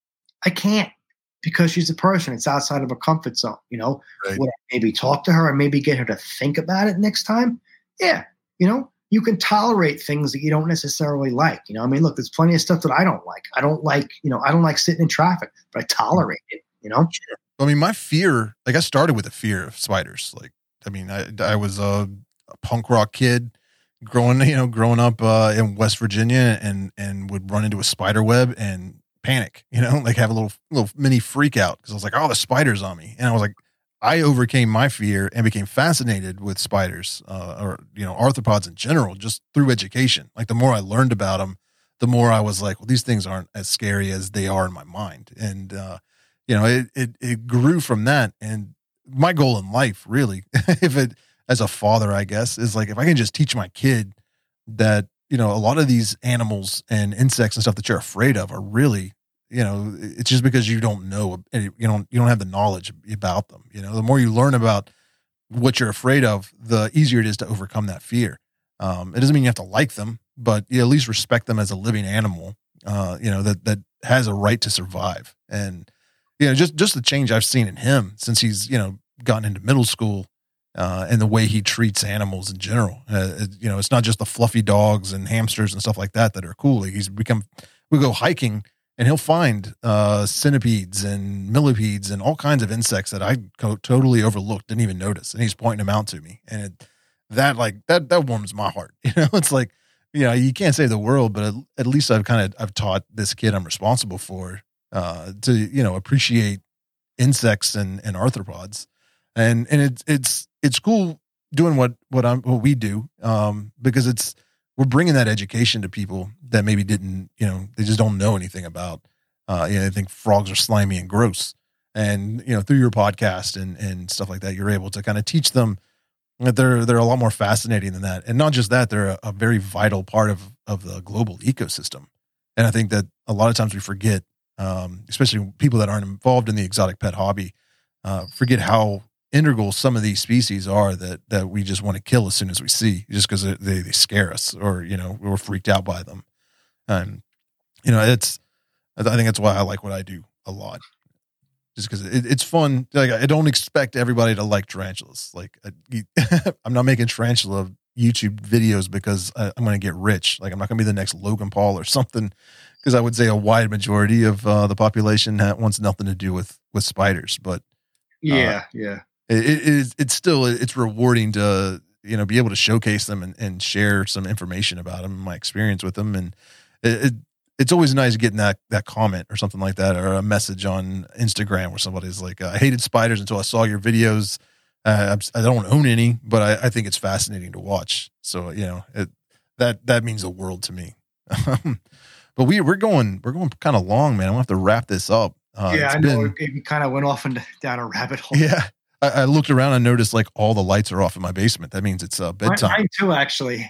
I can't. Because she's a person, it's outside of her comfort zone. You know, right. Would I maybe talk to her and maybe get her to think about it next time? Yeah, you know, you can tolerate things that you don't necessarily like. You know, I mean, look, there's plenty of stuff that I don't like. I don't like, you know, I don't like sitting in traffic, but I tolerate it. You know, sure. I mean, my fear, like I started with a fear of spiders. Like, I mean, I I was a, a punk rock kid growing, you know, growing up uh, in West Virginia, and and would run into a spider web and. Panic, you know, like have a little little mini freak out because I was like, oh, the spider's on me. And I was like, I overcame my fear and became fascinated with spiders uh, or, you know, arthropods in general, just through education. Like the more I learned about them, the more I was like, well, these things aren't as scary as they are in my mind. And, uh, you know, it, it, it grew from that. And my goal in life, really, if it, as a father, I guess, is like, if I can just teach my kid that, you know, a lot of these animals and insects and stuff that you're afraid of are really, you know, it's just because you don't know, you don't, you don't have the knowledge about them. You know, the more you learn about what you're afraid of, the easier it is to overcome that fear. Um, it doesn't mean you have to like them, but you at least respect them as a living animal, uh, you know, that, that has a right to survive. And, you know, just, just the change I've seen in him since he's, you know, gotten into middle school. Uh, and the way he treats animals in general, uh, it, you know, it's not just the fluffy dogs and hamsters and stuff like that that are cool. He's become. We go hiking and he'll find uh, centipedes and millipedes and all kinds of insects that I co- totally overlooked, didn't even notice, and he's pointing them out to me, and it, that like that that warms my heart. You know, it's like, you know, you can't save the world, but at, at least I've kind of I've taught this kid I'm responsible for uh, to you know appreciate insects and and arthropods, and and it's it's. It's cool doing what, what I'm, what we do. Um, because it's, we're bringing that education to people that maybe didn't, you know, they just don't know anything about, uh, you know, they think frogs are slimy and gross. And, you know, through your podcast and, and stuff like that, you're able to kind of teach them They're they're a lot more fascinating than that, and not just that, they're a, a very vital part of of the global ecosystem. And I think that a lot of times we forget, um, especially people that aren't involved in the exotic pet hobby, uh, forget how integral some of these species are that that we just want to kill as soon as we see, just because they they scare us, or you know we're freaked out by them. And you know it's I think that's why I like what I do a lot. Just because it, it's fun. Like, I don't expect everybody to like tarantulas. Like, I, I'm not making tarantula YouTube videos because I, I'm going to get rich. Like, I'm not going to be the next Logan Paul or something. Because I would say a wide majority of uh, the population ha- wants nothing to do with with spiders. But yeah, uh, yeah, it, it is. It's still it's rewarding to you know be able to showcase them and, and share some information about them, my experience with them, and it. it It's always nice getting that that comment or something like that, or a message on Instagram where somebody's like, "I hated spiders until I saw your videos. Uh, I don't own any, but I, I think it's fascinating to watch." So you know, it, that that means the world to me. But we we're going we're going kind of long, man. I'm gonna have to wrap this up. Uh, yeah, I know been, it, it kind of went off and down a rabbit hole. Yeah, I, I looked around and noticed like all the lights are off in my basement. That means it's uh, bedtime. Mine too, actually.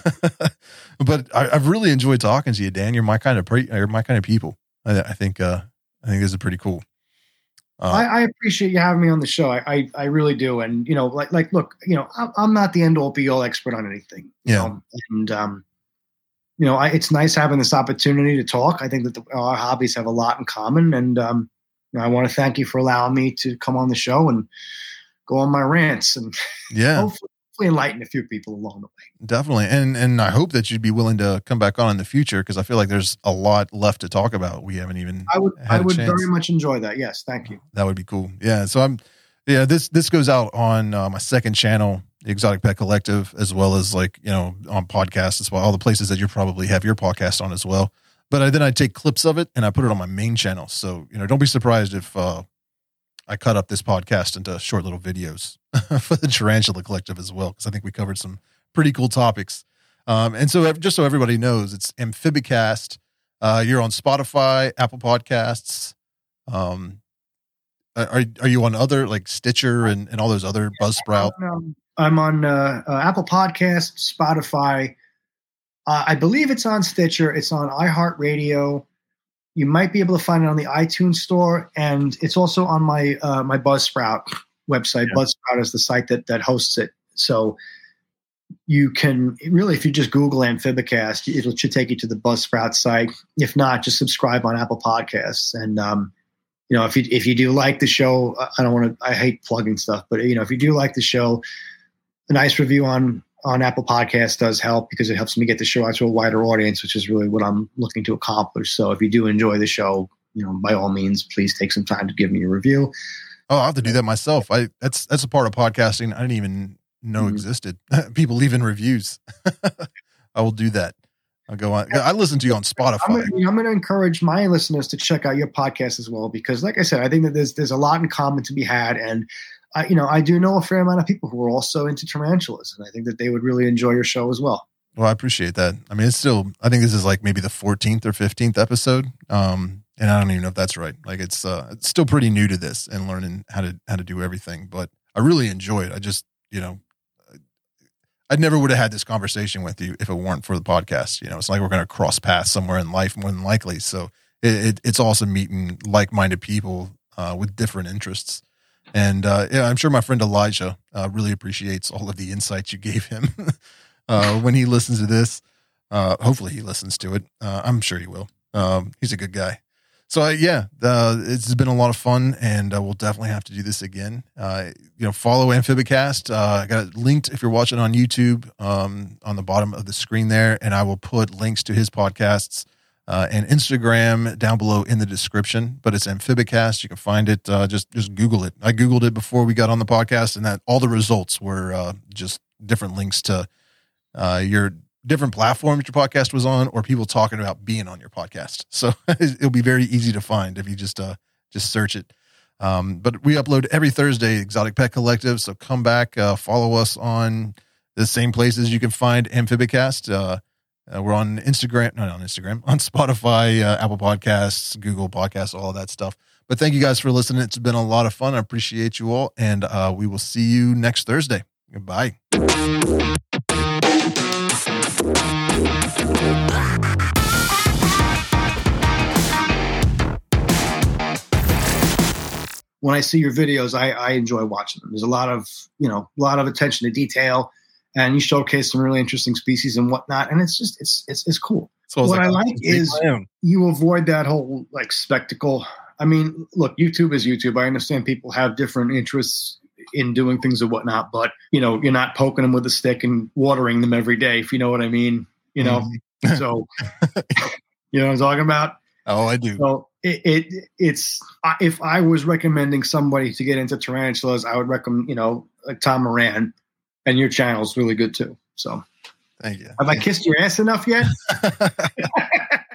But I, I've really enjoyed talking to you, Dan. You're my kind of pre, you're my kind of people. I, I think uh, I think this is pretty cool. Uh, I, I appreciate you having me on the show. I, I, I really do. And you know, like like look, you know, I'm, I'm not the end all be all expert on anything. You yeah. know? And um, you know, I, it's nice having this opportunity to talk. I think that the, our hobbies have a lot in common, and um, you know, I want to thank you for allowing me to come on the show and go on my rants and yeah. hopefully enlighten a few people along the way. Definitely. And and I hope that you'd be willing to come back on in the future, because I feel like there's a lot left to talk about. We haven't even I would had I would a chance. very much enjoy that. Yes, thank you. That would be cool. Yeah. So I'm yeah, this this goes out on uh, my second channel, the Exotic Pet Collective, as well as like, you know, on podcasts as well, all the places that you probably have your podcast on as well. But I, then I take clips of it and I put it on my main channel. So, you know, don't be surprised if uh I cut up this podcast into short little videos for the Tarantula Collective as well, because I think we covered some pretty cool topics. Um, and so just so everybody knows, it's Amphibicast. Uh, you're on Spotify, Apple Podcasts. Um, are are you on other like Stitcher and, and all those other Buzzsprout? I'm on, um, I'm on uh, uh, Apple Podcasts, Spotify. Uh, I believe it's on Stitcher. It's on iHeartRadio. You might be able to find it on the iTunes store, and it's also on my uh, my Buzzsprout website. Yeah. Buzzsprout is the site that that hosts it. So you can really, if you just Google Amphibicast, it should take you to the Buzzsprout site. If not, just subscribe on Apple Podcasts. And um, you know, if you if you do like the show, I don't want to. I hate plugging stuff, but you know, if you do like the show, a nice review on. on Apple Podcasts does help, because it helps me get the show out to a wider audience, which is really what I'm looking to accomplish. So if you do enjoy the show, you know, by all means, please take some time to give me a review. Oh, I have to do that myself. I that's that's a part of podcasting I didn't even know mm-hmm. existed. People leaving reviews. I will do that. I'll go on. I listen to you on Spotify. I'm going you know, to encourage my listeners to check out your podcast as well, because like I said, I think that there's there's a lot in common to be had. And I, you know, I do know a fair amount of people who are also into tarantulas, and I think that they would really enjoy your show as well. Well, I appreciate that. I mean, it's still, I think this is like maybe the fourteenth or fifteenth episode. Um, and I don't even know if that's right. Like it's, uh, it's still pretty new to this and learning how to, how to do everything, but I really enjoy it. I just, you know, I never would have had this conversation with you if it weren't for the podcast. You know, it's like we're going to cross paths somewhere in life more than likely. So it, it, it's awesome meeting like-minded people uh, with different interests. And uh, yeah, I'm sure my friend Elijah uh, really appreciates all of the insights you gave him uh, when he listens to this. Uh, hopefully he listens to it. Uh, I'm sure he will. Um, he's a good guy. So uh, yeah, uh, it's been a lot of fun, and uh, we'll definitely have to do this again. Uh, you know, follow Amphibicast. Uh, I got it linked if you're watching on YouTube um, on the bottom of the screen there, and I will put links to his podcasts uh, and Instagram down below in the description. But it's Amphibicast. You can find it. Uh, just just Google it. I Googled it before we got on the podcast, and that all the results were uh, just different links to uh, your different platforms your podcast was on, or people talking about being on your podcast. So it'll be very easy to find if you just uh just search it. Um, but we upload every Thursday, Exotic Pet Collective. So come back, uh, follow us on the same places you can find Amphibicast. Uh, uh, we're on Instagram, not on Instagram, on Spotify, uh, Apple Podcasts, Google Podcasts, all of that stuff. But thank you guys for listening. It's been a lot of fun. I appreciate you all, and uh, we will see you next Thursday. Goodbye. When I see your videos, I, I enjoy watching them. There's a lot of, you know, a lot of attention to detail, and you showcase some really interesting species and whatnot. And it's just, it's, it's, it's cool. So what like, I like is you avoid that whole like spectacle. I mean, look, YouTube is YouTube. I understand people have different interests in doing things and whatnot, but you know, you're not poking them with a stick and watering them every day, if you know what I mean, you know? Mm-hmm. So, you know what I'm talking about? Oh, I do. So it, it it's if I was recommending somebody to get into tarantulas, I would recommend, you know, like Tom Moran, and your channel is really good too. So thank you. Have thank I kissed you. your ass enough yet?